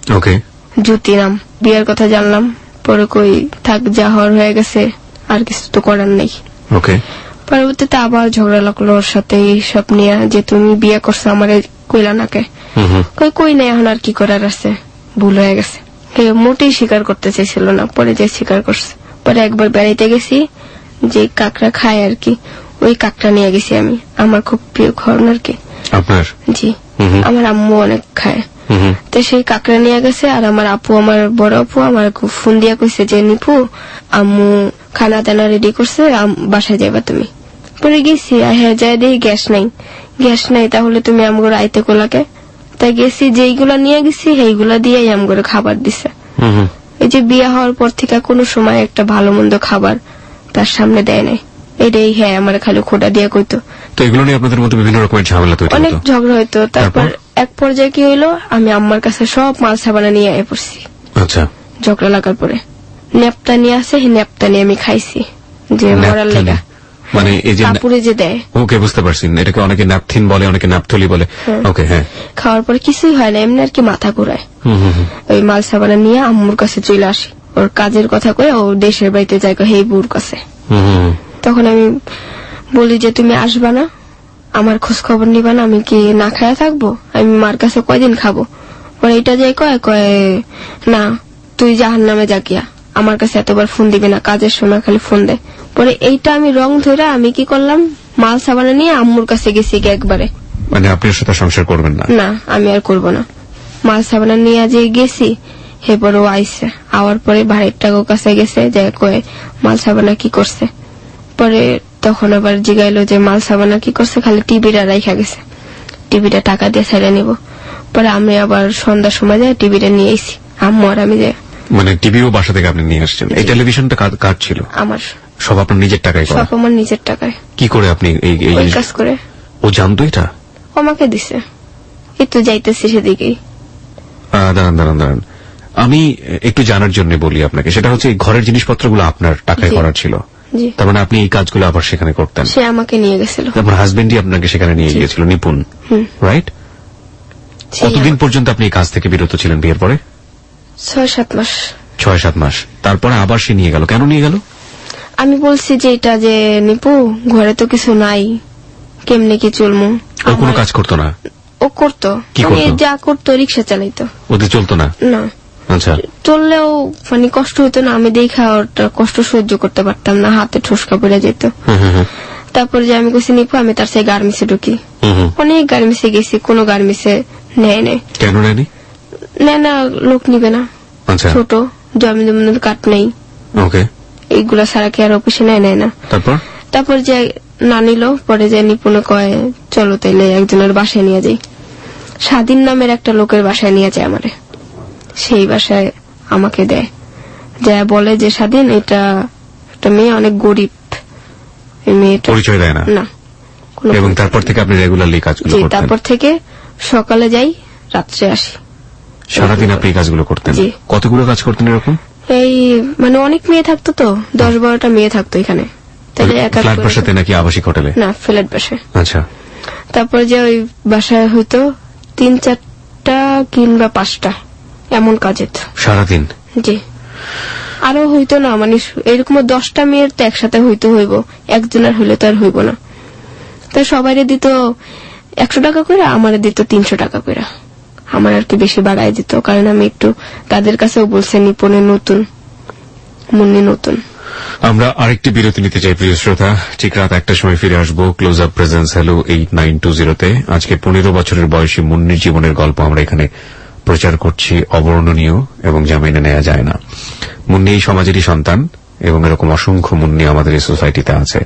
জ্যোতি নাম। বিয়ের কথা জানলাম, পরে কই থাক যা হওয়ার হয়ে গেছে, আর কিছু তো করার নেই। পরবর্তীতে আবার ঝগড়া লাগলো ওর সাথে এইসব নিয়ে, যে তুমি বিয়ে করছো আমার কইলা নাকে। কই কই নাই, এখন আর কি করার আছে, ভুল হয়ে গেছে। মোটেই স্বীকার করতে চাইছিল না, পরে যে স্বীকার করছে। পরে একবার বেড়াইতে গেছি, যে কাকড়া খায় আর কি, ওই কাকড়া নিয়ে গেছি আমি, আমার খুব প্রিয় খাওয়ান আর কি। আপনার? জি, আমার আম্মু অনেক খায়। তো সেই কাকড়া নিয়ে গেছে, আর আমার আপু, আমার বড় আপু আমার ফোন দিয়া কইছে যে নিপু আম্মু খানা দানা রেডি করছে, বাসায় যাইবা তুমি। পরে গেছি, হ্যাঁ যাই দেখি গ্যাস নাই। গ্যাস নাই তাহলে তুমি আমগো আইতে কোলাকে। তাই গেছি, যেইগুলা নিয়ে গেছি সেইগুলা দিয়েই আমগো খাবার দিছে। এই যে বিয়ে হওয়ার পর থেকে কোনো সময় একটা ভালো মন্দ খাবার তার সামনে দেয় নাই, এটাই হ্যাঁ আমার খালি খোটা দিয়ে কইতো। তো এগুলো নিয়ে আপনাদের মধ্যে বিভিন্ন রকমের ঝামেলা তৈরি হতো, অনেক ঝগড়া হইতো। তারপর এক পর্যায়ে কি হইলো, আমি আম্মার কাছে সব মাল সাবানা নিয়ে আয় পড়ছি। আচ্ছা, ঝগড়া লাগার পরে নেপটা নিয়ে আসে, সেই নেপটা নিয়ে আমি খাইছি, যে মরার লেগা, মানে এই যে কাপড়ে যে দেয়। ওকে, বুঝতে পারছি। এটাকে অনেকে ন্যাপথিন বলে, অনেকে ন্যাপথলি বলে। ওকে, হ্যাঁ। খাওয়ার পরে কিছুই হয় না, এমনি আর কি মাথা ঘুরায়। ওই মাল সাবানা নিয়ে আম্মুর কাছে চলে আসি, ওর কাজের কথা কয়ে ও দেশের বাড়িতে যাই হেই বুর কাছে। তখন আমি বলি যে তুমি আসবা না, আমার খোঁজ খবর নিবা না, আমি কি না খায়া থাকবো, আমি মার কাছে কয়দিন খাবো। পরে এটা যাই কয় কয় না তুই জাহান নামে যা গিয়া, আমার কাছে এতবার ফোন দিবি না, কাজের সময় খালি ফোন দেয়। পরে এইটা আমি রং ধরে আমি কি করলাম, মাল সাবানা নিয়ে আম্মুর কাছে গেছি একবারে, মানে আপনার সাথে সংসার করবেন না? না, আমি আর করবো না। মাল সাবানা নিয়ে যে গেছি, এরপর ও আইসে, আওয়ার পরে ভাড়ের টাকার কাছে গেছে, যে কয়ে মাল সাবানা কি করছে। পরে তখন আবার জিগাইলো যে মাল সাবানা কি করছে, খালি টিভিটা রাইখা গেছে, টিভিটা টাকা দিয়ে ছেড়ে নিব। পরে আমি আবার সন্ধ্যার সময় যাই টিভিটা নিয়ে এসি, আম্মু আর আমি যাই। মানে টিভিও বাসা থেকে আপনি নিয়ে আসছেন? এই টেলিভিশনটা কার ছিল? আমার। সব আপনার নিজের টাকায়? সব আমার নিজের টাকায়। কি করে আপনি এই কাজ করে? ও জানতো এটা? আমাকে দিছে, এই তো যাইতেছি সেদিকেই। দাঁড়ান দাঁড়ান দাঁড়ান, আমি একটু জানার জন্য বলি আপনাকে, সেটা হচ্ছে ঘরের জিনিসপত্রগুলো আপনার টাকায় করার ছিল, তার মানে আপনি এই কাজগুলো আবার সেখানে করতেন? সে আমাকে নিয়ে গেছিল, আপনার হাজবেন্ডই আপনাকে সেখানে নিয়ে গিয়েছিল, নিপুণ, রাইট? কতদিন পর্যন্ত আপনি এই কাজ থেকে বিরত ছিলেন বিয়ের পরে? ছয় সাত মাস। ছয় সাত মাস। তারপরে আবার সে নিয়ে গেল, কেন নিয়ে গেল? আমি বলছি যে এটা যে নিপু ঘরে তো কিছু নাই, কেমনে কি চলমু। ও কোনো কাজ করতো না? ও করতো, যা করতো রিক্সা চালাইতো। ওদের চলতো না? না। আচ্ছা, চললেও মানে কষ্ট হইতো না, আমি দেখা ওটা কষ্ট সহ্য করতে পারতাম না, হাতে ঠোসকা পড়ে যেত। তারপর যে আমি কইছি নিপু আমি তার সেই গার্মেন্টসে ঢুকি, অনেক গার্মেন্টসে গেছি, কোনো গার্মেন্টসে নেয় নেই। কেন নেয়নি? নেয় না, লোক নিবে না, ছোট জমি জমির কাট নেই, এইগুলা ছাড়া কি আর অফিসে নেয় নেয় না। তারপর তারপর যে না নিল, পরে যে নিপুণে কয় চলো তাইলে একজনের বাসায় নিয়ে যাই। স্বাধীন নামের একটা লোকের বাসায় নিয়ে যায় আমারে, সেই বাসায় আমাকে দেয়, যা বলে যে স্বাধীন এটা একটা মেয়ে অনেক গরিব, এই মেয়েটা পরিচয় দেয় না। না, কোনো এবং তারপর থেকে আপনি রেগুলারলি কাজগুলো জি করতেন? তারপর থেকে সকালে যাই, রাত্রে আসি। সারাদিন আপনি এই কাজগুলো করতেন? জি। কতগুলো কাজ করতেন এরকম? এই মানে অনেক মেয়ে থাকতো তো, দশ বারোটা মেয়ে থাকতো এখানে। তাহলে এক এক ফ্ল্যাট করে- বাসাতে নাকি আবাসিক হোটেলে? না, ফ্ল্যাট বাসায়। আচ্ছা। তারপর যে ওই বাসায় হয়তো তিন চারটা কিংবা পাঁচটা এমন কাজ হতো সারাদিন? জি। আরো হইতো না, মানে এরকম দশটা মেয়ের তো একসাথে হইতে হইব, একজনের হইলে তো আর হইব না। তো সবাইরে দিত একশো টাকা করে, আমারে দিত তিনশো টাকা করে। আমার আর কি বেশি বাড়াই দিত, কারণ আমি একটু তাদের কাছেও বলছে নিপুণে নতুন, মুন্নি নতুন। আমরা আরেকটি বিরতি নিতে চাই প্রিয় শ্রোতা। ঠিক রাত একটার সময় ফিরে আসবো Close Up presents hello eight nine two জিরোতে। আজকে পনেরো বছরের বয়সী মুন্নির জীবনের গল্প আমরা এখানে প্রচার করছি, অবর্ণনীয় এবং যা মেনে নেওয়া যায় না। মুন্নি এই সমাজেরই সন্তান এবং এরকম অসংখ্য মুন্নি আমাদের এই সোসাইটিতে আছে,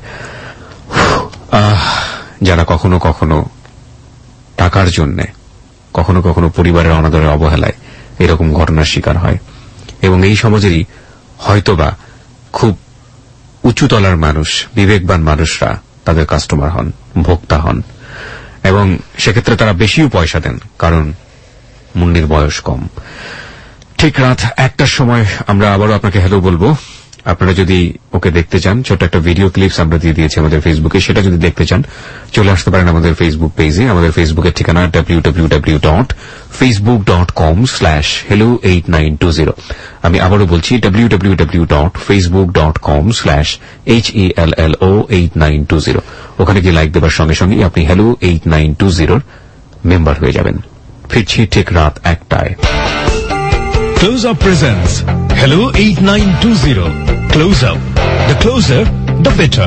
যারা কখনো কখনো টাকার জন্যে, কখনো কখনো পরিবারের অনাদরে অবহেলায় এরকম ঘটনার শিকার হয়। এবং এই সমাজেরই হয়তোবা খুব উঁচুতলার মানুষ, বিবেকবান মানুষরা তাদের কাস্টমার হন, ভোক্তা হন, এবং সেক্ষেত্রে তারা বেশিও পয়সা দেন, কারণ মুন্নির বয়স কম। ঠিক রাত একটার সময় আমরা আবারও আপনাকে হ্যালো বলবো। আপনারা যদি ওকে দেখতে চান, ছোট একটা ভিডিও ক্লিপস আমরা দিয়ে দিয়েছি আমাদের ফেসবুকে, সেটা যদি দেখতে চান চলে আসতে পারেন আমাদের ফেসবুক পেজে। আমাদের ফেসবুকের ঠিকানা W W W dot Facebook dot com slash hello eight nine two zero. আমি আবারও বলছি W W W dot Facebook dot com slash H E L L O eight nine two zero. ওখানে গিয়ে like দেবার সঙ্গে সঙ্গে আপনি hello eight nine two জিরোর মেম্বার হয়ে যাবেন। ফিরছি ঠিক রাত একটায়। Close Up presents Hello eight nine two zero. Close Up. The closer, the better.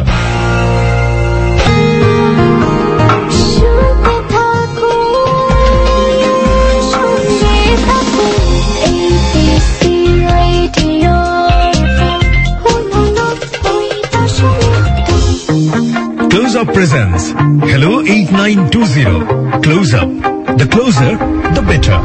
Close Up presents Hello eight nine two zero. Close Up. The closer, the better.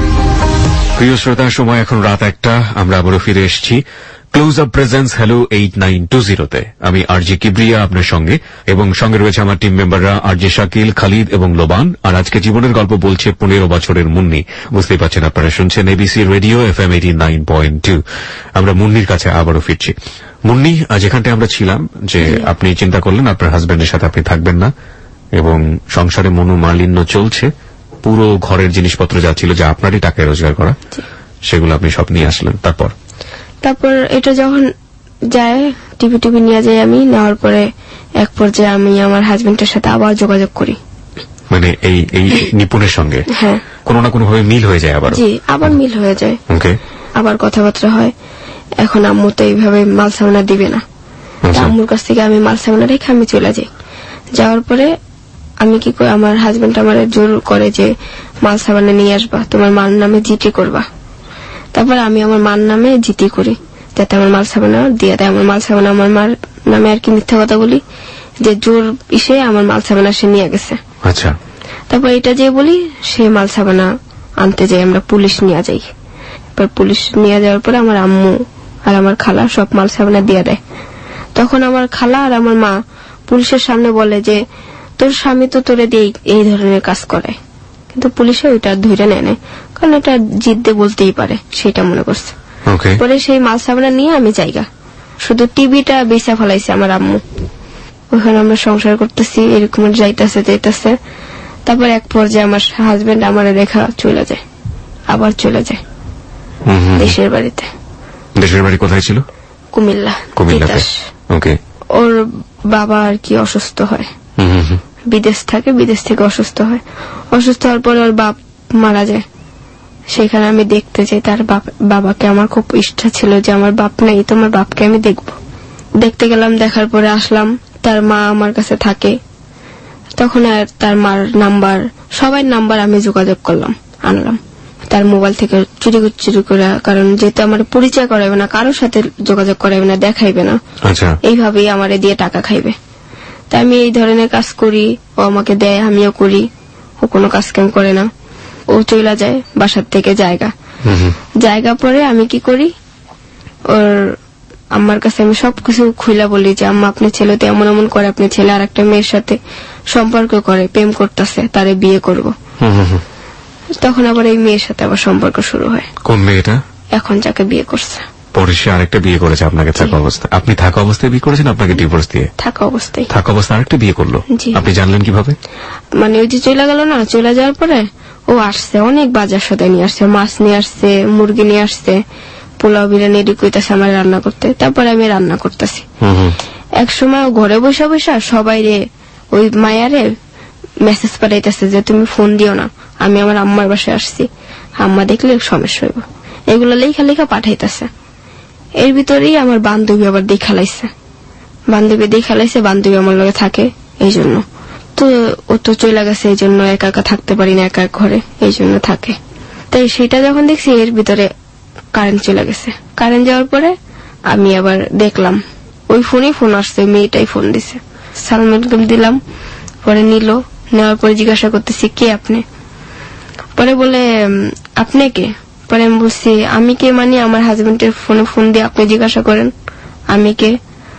প্রিয় শ্রোতা, সময় এখন রাত একটা। আমরা আবারও ফিরে এসেছি Close Up presents hello eight nine two জিরোতে। আমি আরজে কিবরিয়া আপনার সঙ্গে, এবং সঙ্গে রয়েছে আমার টিম মেম্বাররা আরজে শাকিল, খালিদ এবং লোবান। আর আজকে জীবনের গল্প বলছে পনেরো বছরের মুন্নি। বুঝতেই পারছেন, আপনারা শুনছেন ABC radio F M eighty nine point two. আমরা মুন্নির কাছে আবারও ফিরছি। মুন্নি, আজ এখানটায় আমরা ছিলাম যে আপনি চিন্তা করলেন আপনার হাজব্যান্ডের সাথে আপনি থাকবেন না, এবং সংসারে মনোমালিন্য চলছে। পুরো ঘরের জিনিসপত্র যা ছিল, যা আপনারই টাকায় রোজগার করা, সেগুলো আপনি সব নিয়ে আসলেন। তারপর তারপর এটা যখন যায়, টিভি টিভি নিয়ে যাই আমি, নেওয়ার পরে এক পর্যায়ে আমি আমার হাজবেন্ডের সাথে আবার যোগাযোগ করি। মানে এই এই নিপুণের সঙ্গে হ্যাঁ, কোনো না কোনো ভাবে মিল হয়ে যায় আবার? জি, আবার মিল হয়ে যায়। ওকে। আবার কথাবার্তা হয়। এখন আম্মু তো এইভাবে মাল সামনা দিবে না, আম্মুর কাছ থেকে আমি মাল সামনা রেখে আমি চলে যাই। যাওয়ার পরে আমি কি করি, আমার হাজবেন্ড আমার জোর করে যে মাল সাবানে নিয়ে আসবা, তোমার মার নামে জিটি করবা। তারপর আমি আমার মার নামে জিটি করি, যাতে আমার মাল সাবানা দিয়ে দেয়। আমার মাল সাবানা আমার মার নামে আর কি মিথ্যা কথা বলি যে জোর ইসে আমার মাল সাবানা সে নিয়ে গেছে। আচ্ছা। তারপর এটা যে বলি, সে মাল সাবানা আনতে যাই, আমরা পুলিশ নিয়ে যাই। এবার পুলিশ নিয়ে যাওয়ার পরে আমার আম্মু আর আমার খালা সব মাল সাবানা দিয়ে দেয়। তখন আমার খালা আর আমার মা পুলিশের সামনে বলে যে তোর স্বামী তো তোরে দিয়ে এই ধরনের কাজ করে, কিন্তু পুলিশে ওইটা ধরে নেয় না, কারণ এটা জিদ্দে বলতেই পারে, সেটা মনে করছে। পরে সেই মাল সাবানা নিয়ে আমি জায়গা, শুধু টিভিটা বেচা ফেলাইছে আমার আম্মু। ওখানে আমরা সংসার করতেছি, এরকম যাইতেছে যাইতেছে। তারপর এক পর্যায়ে আমার হাজবেন্ড আমার রেখা চলে যায়, আবার চলে যায় দেশের বাড়িতে। দেশের বাড়ি কোথায় ছিল? কুমিল্লা। কুমিল্লাতে। ওকে। ওর বাবা আর কি অসুস্থ হয়, বিদেশ থাকে, বিদেশ থেকে অসুস্থ হয়। অসুস্থ হওয়ার পরে ওর বাপ মারা যায়। সেখানে আমি দেখতে চাই তার বাবাকে। আমার খুব ইচ্ছা ছিল যে আমার বাপ নেই, তোমার বাপকে আমি দেখবো। দেখতে গেলাম, দেখার পরে আসলাম। তার মা আমার কাছে থাকে। তখন আর তার মার নাম্বার, সবাই নাম্বার আমি যোগাযোগ করলাম, আনলাম তার মোবাইল থেকে চুরি চুরি করে, কারণ যেহেতু আমার পরিচয় করাইবে না, কারোর সাথে যোগাযোগ করাইবে না, দেখাইবে না, এইভাবেই আমারে দিয়ে টাকা খাইবে। তা আমি এই ধরনের কাজ করি, ও আমাকে দেয়, আমিও করি। ও কোনো কাজ কাম করে না, ও চলে যায় বাসার থেকে জায়গা জায়গা পরে আমি কি করি, ওর আম্মার কাছে আমি সবকিছু খুইলা বলি যে আম্মা আপনার ছেলে তো এমন এমন করে, আপনার ছেলে আর একটা মেয়ের সাথে সম্পর্ক করে, প্রেম করতেছে, তারে বিয়ে করব। তখন আবার এই মেয়ের সাথে আবার সম্পর্ক শুরু হয়। কোন মেয়েটা? এখন যাকে বিয়ে করছে। পরে সে আরেকটা বিয়ে করেছে আপনাকে থাকা অবস্থায়? আপনি থাকা অবস্থায় বিয়ে করেছেন আপনাকে ডিভোর্স দিয়ে? থাকা অবস্থায়। থাকা অবস্থায় আরেকটা বিয়ে করলো? আপনি জানলেন কিভাবে? মানে ওই যে চলে গেল না, চলে যাওয়ার পরে ও আসছে, অনেক বাজার সদাই নিয়ে আসছে, মাছ নিয়ে আসছে, মুরগি নিয়ে আসছে, পোলাও বিরিয়ানি এডি কইতাছে আমার রান্না করতে। তারপরে আমি রান্না করতেছি। এক সময় ঘরে বসে বসে সবাই রে ওই মায়ারে মেসেজ পাঠাইতেছে যে তুমি ফোন দিও না, আমি আমার আম্মার বাসায় আসছি, আম্মা দেখলে সমস্যা হইব, এগুলো লেখা লেখা পাঠাইতেছে। এর ভিতরেই আমার বান্ধবী আবার দেখা লাইছে, বান্ধবী দেখা লাইছে, বান্ধবী আমার লগে থাকে এই জন্য। তো ও তো চলে গেছে, এই জন্য একা একা থাকতে পারি না, একা ঘরে, এই জন্য থাকে। তাই সেটা যখন দেখছি এর ভিতরে কারেন্ট চলে গেছে। কারেন্ট যাওয়ার পরে আমি আবার দেখলাম ওই ফোনই ফোন আসছে, মেয়েটাই ফোন দিছে। সালাম আলাইকুম দিলাম, পরে নিল, নেওয়ার পরে জিজ্ঞাসা করতেছি কে আপনি? পরে বলে আপনি কে? পরে আমি বলছি আমি কে মানে আমার হাজবেন্ডের ফোনে ফোন দিয়ে আপনি জিজ্ঞাসা করেন আমি কে।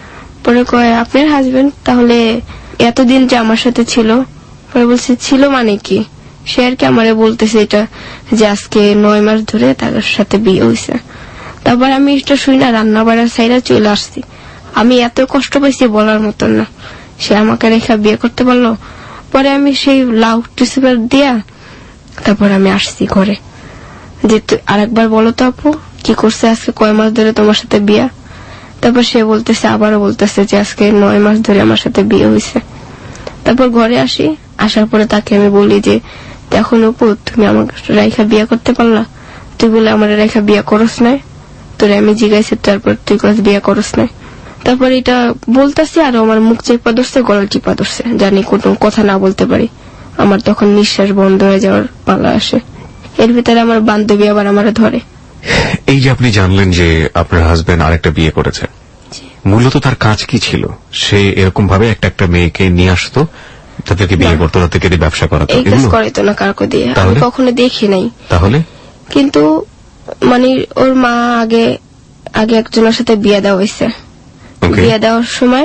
পরে কয় আপনার হাজবেন্ড, তাহলে এতদিন যে আমার সাথে ছিল? পরে বলছি ছিল মানে কি? সে আর কি আমারে বলতেছে এটা যে আজকে নয় মাস ধরে তার সাথে বিয়ে হয়েছে। তারপর আমি এটা শুই না, রান্না বাড়ার সাইডে চলে আসছি। আমি এত কষ্ট পাইছি বলার মতন না, সে আমাকে রেখা বিয়ে করতে পারলো। পরে আমি সেই লাউড স্পিকার দিয়া তারপর আমি আসছি ঘরে, যে আরেকবার বলো তো আপু কি করছে আজকে, কয় মাস ধরে তোমার সাথে বিয়া? তারপর সে বলতেছে, আবারও বলতেছে যে আজকে নয় মাস ধরে আমার সাথে বিয়ে হয়েছে। তারপর ঘরে আসি, আসার পরে তাকে আমি বলি যে দেখো আপু তুমি আমার রেখা বিয়ে করতে পারলা, তুই বলে আমার রেখা বিয়ে করস নাই, তোরে আমি জিজ্ঞাসি তারপর তুই কাজ বিয়ে করস নাই। তারপর এটা বলতেছি আর আমার মুখ চেপা ধরছে, গলা চিপা ধরছে, জানি কোনো কথা না বলতে পারি। আমার তখন নিঃশ্বাস বন্ধ হয়ে যাওয়ার পালা আসে। এর ভিতরে আমার বান্ধবী আবার আমার ধরে। এই যে আপনি জানলেন যে আপনার হাজবেন্ড আরেকটা বিয়ে করেছে, মূলত তার কাজ কি ছিল? সে এরকম ভাবে একটা একটা মেয়েকে নিয়ে আসতো, তাদেরকে বিয়ে করতো, তাদেরকে দিয়ে ব্যবসা করাতো, এই কাজ করাইতো না কারকে দিয়ে, আমি কখনো দেখি নাই। তাহলে কিন্তু মানে ওর মা আগে আগে একজনের সাথে বিয়ে দেওয়া হয়েছে। বিয়ে দেওয়ার সময়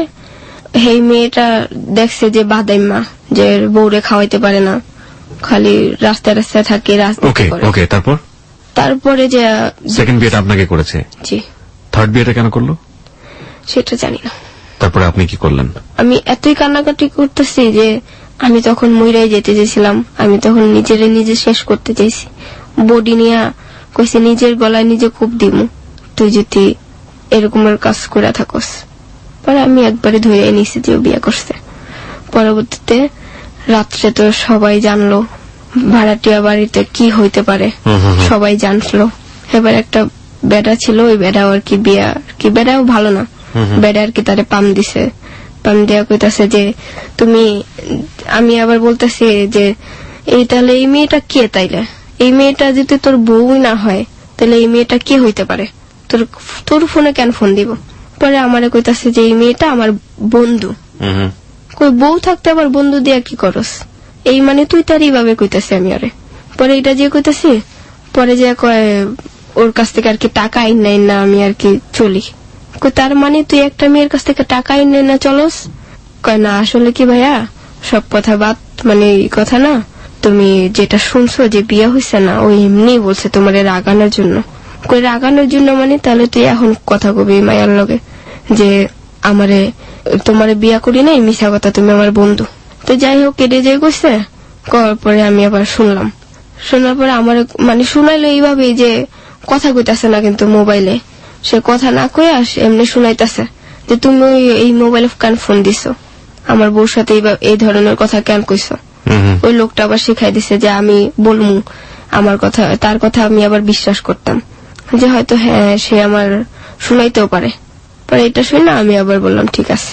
এই মেয়েটা দেখছে যে বাদাইমা, যে বউরে খাওয়াইতে পারে না, খালি রাস্তায় রাস্তায় থাকে, রাজনীতি করে। ওকে, তারপর তারপরে যে সেকেন্ড বিয়েটা আপনাকে করেছে? জি। থার্ড বিয়েটা কেন করলো সেটা জানি না। তারপরে আপনি কি করলেন? আমি এতই কান্নাকাটি করতেছি যে আমি তখন মইরাই যেতে চেয়েছিলাম, আমি তখন নিজের নিজে শেষ করতে চাইছি। বডি নিয়ে কইছে নিজের গলায় নিজে খুব দিমু, তুই যদি এরকমের কাজ করে থাকস। পরে আমি একবারে ধরে নিছি যে বিয়ে করছে। পরবর্তীতে রাত্রে তো সবাই জানলো, ভাড়াটিয়া বাড়িতে কি হইতে পারে সবাই জানলো। এবার একটা বেড়া ছিল, ওই বেড়া আর কি বিয়া কি বেড়াও ভালো না, বেড়া আর কি তারে পাম দিছে। পাম দেওয়া কইতাছে যে তুমি, আমি আবার বলতেছি যে এই তাহলে এই মেয়েটা কে? তাইলে এই মেয়েটা যদি তোর বউ না হয় তাহলে এই মেয়েটা কে হইতে পারে? তোর তোর ফোনে কেন ফোন দিব? পরে আমারে কইতাছে যে এই মেয়েটা আমার বন্ধু। কই বউ থাকতে আবার বন্ধু দিয়া কি করস? এই মানে তুই তার এইভাবে কইতাছে আমি আরে। পরে এটা যে কইতাছি, পরে যে কয় ওর কাছ থেকে আর কি টাকা আইন নাই না আমি আর কি চলি। কই তার মানে তুই একটা মেয়ের কাছ থেকে টাকা আইন নাই না চলস? কয় না আসলে কি ভাইয়া সব কথা বাদ, মানে এই কথা না, তুমি যেটা শুনছো যে বিয়ে হয়েছে না, ওই এমনি বলছে তোমার রাগানোর জন্য। কই রাগানোর জন্য মানে? তাহলে তুই এখন কথা কবি মায়ার লগে যে আমারে তোমারে বিয়া করি নাই, মিশা কথা, তুমি আমার বন্ধু। তো যাই হোক কেটে যাই কইছে। করার পরে আমি আবার শুনলাম, শোনার পরে আমার মানে শুনাইলো এইভাবে যে কথা কইতাছে না কিন্তু মোবাইলে, সে কথা না কয়ে আস এমনি শুনাইতেছে যে তুমি এই মোবাইলে কেন ফোন দিছো, আমার বউর সাথে এই ধরনের কথা কেন কইছো। ওই লোকটা আবার শিখাই দিছে যে আমি বলমু আমার কথা, তার কথা আমি আবার বিশ্বাস করতাম যে হয়তো হ্যাঁ সে আমার শুনাইতেও পারে। পরে এটা শুনে আমি আবার বললাম ঠিক আছে,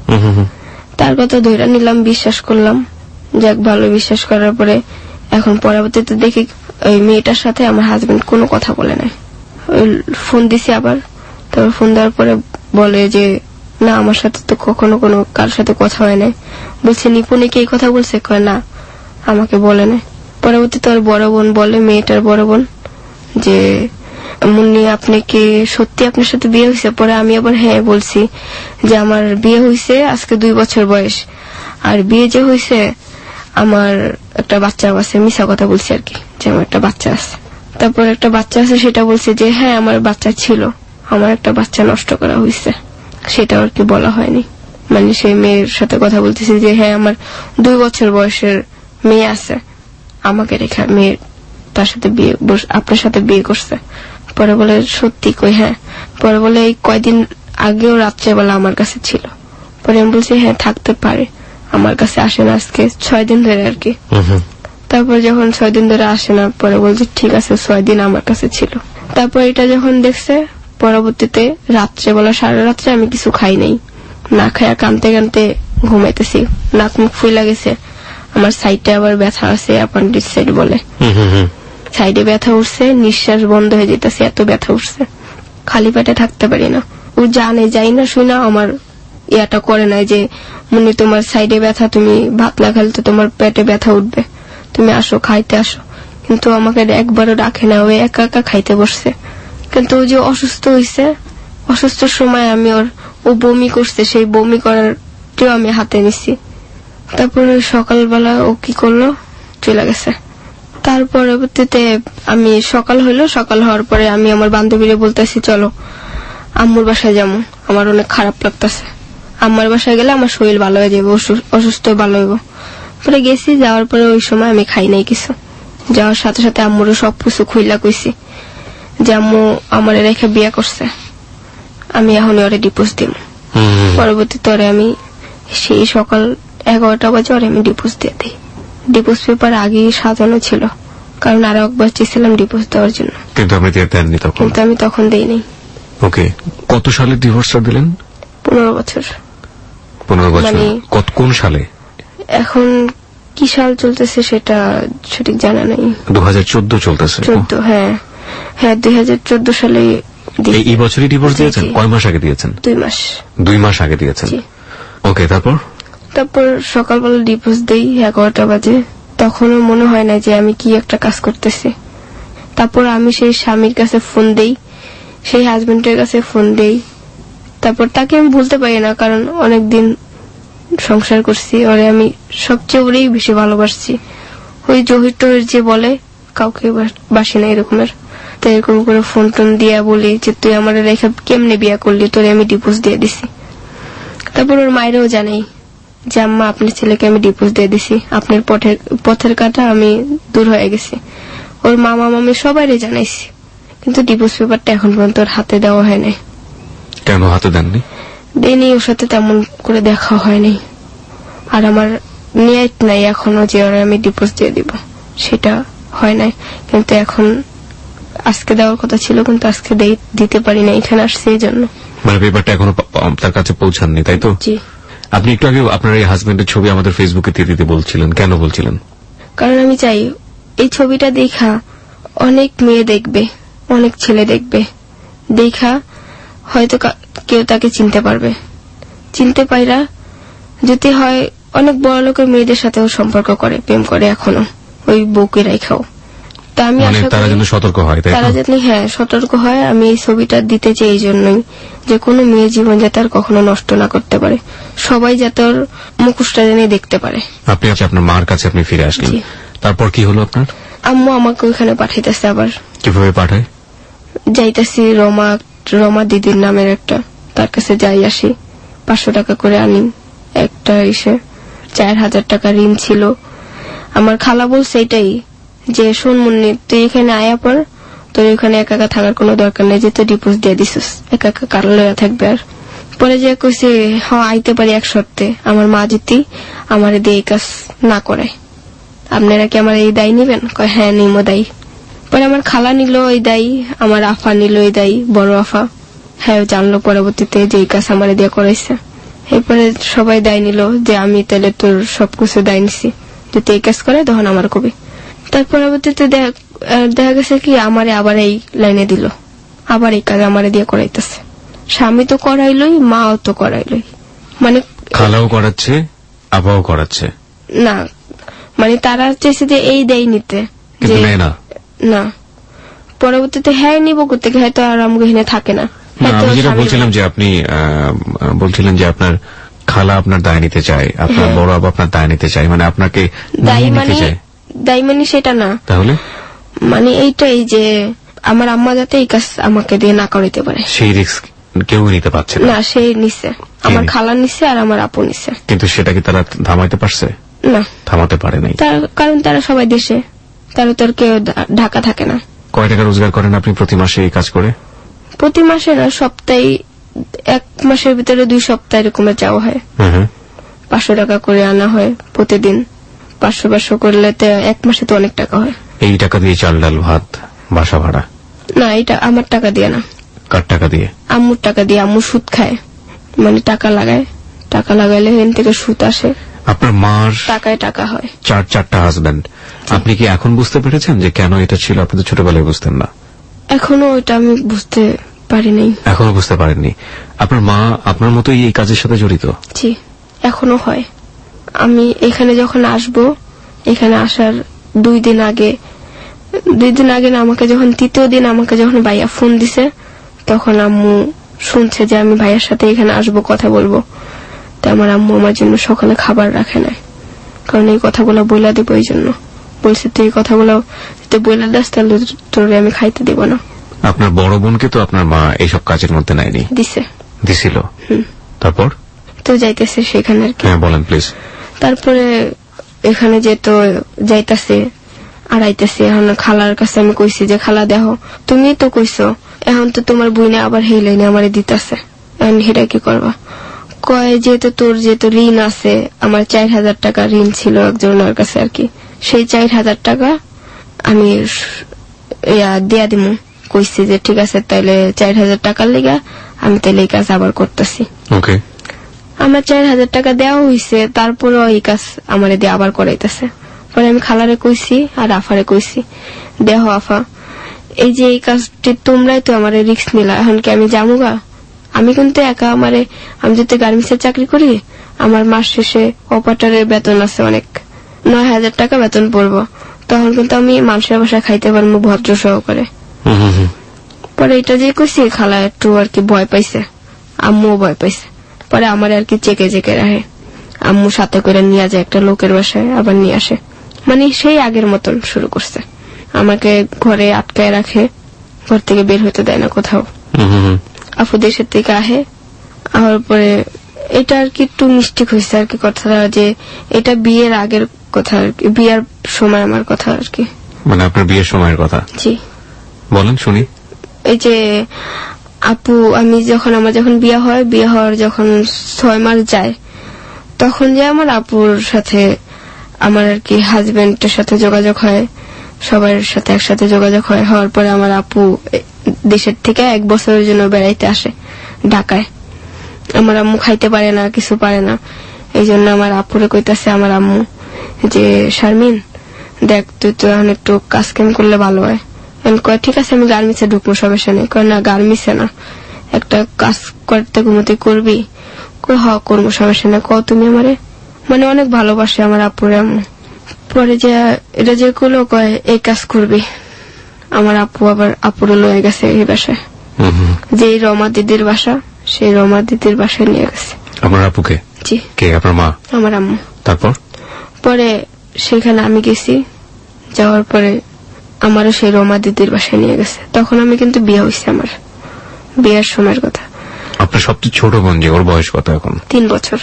তার কথা ধরে নিলাম, বিশ্বাস করলাম। যাক ভালো, বিশ্বাস করার পরে এখন পরবর্তীতে দেখি ওই মেয়েটার সাথে আমার হাজবেন্ড কোনো কথা বলে নাই। ওই ফোন দিছি আবার, তারপর ফোন দেওয়ার পরে বলে যে না আমার সাথে তো কখনো কোনো কার সাথে কথা হয় নাই। বলছে নিপুণীকে এই কথা বলছে? কয় না আমাকে বলে নাই। পরবর্তীতে ওর বড় বোন বলে, মেয়েটার বড় বোন, যে মুন্নি আপনি কি সত্যি আপনার সাথে বিয়ে হয়েছে? পরে আমি আবার হ্যাঁ বলছি যে আমার বিয়ে হয়েছে আজকে দুই বছর বয়স, আর বিয়ে যে হয়েছে আমার একটা বাচ্চা আছে, মিশা কথা বলছে আর কি যে আমার একটা বাচ্চা আছে। তারপর একটা বাচ্চা আছে সেটা বলছে যে হ্যাঁ আমার বাচ্চা ছিল, আমার একটা বাচ্চা নষ্ট করা হয়েছে, সেটা আর কি বলা হয়নি। মানে সেই মেয়ের সাথে কথা বলতেছে যে হ্যাঁ আমার দুই বছর বয়সের মেয়ে আছে, আমাকে রেখে মেয়ে তার সাথে বিয়ে আপনার সাথে বিয়ে করছে। পরে বলে সত্যি কই? হ্যাঁ। পরে বলে এই কয়দিন আগেও রাত্রেবেলা আমার কাছে ছিল। পরে আমি বলছি হ্যাঁ থাকতে পারে, আমার কাছে আসে না আজকে ছয় দিন ধরে আর কি। তারপর যখন ছয় দিন ধরে আসে না, পরে বলছে ঠিক আছে ছয় দিন আমার কাছে ছিল। তারপর এটা যখন দেখছে, পরবর্তীতে রাত্রেবেলা সারা রাত্রে আমি কিছু খাই নাই, না খাইয়া কানতে কানতে ঘুমাইতেছি, নাক মুখ ফুলে গেছে, আমার সাইডে আবার ব্যথা আছে, অ্যাপেন্ডিক্স সাইড বলে, সাইডে ব্যথা উঠছে, নিঃশ্বাস বন্ধ হয়ে যেতেছে, এত ব্যথা উঠছে, খালি পেটে থাকতে পারি না। ও জানে যাই না শুই না আমার ইয়াটা করে না যে মনে তোমার সাইডে ব্যথা, তুমি ভাত না খেলে তো তোমার পেটে ব্যথা উঠবে, তুমি আসো খাইতে আসো, কিন্তু আমাকে একবারও ডাকে না, ওই একা একা খাইতে বসছে। কিন্তু ও যে অসুস্থ হয়েছে, অসুস্থর সময় আমি ওর ও বমি করছে, সেই বমি করারটিও আমি হাতে নিছি। তারপরে সকালবেলা ও কি করলো, চলে গেছে। তার পরবর্তীতে আমি সকাল হইলো, সকাল হওয়ার পরে আমি আমার বান্ধবীরে বলতেছি চলো আম্মুর বাসায় যাবো, আমার অনেক খারাপ লাগতেছে, আম্মার বাসায় গেলে আমার শরীর ভালো হয়ে যাবে, অসুস্থ ভালো হইব। পরে গেছি, যাওয়ার পরে ওই সময় আমি খাই নাই কিছু। যাওয়ার সাথে সাথে আম্মুরও সবকিছু খুইলা কইছি যে আম্মু আমার রেখে বিয়ে করছে, আমি এখন ওরে ডিভোর্স দিব। পরবর্তীতে ওরে আমি সেই সকাল এগারোটা বাজে ওরে আমি ডিভোর্স দিয়ে দিই। ডিভোর্স পেপার আগে সাজানো ছিল, কারণ আরো একবার চেয়েছিলাম ডিভোর্স দেওয়ার জন্য, কিন্তু আমি দেননি তখন। কিন্তু আমি তখন দেইনি। ওকে, কত সালে ডিভোর্সটা দিলেন? পনেরো বছর। পনেরো বছর কত কোন সালে? এখন কি সাল চলতেছে সেটা সঠিক জানা নেই। দু হাজার চোদ্দ চলতেছে। চোদ্দ, হ্যাঁ হ্যাঁ দুই হাজার চোদ্দ সালে। এই বছরই ডিভোর্স দিয়েছেন? কয় মাস আগে দিয়েছেন? দুই মাস। দুই মাস আগে দিয়েছেন। ওকে, তারপর? তারপর সকালবেলা ডিভোর্স দেই এগারোটা বাজে, তখনও মনে হয় না যে আমি কি একটা কাজ করতেছি। তারপর আমি সেই স্বামীর কাছে ফোন দেই, সেই হাজবেন্ডের কাছে ফোন দেই। তারপর তাকে আমি ভুলতে পারি না, কারণ অনেকদিন সংসার করছি, ওরে আমি সবচেয়ে ওরেই বেশি ভালোবাসছি। ওই জহির টহির যে বলে কাউকে বাসি না এরকমের, তো এরকম করে ফোন টোন দিয়া বলি যে তুই আমার রেখে কেমনে বিয়া করলি, তোরে আমি ডিভোর্স দিয়ে দিছি। তারপর ওর মায়েরও জানাই যে আম্মা আপনার ছেলেকে আমি ডিভোর্স দিয়ে দিছি, আপনার পথের পথের কাটা আমি দূর হয়ে গেছি। ওর মামা মামি সবাইরে জানাইছি, কিন্তু ডিভোর্স পেপারটা এখন পর্যন্ত ওর হাতে দেওয়া হয় নাই। কেন হাতে দেননি? দেয়নি, ওর সাথে তেমন করে দেখা হয়নি। আর আমার নিয়ত নাই এখনো যে ওরা আমি ডিভোর্স দিয়ে দিব, সেটা হয় নাই। কিন্তু এখন আজকে দেওয়ার কথা ছিল, কিন্তু আজকে দিতে পারি না, এখানে আসছে এই জন্য। মানে পেপারটা এখনো তার কাছে পৌঁছাননি, তাই তো? জি। আপনি একটু আগে আপনার এই হাজবেন্ডের ছবি আমাদের ফেসবুকে দিয়ে দিতে বলছিলেন, কেন বলছিলেন? কারণ আমি চাই এই ছবিটা দেখা অনেক মেয়ে দেখবে, অনেক ছেলে দেখবে, দেখা হয়তো কেউ তাকে চিনতে পারবে, চিনতে পাইরা যদি হয় অনেক বড় লোকের মেয়েদের সাথেও সম্পর্ক করে, প্রেম করে এখনো ওই বউকে রাখাও। তা আমি আশা করি তারা যেন সতর্ক হয়, তারা যেন হ্যাঁ সতর্ক হয়। আমি এই ছবিটা দিতে চাই এই জন্যই যে কোনো মেয়ের জীবন যাতে আর কখনো নষ্ট না করতে পারে, সবাই যাতে ওর মুখোশটা জেনে দেখতে পারে। আপনি আপনার মার কাছে আপনি ফিরে আসলেন, তারপর কি হলো আপনার? আম্মু আমাকে ওইখানে পাঠাইতেছে। আবার কিভাবে পাঠায়? যাইতেছি রমা রমা দিদির নামের একটা, তার কাছে যাই আসি, পাঁচশো টাকা করে আনি। একটা এসে চার হাজার টাকা ঋণ ছিল। আমার খালা বলছে এটাই যে শোন মুন্নি, তুই এখানে আয়া পর, তোর এখানে একা একা থাকার কোনো দরকার নেই, যে তুই ডিভোর্স দিয়ে দিছিস, একা একা কার লয়া থাকবে। আর পরে যে কইছে হ্যাঁ আইতে পারি এক সপ্তাহে, আমার মা যদি আমার দিয়ে এই কাজ না করে, আপনারা কি আমার এই দায় নিবেন? কয় হ্যাঁ নিমো দায়ী। পরে আমার খালা নিল এই দায়ী, আমার আফা নিল এই দায়ী, বড় আফা, হ্যাঁ জানলো পরবর্তীতে যে এই কাজ আমার দিয়ে করাইছে। এরপরে সবাই দায় নিল যে আমি তাহলে তোর সবকিছু দায় নিছি, যদি এই কাজ করে তখন আমার কবি। তার পরবর্তীতে দেখা গেছে কি আমারে আবার এই লাইনে দিল, আবার এই কাজ আমারে দিয়ে করাইতেছে। স্বামী তো করাইলই, মাও তো করাইলই, মানে খালাও করাচ্ছে আবাও করাচ্ছে না, মানে তারা চাইছে যে এই দেয় নিতে, না পরবর্তীতে হ্যাঁ নিব করতে, হয়তো আর আমাকে এখানে থাকে না। আমি যেটা বলছিলাম যে আপনি বলছিলেন যে আপনার খালা আপনার দায় নিতে চায়, আপনার বড় বাবা আপনার দায় নিতে চায়, মানে আপনাকে দায়ী নিতে মানে চায়। দায়ী মানে সেটা না, তাহলে মানে এইটাই যে আমার আম্মা যাতে এই কাজ আমাকে দিয়ে না করাইতে পারে, সেই রিস্ক কেউ নিতে পারছে না। না সে নিছে, আমার খালা নিছে আর আমার আপু নিছে। কিন্তু সেটা কি তারা থামাইতে পারছে? না, থামাতে পারে নাই। কারণ তারা সবাই দেশে, তারা তো আর কেউ ঢাকা থাকে না। কয় টাকা রোজগার করেন আপনি প্রতি মাসে এই কাজ করে? প্রতি মাসে না, সপ্তাহে, এক মাসের ভিতরে দুই সপ্তাহ এরকমের যাওয়া হয়। পাঁচশো টাকা করে আনা হয় প্রতিদিন। পাঁচশো পাঁচশো করলে তো এক মাসে তো অনেক টাকা হয়। এই টাকা দিয়ে চাল ডাল ভাত বাসা ভাড়া? না, এটা আমার টাকা দিয়ে না। কার টাকা দিয়ে? আম্মুর টাকা দিয়ে। আম্মু সুদ খায়, মানে টাকা লাগায়, টাকা লাগাইলে এখান থেকে সুদ আসে। আপনার মার টাকায় টাকা হয়। চার চারটা হাজবেন্ড, আপনি কি এখন বুঝতে পেরেছেন যে কেন এটা ছিল? আপনি তো ছোটবেলায় বুঝতেন না। এখনো ওইটা আমি বুঝতে পারি নাই। এখনো বুঝতে পারেননি? আপনার মা আপনার মতোই এই কাজের সাথে জড়িত? জি, এখনো হয়। আমি এখানে যখন আসব, এখানে আসার দুই দিন আগে, দুই দিন আগে না, আমাকে যখন তৃতীয় দিন আমাকে যখন ভাইয়া ফোন দিছে, তখন আম্মু শুনছে যে আমি ভাইয়ার সাথে এখানে আসবো, কথা বলবো। তো আমার আম্মু আমার জন্য সকালে খাবার রাখে নাই, কারণ এই কথাগুলো বইলা দিব। এই জন্য বলছে তুই এই কথাগুলো যদি বইলা দাস তাহলে তোরে আমি খাইতে দিব না। আপনার বড় বোনকে তো আপনার মা এইসব কাজের মধ্যে নেয়নি? দিছে। দিছিল? তারপর তো যাইতেছে সেখানে আর কি। হ্যাঁ বলেন প্লিজ। তারপরে এখানে যে তো যাইতেছে আর আইতেছে, এখন খালার কাছে আমি কইছি যে খালা দেখো, তুমি তো কইছো এখন তো তোমার বইনে আবার হেই লাইনে আমারে দিতেছে, এখন হেটা কি করবা? কয় যেহেতু তোর যেহেতু ঋণ আছে, আমার চার হাজার টাকা ঋণ ছিল একজনের কাছে আর কি, সেই চার হাজার টাকা আমি দিয়া দিব। কইছি যে ঠিক আছে, তাইলে চার হাজার টাকার লেগা আমি তাইলে এই কাজ আবার করতেছি। আমার চার হাজার টাকা দেওয়া হয়েছে, তারপরেও এই কাজ আমার দিয়ে আবার করাইতেছে। পরে আমি খালারে কইছি আর আফারে কইছি, দেহ আফা, এই যে এই কাজটি তোমরাই তো আমার রিস্ক নিলা, এখন কি আমি যামুগা? আমি কিন্তু একা, আমারে আমি যদি গার্মেন্টসের চাকরি করি, আমার মাস শেষে অপারেটরের বেতন আছে অনেক, নয় হাজার টাকা বেতন পড়বো, তখন কিন্তু আমি মানুষের বাসায় খাইতে পারবো ভদ্র সহকারে। পরে এটা যে কইছি, খালা একটু আর কি ভয় পাইছে, আম্মুও ভয় পাইছে। পরে আমার আর কি চেকে চেকে রাখে, আম্মু সাথে করে নিয়ে যায় একটা লোকের বাসায়, আবার নিয়ে আসে, মানে সেই আগের মতন শুরু করছে। আমাকে ঘরে আটকায় রাখে, ঘর থেকে বের হতে দেয় না কোথাও। আপু দেশের থেকে আহে, আবার পরে এটা আর কি একটু মিস্টেক হয়েছে আর কি কথাটা, যে এটা বিয়ের আগের কথা আর কি, বিয়ের সময় আমার কথা আর কি। মানে আপনার বিয়ের সময়ের কথা? জি। বলেন শুনি। এই যে আপু, আমি যখন আমার যখন বিয়ে হয়, বিয়ে হওয়ার যখন ছয় মাস যায়, তখন যে আমার আপুর সাথে আমার আর কি হাজবেন্ডের সাথে যোগাযোগ হয়, সবার সাথে একসাথে যোগাযোগ হয়। হওয়ার পরে আমার আপু দেশের থেকে এক বছরের জন্য বেড়াইতে আসে ঢাকায়। আমার আম্মু খাইতে পারে না, কিছু পারে না, এই জন্য আমার আপুরে কইতাছে আমার আম্মু যে শারমিন দেখ, তুই তো এখন একটু কাজ কাম করলে ভালো হয়। কয় ঠিক আছে, আমি গার্মেন্টসে ঢুকবো, সমস্যা নেই। কয় না, গার্মেন্টসে না, একটা কাজ করতে ঘুমতে করবি। কই হ করবো, সমস্যা নেই, কও তুমি আমারে। মানে অনেক ভালোবাসে আমার আপুরে আম্মু। পরে যে এটা যে করলো, কয় এই কাজ করবি। আমার আপু আবার আপুরে লয়ে গেছে এই বাসায়, যে রমা দিদির বাসা, সেই রমা দিদির বাসায় নিয়ে গেছে। আমার আপুকে? জি। কে? আপনার মা? আমার আম্মু। তারপর পরে সেখানে আমি গেছি, যাওয়ার পরে আমারও সেই রমা দিদির বাসায় নিয়ে গেছে। তখন আমি কিন্তু বিয়ে হয়েছে, আমার বিয়ের সময়ের কথা। আপনার সবচেয়ে ছোট বোন যে, ওর বয়স কত এখন? তিন বছর।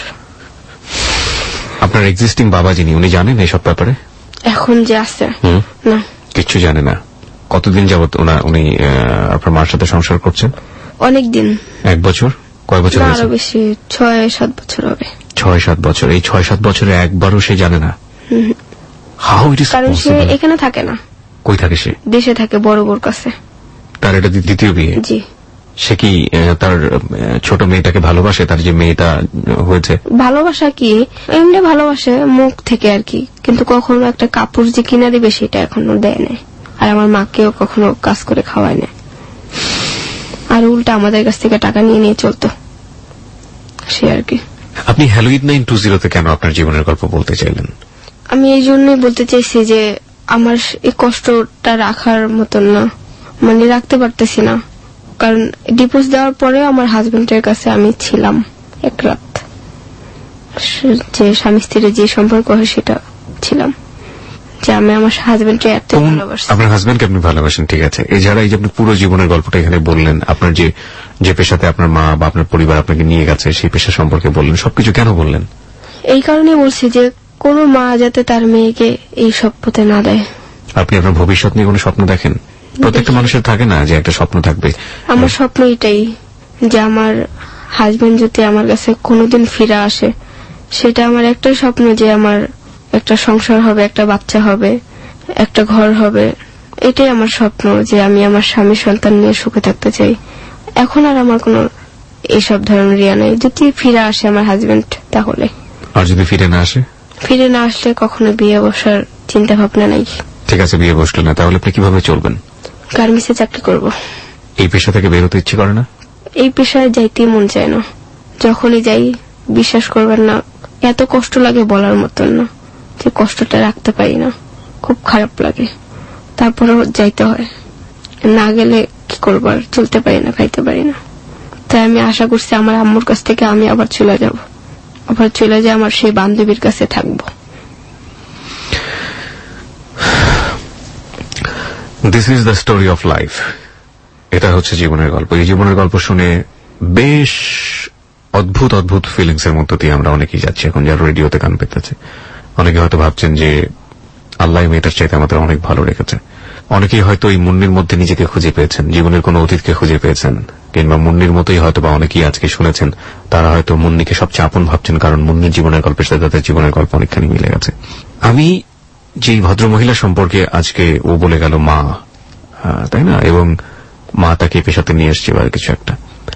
আপনার এক্সিস্টিং বাবা যিনি, উনি জানেন এইসব ব্যাপারে? এখন যে আছে না, কিচ্ছু জানে না। কতদিন যাবত উনি আপনার মার সাথে সংসার করছেন? অনেক দিন। এক বছর? কয় বছর? আরো বেশি, ছয় সাত বছর হবে। ছয় সাত বছর। এই ছয় সাত বছরে একবারও সে জানে না? হাউ ইট ইজ কারণ সে এখানে থাকে না। কই থাকে সে? দেশে থাকে, বড় বোর কাছে। তার এটা দ্বিতীয় বিয়ে? জি। সে কি তার ছোট মেয়েটাকে ভালোবাসে? তার যে মেয়েটা হয়েছে, ভালোবাসা কি এমনি ভালোবাসে মুখ থেকে আর কি, কিন্তু কখনো একটা কাপড় যে কিনা দিবে সেটা এখনো দেয় না। আর আমার মাকেও কখনো কাজ করে খাওয়ায় না, আর উল্টা আমাদের কাছ থেকে টাকা নিয়ে নিয়ে চলতো সে আর কি। আপনি হ্যালো এইট নাইন টু জিরোতে কেন আপনার জীবনের গল্প বলতে চাইলেন? আমি এই জন্যই বলতে চাইছি যে আমার এই কষ্টটা রাখার মতন না, মানে রাখতে পারতেছি না। কারণ ডিভোর্স দেওয়ার পরেও আমার হাজবেন্ডের কাছে আমি ছিলাম এক রাত, যে স্বামী স্ত্রীর যে সম্পর্ক হয় সেটা ছিলাম, যে আমি আমার হাজবেন্ডকে এত ভালোবাসি। আপনার হাজবেন্ডকে আপনি ভালোবাসেন, ঠিক আছে। এছাড়া এই যে আপনি পুরো জীবনের গল্পটা এখানে বললেন, আপনার যে যে পেশাতে আপনার মা বা আপনার পরিবার আপনাকে নিয়ে গেছে সেই পেশা সম্পর্কে বললেন, সবকিছু কেন বললেন? এই কারণে বলছি যে কোনো মা যাতে তার মেয়েকে এই সব পথে না দেয়। আপনি আপনার ভবিষ্যৎ নিয়ে কোনো স্বপ্ন দেখেন? প্রত্যেকটা মানুষের থাকে না যে একটা স্বপ্ন থাকবে। আমার স্বপ্ন এটাই যে আমার হাজবেন্ড যদি আমার কাছে কোনোদিন ফিরে আসে, সেটা আমার একটাই স্বপ্ন, যে আমার একটা সংসার হবে, একটা বাচ্চা হবে, একটা ঘর হবে। এটাই আমার স্বপ্ন, যে আমি আমার স্বামী সন্তান নিয়ে সুখে থাকতে চাই। এখন আর আমার কোনো এইসব ধরনের ইয়া নেই। যদি ফিরে আসে আমার হাজবেন্ড তাহলে। আর যদি ফিরে না আসে? ফিরে না আসলে কখনো বিয়ে বসার চিন্তা ভাবনা নাই। ঠিক আছে, বিয়ে বসলো না, তাহলে আপনি কিভাবে চলবেন? গার্মেন্টসে চাকরি করব। এই পেশা থেকে বেরোতে ইচ্ছে করে না? এই পেশায় যাইতেই মন চায় না। যখনই যাই বিশ্বাস করবেন না, এত কষ্ট লাগে বলার মতন না, যে কষ্টটা রাখতে পারি না, খুব খারাপ লাগে। তারপরেও যাইতে হয়, না গেলে কি করবো, আর চলতে পারি না, খাইতে পারি না। তাই আমি আশা করছি আমার আম্মুর কাছ থেকে আমি আবার চলে যাব, আবার চলে যাই আমার সেই বান্ধবীর কাছে থাকবো। This is the story of life. এটা হচ্ছে জীবনের গল্প। এই জীবনের গল্প শুনে বেশ অদ্ভুত অদ্ভুত ফিলিংস এর মধ্য দিয়ে আমরা অনেকেই যাচ্ছি এখন, যারা রেডিওতে কান পেতেছে। অনেকে হয়তো ভাবছেন যে আল্লাহ মেয়েটার চাইতে আমাদের অনেক ভালো রেখেছে। অনেকেই হয়তো এই মুন্নির মধ্যে নিজেকে খুঁজে পেয়েছেন, জীবনের কোন অতীতকে খুঁজে পেয়েছেন, কিংবা মুন্নির মতোই হয়তো বা অনেকেই আজকে শুনেছেন তারা হয়তো মুন্নিকে সবচেয়ে আপন ভাবছেন, কারণ মুন্নির জীবনের গল্পের সাথে তাদের জীবনের গল্প অনেকখানি মিলে গেছে। আমি যে ভদ্রমহিলা সম্পর্কে আজকে ও বলে গেল মা, তাই না, এবং মা তাকে পেশাতে নিয়ে এসছে বা কিছু একটা,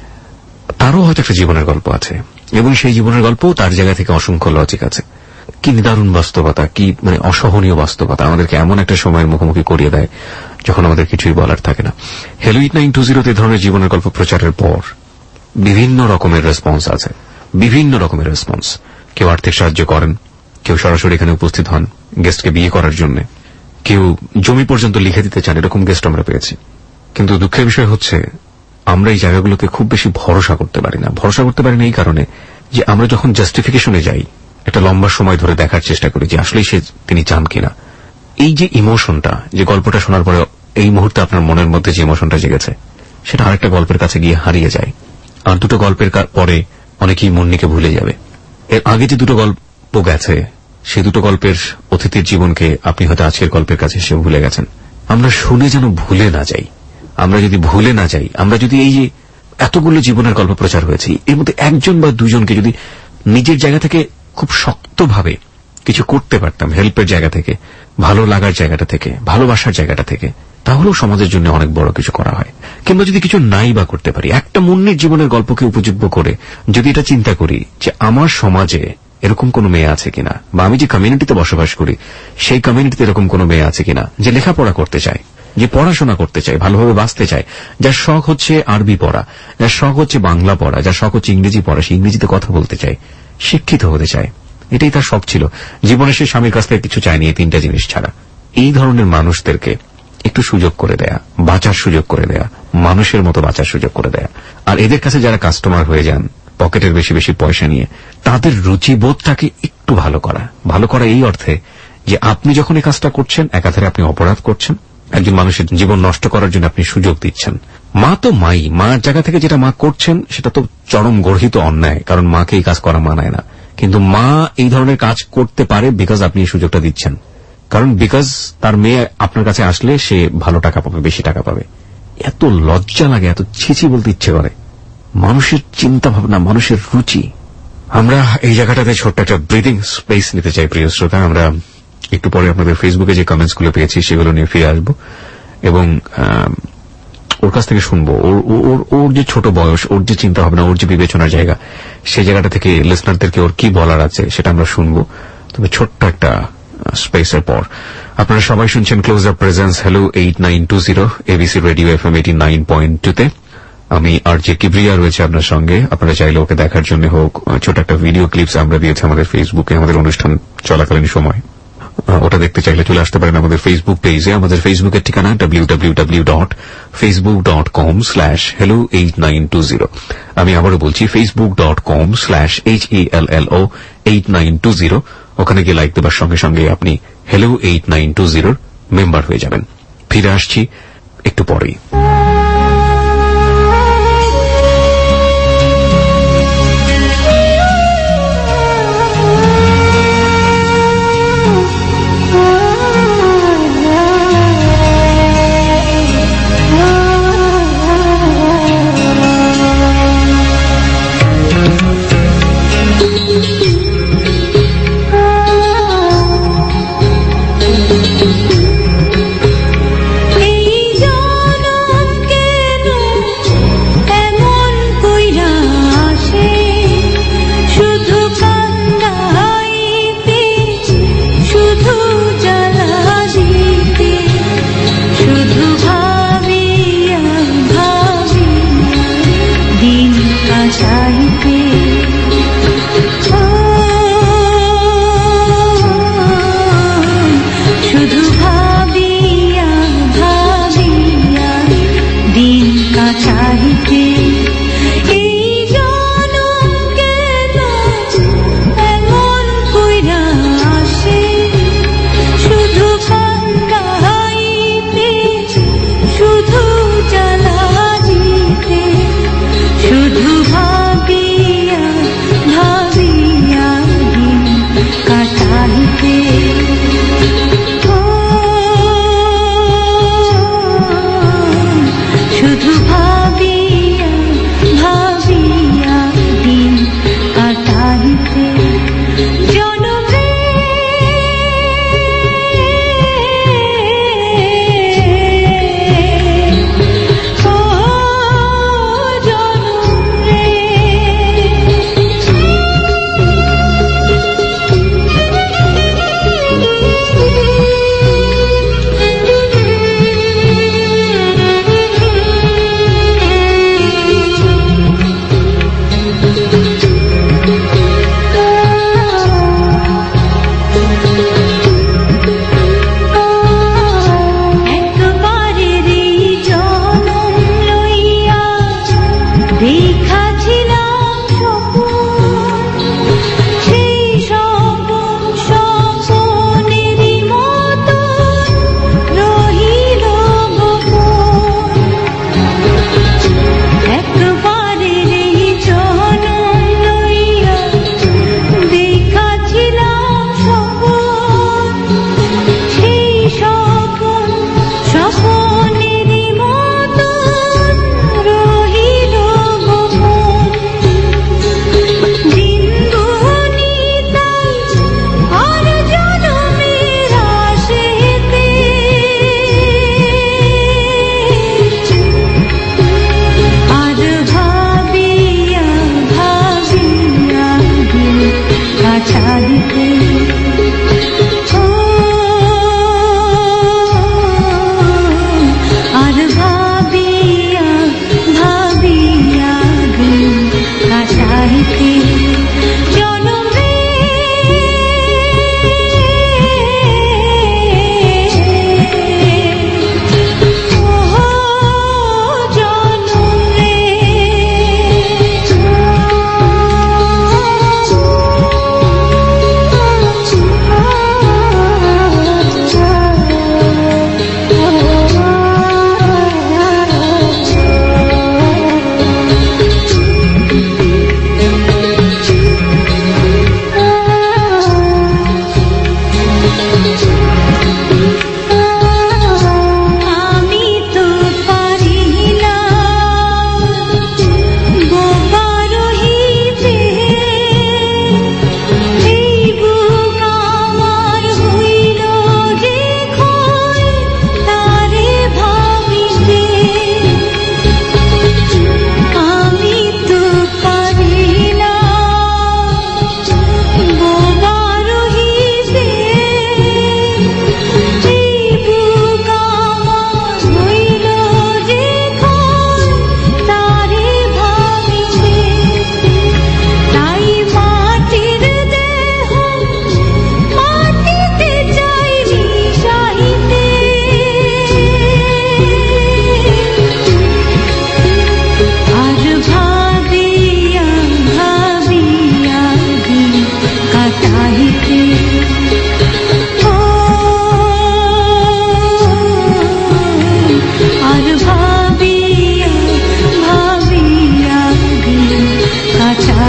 তারও হয়তো একটা জীবনের গল্প আছে, এবং সেই জীবনের গল্প তার জায়গা থেকে অসংখ্য লজিক আছে। কি নিদারুণ বাস্তবতা, কি মানে অসহনীয় বাস্তবতা আমাদেরকে এমন একটা সময়ের মুখোমুখি করিয়ে দেয় যখন আমাদের কিছুই বলার থাকে না। হ্যালো এইট নাইন টু জিরোতে ধরনের জীবনের গল্প প্রচারের পর বিভিন্ন রকমের রেসপন্স আছে, বিভিন্ন রকমের রেসপন্স। কেউ আর্থিক সাহায্য করেন, কেউ সরাসরি এখানে উপস্থিত হন গেস্টকে বিয়ে করার জন্য, কেউ জমি পর্যন্ত লিখে দিতে চান, এরকম গেস্ট আমরা পেয়েছি। কিন্তু দুঃখের বিষয় হচ্ছে আমরা এই জায়গাগুলোতে খুব বেশি ভরসা করতে পারি না। ভরসা করতে পারি না এই কারণে যে আমরা যখন জাস্টিফিকেশনে যাই, একটা লম্বা সময় ধরে দেখার চেষ্টা করি যে আসলেই সে তিনি চান কিনা। এই যে ইমোশনটা, যে গল্পটা শোনার পরে এই মুহূর্তে আপনার মনের মধ্যে যে ইমোশনটা জেগেছে, সেটা আরেকটা গল্পের কাছে গিয়ে হারিয়ে যায়। আর দুটো গল্পের পরে অনেকেই মুন্নিকে ভুলে যাবে। এর আগে যে দুটো গল্প গেছে, সেই দুটো গল্পের অতিথির জীবনকে আপনি হয়তো আজকের গল্পের কাছে এসে ভুলে গেছেন। আমরা শুনে যেন ভুলে না যাই। আমরা যদি ভুলে না যাই, আমরা যদি এই যে এতগুলো জীবনের গল্প প্রচার হয়েছে এর মধ্যে একজন বা দুজনকে যদি নিজের জায়গা থেকে খুব শক্তভাবে কিছু করতে পারতাম, হেল্পের জায়গা থেকে, ভালো লাগার জায়গাটা থেকে, ভালোবাসার জায়গাটা থেকে, তাহলেও সমাজের জন্য অনেক বড় কিছু করা হয়। কিংবা যদি কিছু নাই বা করতে পারি, একটা মুন্নির জীবনের গল্পকে উপযোগ্য করে যদি এটা চিন্তা করি যে আমার সমাজে এরকম কোন মেয়ে আছে কিনা, বা আমি যে কমিউনিটিতে বসবাস করি সেই কমিউনিটিতে এরকম কোন মেয়ে আছে কিনা যে লেখাপড়া করতে চায়, যে পড়াশোনা করতে চায়, ভালোভাবে বাঁচতে চায়, যার শখ হচ্ছে আরবি পড়া, যার শখ হচ্ছে বাংলা পড়া, যার শখ হচ্ছে ইংরেজি পড়া, সে ইংরেজিতে কথা বলতে চায়, শিক্ষিত হতে চায়, এটাই তার শখ ছিল। জীবনে সে স্বামীর কাছ থেকে কিছু চায়নি এই তিনটা জিনিস ছাড়া। এই ধরনের মানুষদেরকে একটু সুযোগ করে দেয়া, বাঁচার সুযোগ করে দেয়া, মানুষের মতো বাঁচার সুযোগ করে দেয়া। আর এদের কাছে যারা কাস্টমার হয়ে যান পকেটের বেশি বেশি পয়সা নিয়ে, তাদের রুচিবোধটাকে একটু ভালো করা। ভালো করা এই অর্থে যে আপনি যখন এই কাজটা করছেন, একাধারে আপনি অপরাধ করছেন, একজন মানুষের জীবন নষ্ট করার জন্য আপনি সুযোগ দিচ্ছেন। মা তো মাই, মার জায়গা থেকে যেটা মা করছেন সেটা তো চরম গর্হিত অন্যায়, কারণ মাকে এই কাজ করা মানায় না। কিন্তু মা এই ধরনের কাজ করতে পারে বিকজ আপনি এই সুযোগটা দিচ্ছেন, কারণ বিকজ তার মেয়ে আপনার কাছে আসলে সে ভালো টাকা পাবে, বেশি টাকা পাবে। এত লজ্জা লাগে, এত ছিছি বলতে ইচ্ছে করে। মানুষের চিন্তা ভাবনা, মানুষের রুচি। আমরা এই জায়গাটাতে ছোট্ট একটা ব্রিদিং স্পেস নিতে চাই প্রিয় শ্রোতা। আমরা একটু পরে আপনাদের ফেসবুকে যে কমেন্টস গুলো পেয়েছি সেগুলো নিয়ে ফিরে আসব এবং ওর কাছ থেকে শুনবো ওর ওর যে ছোট বয়স, ওর যে চিন্তা ভাবনা, ওর যে বিবেচনার জায়গা, সেই জায়গাটা থেকে লিসনারদেরকে ওর কি বলার আছে সেটা আমরা শুনবো। তবে ছোট্ট একটা স্পেসের পর আপনারা সবাই শুনছেন Close Up presents hello eight nine two zero ABC radio F M eighty nine point two তে। আমি আর জে কিবরিয়া রয়েছে আপনার সঙ্গে। আপনারা চাইলে ওকে দেখার জন্য হোক, ছোট একটা ভিডিও ক্লিপস আমরা দিয়েছি আমাদের ফেসবুকে আমাদের অনুষ্ঠান চলাকালীন সময়। ওটা দেখতে চাইলে চলে আসতে পারেন আমাদের ফেসবুক পেজে। আমাদের ফেসবুকের ঠিকানা W W W dot Facebook dot com slash hello eight nine two zero. আমি আবারও বলছি Facebook dot com slash H E L L O eight nine two zero. ওখানে গিয়ে লাইক দেবার সঙ্গে সঙ্গে আপনি হ্যালো এইট নাইন টু জিরোর মেম্বার হয়ে যাবেন। ফিরে আসছি একটু পরেই। এই জনম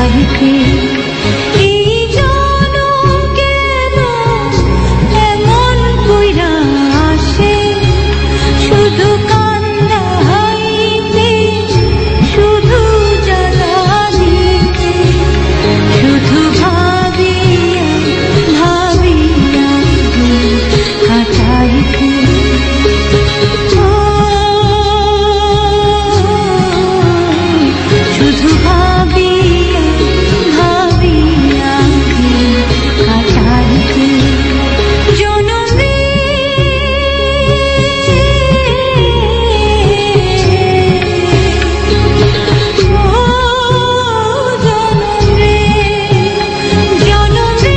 কাটাইতে এই জনম কেন এমন কইরা আসে শুধু কান্দাইতে শুধু জ্বালানিতে শুধু ভাবিয়া ভাবিয়া কাটাইতে শুধু ভাবিয়া ভাবিয়া কাটাইতে জনমে ও জনমে জনমে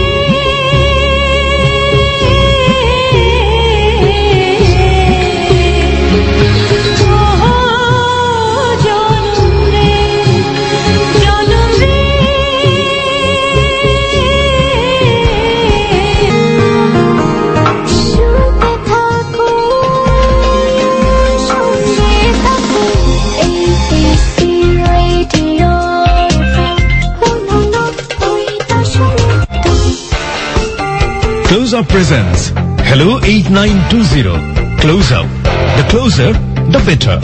Close Up presents Hello eight nine two zero. Close Up. The closer, the better.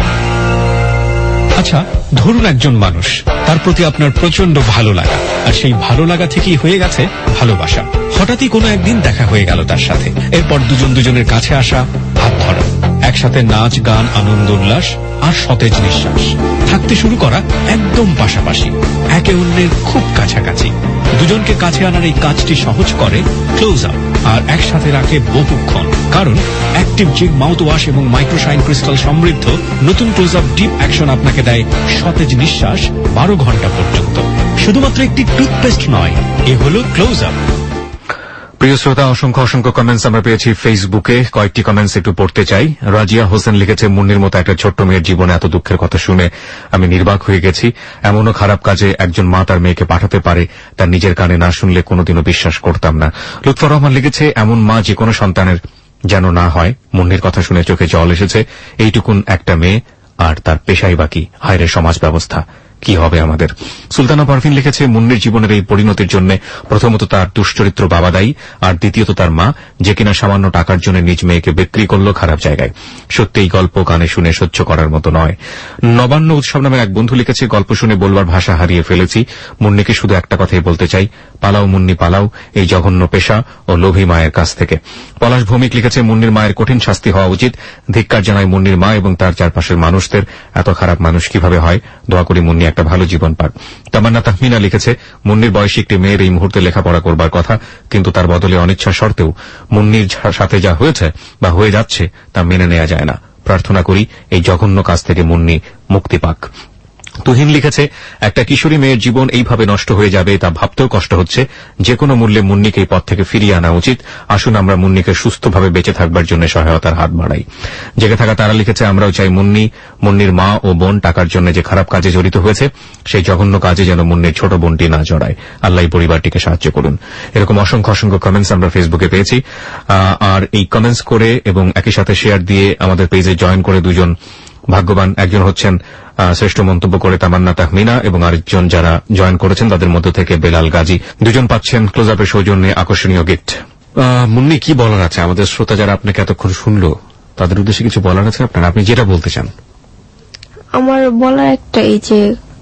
আচ্ছা, ধরুন একজন মানুষ, তার প্রতি আপনার প্রচন্ড ভালো লাগা, আর সেই ভালো লাগা থেকেই হয়ে গেছে ভালোবাসা। হঠাৎই কোনো একদিন দেখা হয়ে গেল তার সাথে, এরপর দুজন দুজনের কাছে আসা, হাত ধরা, একসাথে নাচ গান আনন্দ উল্লাস আর সতেজ নিঃশ্বাস, থাকতে শুরু করা একদম পাশাপাশি, একে অন্যের খুব কাছাকাছি। দুজনকে কাছে আনার এই কাজটি সহজ করে ক্লোজ আপ, আর একসাথে রাখে বহুক্ষণ, কারণ অ্যাক্টিভ জিগ মাউথ ওয়াশ এবং মাইক্রোশাইন ক্রিস্টাল সমৃদ্ধ নতুন ক্লোজ আপ ডিপ অ্যাকশন আপনাকে দেয় সতেজ নিঃশ্বাস বারো ঘন্টা পর্যন্ত। শুধুমাত্র একটি টুথপেস্ট নয়, এ হলো ক্লোজ আপ। প্রিয় শ্রোতা, অসংখ্য অসংখ্য কমেন্টস আমরা পেয়েছি ফেসবুকে। কয়েকটি কমেন্টস একটু পড়তে চাই। রাজিয়া হোসেন লিখেছে, মুন্নির মতো একটা ছোট্ট মেয়ের জীবনে এত দুঃখের কথা শুনে আমি নির্বাক হয়ে গেছি। এমনও খারাপ কাজে একজন মা তার মেয়েকে পাঠাতে পারে, তার নিজের কানে না শুনলে কোনোদিনও বিশ্বাস করতাম না। লুৎফর রহমান লিখেছে, এমন মা যে কোনো সন্তানের যেন না হয়। মুন্নির কথা শুনে চোখে জল এসেছে। এইটুকুন একটা মেয়ে, আর তার পেশাই বাকি। হায়রে সমাজ ব্যবস্থা, কি হবে আমাদের। সুলতানা পারভিন লিখেছে, মুন্নির জীবনের এই পরিণতির জন্য প্রথমত তার দুশ্চরিত্র বাবা দায়ী, আর দ্বিতীয়ত তার মা, যে কিনা সামান্য টাকার জন্য নিজ মেয়েকে বিক্রি করল খারাপ জায়গায়। সত্যি এই গল্প কানে শুনে সহ্য করার মতো নয়। নবান্ন উৎসব নামের এক বন্ধু লিখেছে, গল্প শুনে বলবার ভাষা হারিয়ে ফেলেছি। মুন্নিকে শুধু একটা কথাই বলতে চাই, পালাও মুন্নি পালাও এই জঘন্য পেশা ও লোভী মায়ের কাছ থেকে। পলাশ ভৌমিক লিখেছে, মুন্নির মায়ের কঠিন শাস্তি হওয়া উচিত। ধিক্কার জানায় মুন্নির মা এবং তার চারপাশের মানুষদের। এত খারাপ মানুষ কিভাবে হয়? দোয়া করি মুন্নি একটা ভালো জীবন পাক। তামান্না তাহমিনা লিখেছে, মুন্নির বয়সী একটি মেয়ের এই মুহূর্তে লেখাপড়া করবার কথা, কিন্তু তার বদলে অনিচ্ছা সত্ত্বেও মুন্নির সাথে যা হয়েছে বা হয়ে যাচ্ছে তা মেনে নেওয়া যায় না। প্রার্থনা করি এই জঘন্য কাজ থেকে মুন্নি মুক্তি পাক। তুহিন লিখেছে, একটা কিশোরী মেয়ের জীবন এইভাবে নষ্ট হয়ে যাবে তা ভাবতেও কষ্ট হচ্ছে। যে কোনো মূল্যে মুন্নিকে এই পথ থেকে ফিরিয়ে আনা উচিত। আসুন আমরা মুন্নিকে সুস্থভাবে বেঁচে থাকবার জন্য সহায়তার হাত বাড়াই। জেগে থাকা তারা লিখেছে, আমরাও চাই মুন্নি, মুন্নির মা ও বোন টাকার জন্য যে খারাপ কাজে জড়িত হয়েছে, সেই জঘন্য কাজে যেন মুন্নির ছোট বোনটি না জড়ায়। আল্লাহ পরিবারটিকে সাহায্য করুন। এরকম অসংখ্য অসংখ্য কমেন্টস আমরা ফেসবুকে পেয়েছি। আর এই কমেন্টস করে এবং একই সাথে শেয়ার দিয়ে আমাদের পেজে জয়েন করে দুজন ভাগ্যবান, একজন হচ্ছেন শ্রেষ্ঠ মন্তব্য করে তামান্না তাহমিনা, এবং আরেকজন যারা জয়েন করেছেন তাদের মধ্য থেকে বেলাল গাজী। দুজন পাচ্ছেন ক্লোজ আপের সৌজন্যে আকর্ষণীয় গিফট। মুন্নি, কি বলার আছে আমাদের শ্রোতা যারা আপনাকে এতক্ষণ শুনলো, তাদের উদ্দেশ্যে কিছু বলার আছে আপনার? আপনি যেটা বলতে চান। আমার বলার একটা, এই যে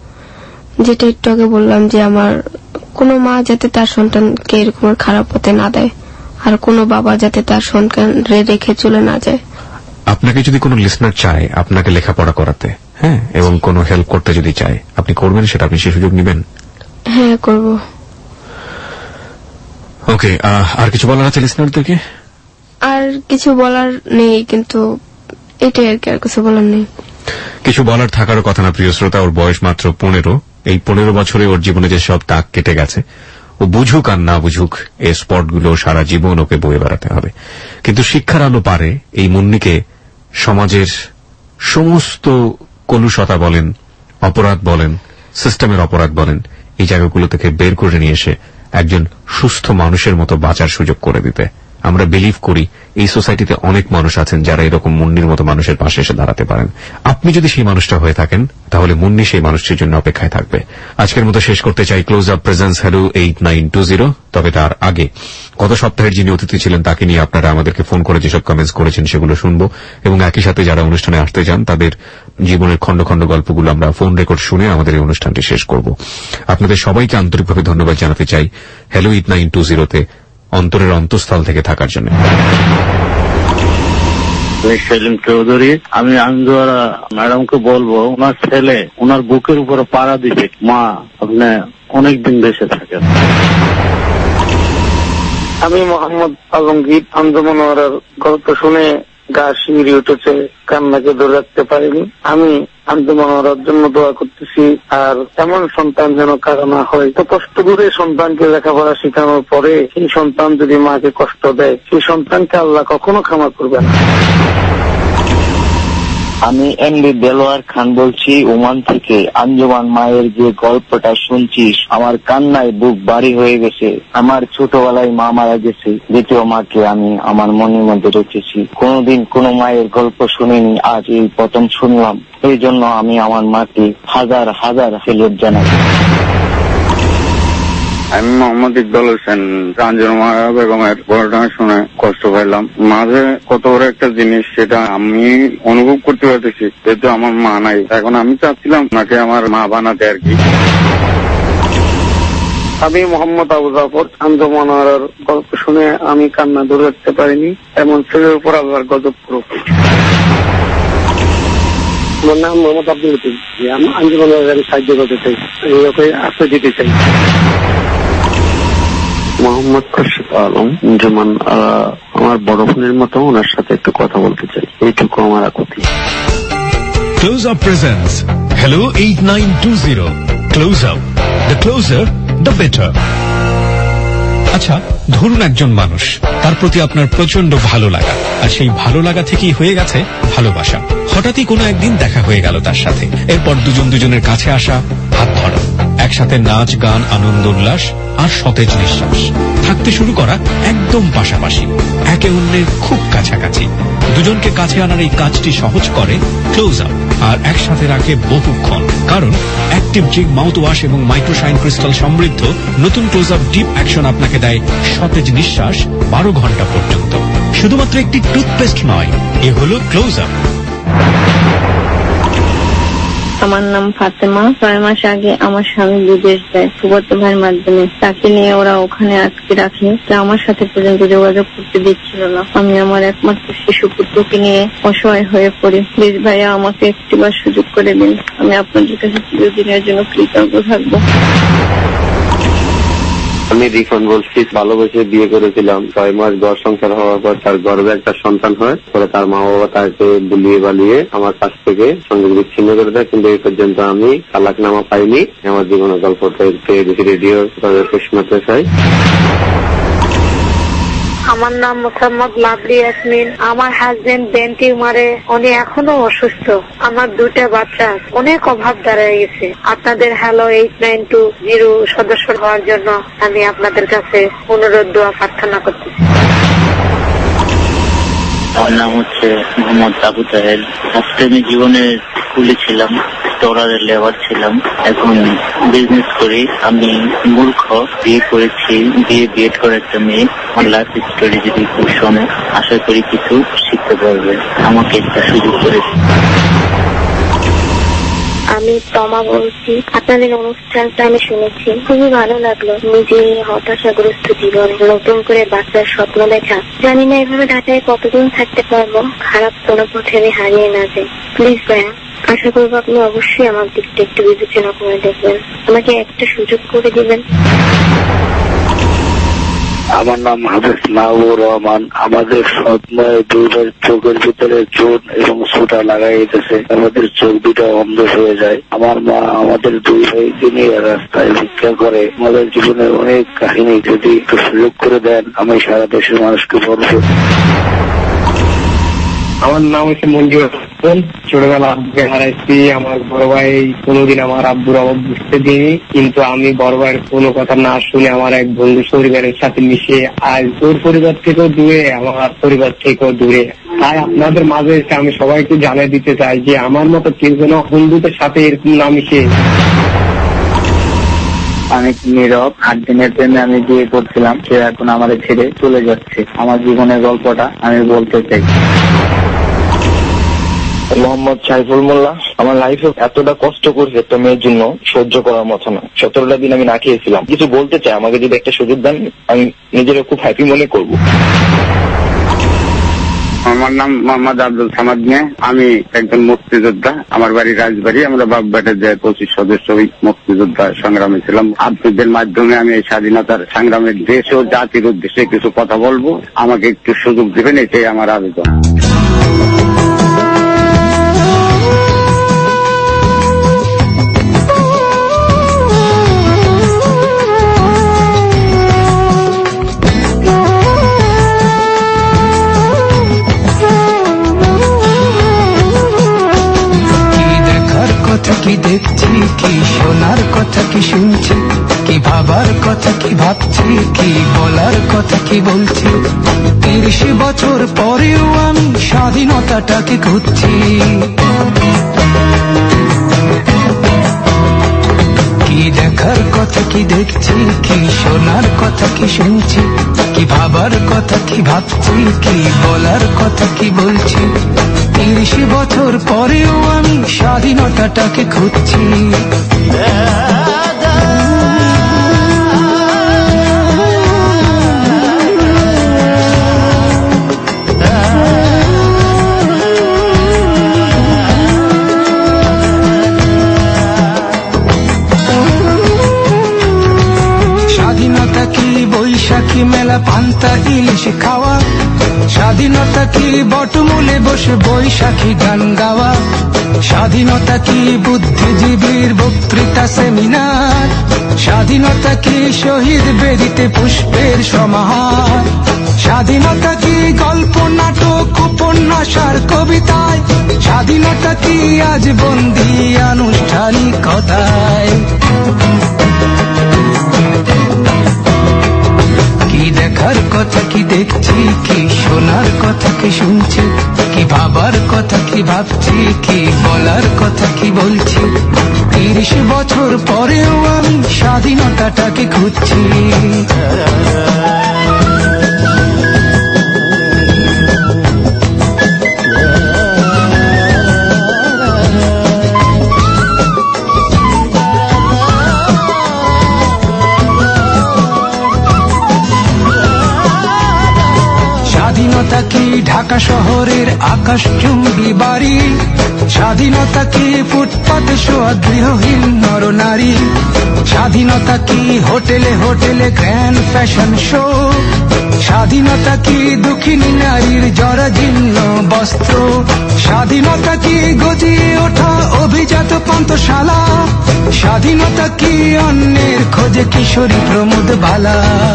যেটা একটু আগে বললাম, যে আমার কোনো মা যাতে তার সন্তানকে এরকম খারাপ পথে না দেয়, আর কোনো বাবা যাতে তার সন্তান রেখে চলে না যায়। আপনাকে যদি কোনো লিসনার চায় আপনাকে লেখাপড়া করাতে, হ্যাঁ, এবং কোনো হেল্প করতে যদি চায়, আপনি করবেন সেটা? আপনি সেই সুযোগ নেবেন? হ্যাঁ, করব। ওকে, আর কিছু বলার আছে লিসনারদেরকে? আর কিছু বলার নেই, কিন্তু এটাই আর কি, আর কিছু বলার নেই। কিছু বলার থাকারও কথা না প্রিয় শ্রোতা। ওর বয়স মাত্র পনেরো। এই পনেরো বছরে ওর জীবনে যে সব দাগ কেটে গেছে, ও বুঝুক আর না বুঝুক, এই স্পটগুলো সারা জীবন ওকে বয়ে বেড়াতে হবে। কিন্তু শিক্ষার আলো পারে এই মুন্নিকে সমাজের সমস্ত কলুষতা বলেন, অপরাধ বলেন, সিস্টেমের অপরাধ বলেন, এই জায়গাগুলো থেকে বের করে নিয়ে এসে একজন সুস্থ মানুষের মতো বাঁচার সুযোগ করে দিতে। আমরা বিলিভ করি এই সোসাইটিতে অনেক মানুষ আছেন যারা এরকম মুন্নির মতো মানুষের পাশে এসে দাঁড়াতে পারেন। আপনি যদি সেই মানুষটা হয়ে থাকেন তাহলে মুন্নি সেই মানুষটির জন্য অপেক্ষায় থাকবে। আজকের মতো শেষ করতে চাই Close Up presents hello eight nine two zero. তবে তার আগে গত সপ্তাহের যিনি অতিথি ছিলেন তাকে নিয়ে আপনারা আমাদেরকে ফোন করে যেসব কমেন্টস করেছেন সেগুলো শুনবো এবং একই সাথে যারা অনুষ্ঠানে আসতে চান তাদের জীবনের খণ্ড খণ্ড গল্পগুলো আমরা ফোন রেকর্ড শুনে আমাদের এই অনুষ্ঠানটি শেষ করব। আপনাদের সবাইকে আন্তরিকভাবে ধন্যবাদ জানাতে চাই হ্যালো এইট নাইন টু জিরোতে অন্তরের অন্তঃস্থল থেকে থাকার জন্য। সেলিম চৌধুরী, আমি আঞ্জুয়ারা ম্যাডামকে বলবো ওনার ছেলে ওনার বুকের উপরে পাড়া দিবে, মা আপনি অনেকদিন বেঁচে থাকেন। আমি মোহাম্মদ আলমগীর, আঞ্জুমানের গল্প শুনে গা শিউরে উঠেছে, কান্নাকে ধরে রাখতে পারিনি। আমি আঞ্জুমানের জন্য দোয়া করতেছি, আর এমন সন্তান যেন কারো না হয়। তো কষ্ট করে সন্তানকে লেখাপড়া শেখানোর পরে সেই সন্তান যদি মাকে কষ্ট দেয়, সেই সন্তানকে আল্লাহ কখনো ক্ষমা করবে না। আমি এমডি দেলোয়ার খান বলছি ওমান থেকে। আঞ্জুমান মায়ের যে গল্পটা শুনছিস, আমার কান্নায় বুক ভারী হয়ে গেছে। আমার ছোটবেলায় মা মারা গেছে, দ্বিতীয় মাকে আমি আমার মনের মধ্যে রেখেছি। কোনোদিন কোনো মায়ের গল্প শুনিনি, আজ এই প্রথম শুনলাম। এই জন্য আমি আমার মাকে হাজার হাজার সেলুট জানাই। আমি মোহাম্মদ ইকবাল হোসেন। আঞ্জুমা বেগমের ঘটনা শুনে কষ্ট পাইলাম। মাঝে কত বড় একটা জিনিস সেটা আমি অনুভব করতে পারতেছি, যেহেতু আমার মা নাই। এখন আমি চাচ্ছিলাম ওনাকে আমার মা বানাতে আর কি। আমি মোহাম্মদ আবু জাফর। আঞ্জুমানের গল্প শুনে আমি কান্না ধরে রাখতে পারিনি, এমন ছেলের উপর আল্লাহর গজব প্রয়োগ। আমার নাম মোহাম্মদ আব্দুল লতিফ। আমি আঞ্জুমানের আমি সাহায্য করতে চাই, ওকে আশ্রয় দিতে চাই। মোহাম্মদ খোরশেদ আলম। যেমন আমার বড় বোনের মতো ওনার সাথে একটু কথা বলতে চাই, এইটুকু আমার আকুতি। Close Up presents Hello eight nine two zero. Close Up. The closer, the better. আচ্ছা, ধরুন একজন মানুষ, তার প্রতি আপনার প্রচন্ড ভালো লাগা, আর সেই ভালো লাগা থেকেই হয়ে গেছে ভালোবাসা। হঠাৎই কোনো একদিন দেখা হয়ে গেল তার সাথে, এরপর দুজন দুজনের কাছে আসা, হাত ধরা, একসাথে নাচ গান, আনন্দ উল্লাস আর সতেজ নিঃশ্বাস, থাকতে শুরু করা একদম পাশাপাশি, একে অন্যের খুব কাছাকাছি। দুজনকে কাছে আনার এই কাজটি সহজ করে ক্লোজ আপ, আর একসাথে রাখে বহুক্ষণ। কারণ অ্যাক্টিভ জিগ মাউথ ওয়াশ এবং মাইক্রোশাইন ক্রিস্টাল সমৃদ্ধ নতুন ক্লোজ আপ ডিপ অ্যাকশন আপনাকে দেয় সতেজ নিঃশ্বাস বারো ঘন্টা পর্যন্ত। শুধুমাত্র একটি টুথপেস্ট নয়, এ হলো ক্লোজ আপ। আমার নাম ফাতেমা। ছয় মাস আগে আমার স্বামী বিদেশ যায় সুব্রত ভাইয়ের মাধ্যমে। তাকে নিয়ে ওরা ওখানে আটকে রাখে, আমার সাথে পর্যন্ত যোগাযোগ করতে দিচ্ছিল না। আমি আমার একমাত্র শিশু পুত্রকে নিয়ে অসহায় হয়ে পড়ি। প্লিজ ভাইয়া আমাকে একটিবার সুযোগ করে দিন, আমি আপনাদের কাছে চিরদিনের জন্য কৃতজ্ঞ থাকবো। আমি রিফান বলছি। ভালোবেসে বিয়ে করেছিলাম, ছয় মাস ঘর সংসার হওয়ার পর তার গর্ভে একটা সন্তান হয়। পরে তার মা বাবা তাকে বুলিয়ে বালিয়ে আমার কাছ থেকে সংযোগ বিচ্ছিন্ন করে দেয়, কিন্তু এই পর্যন্ত আমি তালাকনামা পাইনি। আমার জীবনের গল্পটা রেডিও শোনাতে চাই। আমার নাম মোহাম্মদ লাভলি ইয়াসমিন। আমার হাজবেন্ড ব্রেন টিউমারে, উনি এখনো অসুস্থ। আমার দুটা বাচ্চা, অনেক অভাব দাঁড়ায় গেছে। আপনাদের hello eight nine two zero সদস্য হওয়ার জন্য আমি আপনাদের কাছে অনুরোধ দোয়া প্রার্থনা করতেছি। আমার নাম হচ্ছে মোহাম্মদ আবু তাহের। ফার্স্টে আমি জীবনে স্কুলে ছিলাম, স্টোরারের লেবার ছিলাম, এখন বিজনেস করি। আমি মূর্খ, বিয়ে করেছি, বিয়ে বিএড করে একটা মেয়ে। আমার লাইফ স্টোরি যদি খুব শোনে, আশা করি কিছু শিখতে পারবে। আমাকে একটা সুযোগ করেছে। আমি তমা বলছি। আপনাদের অনুষ্ঠানটা আমি শুনেছি, খুবই ভালো লাগলো। নিজে হতাশাগ্রস্ত জীবন, নতুন করে বাচ্চার স্বপ্ন দেখা। জানি না এভাবে ঢাকায় কতদিন থাকতে পারবো, খারাপ কোনো পথে আমি হারিয়ে না যাই। প্লিজ ভাইয়া, আশা করবো আপনি অবশ্যই আমার দিকটা একটু বিবেচনা করে দেখবেন, আমাকে একটা সুযোগ করে দিবেন। আমার নাম হাফেজ মাহবুব রহমান। আমাদের সৎময় দুই ভাই চোখের ভিতরে চোট এবং সুটা লাগাই দিতেছে, আমাদের চোখ দুটা অন্ধ হয়ে যায়। আমার মা আমাদের দুই ভাইকে নিয়ে রাস্তায় ভিক্ষা করে। আমাদের জীবনের অনেক কাহিনী যদি একটু সুযোগ করে দেন, আমি সারা দেশের মানুষকে বলবো। আমার নাম হচ্ছে মঞ্জুর হোসেন। ছোটবেলা আব্বুকে হারাইছি। আমার বড় ভাই কোনোদিন আমার আব্বুর অভাব বুঝতে দিইনি, কিন্তু আমি বড় ভাইয়ের কোনো কথা না শুনে আমার এক বন্ধু পরিবারের সাথে মিশে আজ তোর পরিবার থেকেও দূরে, আমার পরিবার থেকেও দূরে। তাই আপনাদের মাঝে এসে আমি সবাইকে জানিয়ে দিতে চাই যে আমার মতো কেউ যেন বন্ধুদের সাথে এরকম না মিশে। অনেক নীরব, আট দিনের প্রেমে আমি বিয়ে করছিলাম, সে এখন আমাদের ছেড়ে চলে যাচ্ছে। আমার জীবনের গল্পটা আমি বলতে চাই। মোহাম্মদ সাইফুল মোল্লা। আমার লাইফে এতটা কষ্ট করছে একটা মেয়ের জন্য সহ্য করার মতো না। সতেরোটা দিন আমি না খেয়েছিলাম। কিছু বলতে চাই, আমাকে যদি একটা সুযোগ দেন আমি নিজেরা খুব হ্যাপি মনে করবো। আমার নাম মোহাম্মদ আব্দুল সামাদ মিয়া। আমি একজন মুক্তিযোদ্ধা। আমার বাড়ি রাজবাড়ি। আমরা বাগবাটের যে পঁচিশ সদস্য ওই মুক্তিযোদ্ধা সংগ্রামে ছিলাম। আপনাদের মাধ্যমে আমি এই স্বাধীনতার সংগ্রামের দেশ ও জাতির উদ্দেশ্যে কিছু কথা বলবো। আমাকে একটু সুযোগ দেবেন, এটাই আমার আবেদন। কি দেখছি, কি শোনার কথা কি শুনছি, কি ভাবার কথা কি ভাবছি, কি বলার কথা কি বলছি। তিরিশ বছর পরেও আমি স্বাধীনতাটাকে খুঁজছি। কি দেখার কথা কি দেখছি, কি শোনার কথা কি শুনছি, কি ভাবার কথা কি ভাবছি, কি বলার কথা কি বলছি। তিরিশ বছর পরেও আমি স্বাধীনতাটাকে খুঁজছি। স্বাধীনতা কি বৈশাখী মেলা পান্তা ইলিশ খাওয়া, স্বাধীনতা কি বটমূলে বসে বৈশাখী গান গাওয়া, স্বাধীনতা কি বুদ্ধিজীবীর বক্তৃতা সেমিনার, স্বাধীনতা কি শহীদ বেদিতে পুষ্পের সমাহার, স্বাধীনতা কি গল্প নাটক উপন্যাস আর কবিতায়, স্বাধীনতা কি আজ বন্দী আনুষ্ঠানিকতায়। কি দেখার কথা কি দেখছি, কি শোনার কথা কি শুনছি, কি ভাবার কথা কি ভাবছি, কি বলার কথা কি বলছি। তিরিশ বছর পরেও আমি স্বাধীনতাটাকে খুঁজছি। স্বাধীনতা কি ঢাকা শহরের আকাশচুম্বী বাড়ি, স্বাধীনতা কি ফুটপাতে শোয়া গৃহহীন নরনারী, স্বাধীনতা কি হোটেলে হোটেলে গ্র্যান্ড ফ্যাশন শো, স্বাধীনতা কি দুঃখিনী নারীর জরাজীর্ণ বস্ত্র, স্বাধীনতা কি গজিয়ে ওঠা অভিজাত পান্থশালা, স্বাধীনতা কি অন্যের খোঁজে কিশোরী প্রমোদ বালা।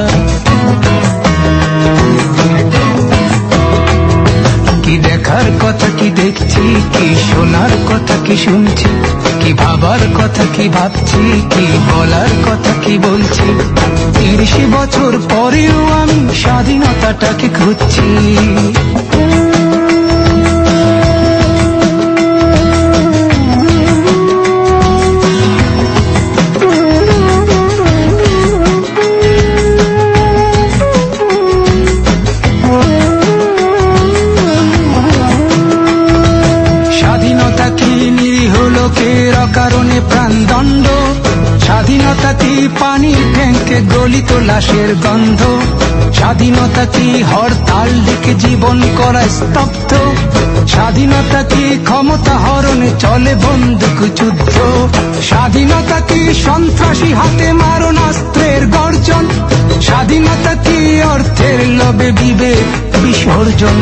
কি দেখার কথা কি দেখছি, কি শোনার কথা কি শুনছি, কি ভাবার কথা কি ভাবছি, কি বলার কথা কি বলছি। তিরিশ বছর পরেও আমি স্বাধীনতাটাকে খুঁজছি। কারণে প্রাণদণ্ড, স্বাধীনতা কি পানির ট্যাঙ্কে গলিত লাশের গন্ধ, স্বাধীনতা কি হরতাল ডেকে জীবন করা স্তব্ধ, স্বাধীনতা কি ক্ষমতা হরণে চলে বন্দুক যুদ্ধ, স্বাধীনতা কি সন্ত্রাসী হাতে মারণাস্ত্রের গর্জন, স্বাধীনতা কি অর্থের লোভে বিবেক বিসর্জন।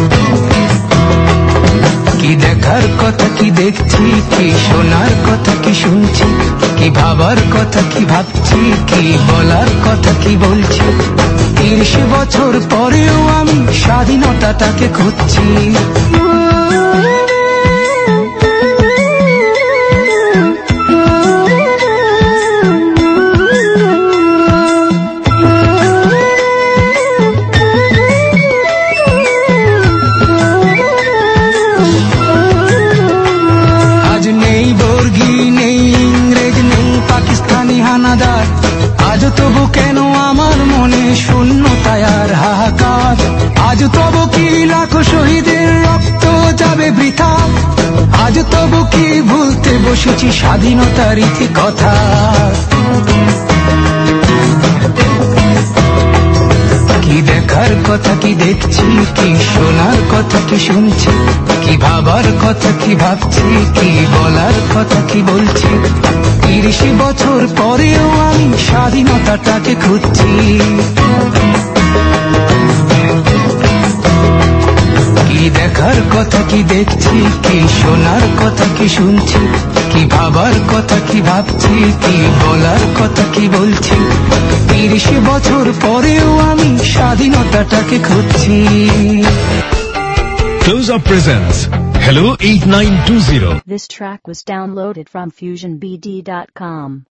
কি দেখার কথা কি দেখছি, কি শোনার কথা কি শুনছি, কি ভাবার কথা কি ভাবছি, কি বলার কথা কি বলছি। তিরিশ বছর পরেও আমি স্বাধীনতাটাকে খুঁজছি। আজ নেই বর্গী, নেই ইংরেজ, নেই পাকিস্তানি হানাদার, আজ তবু কেন আমার মনে শূন্যতায় আর হাহাকার। আজ তবু কি লাখো শহীদের রক্ত যাবে বৃথা, আজ তবু কি ভুলতে বসেছি স্বাধীনতার ইতি কথা। কি দেখার কথা কি দেখছি, কি শোনার কথা কি শুনছি, কি ভাবার কথা কি ভাবছি, কি বলার কথা কি বলছি। তিরিশ বছর পরেও আমি স্বাধীনতাটাকে খুঁজছি। কি দেখার কথা কি দেখছি, কি শোনার কথা কি শুনছি, কি ভাবার কথা কি ভাবছি, কি বলার কথা কি বলছি। তিরিশ বছর পরেও আমি স্বাধীনতাটাকে খুঁজছি। Close Up presents Hello eight nine two zero. This track was downloaded from fusion b d dot com.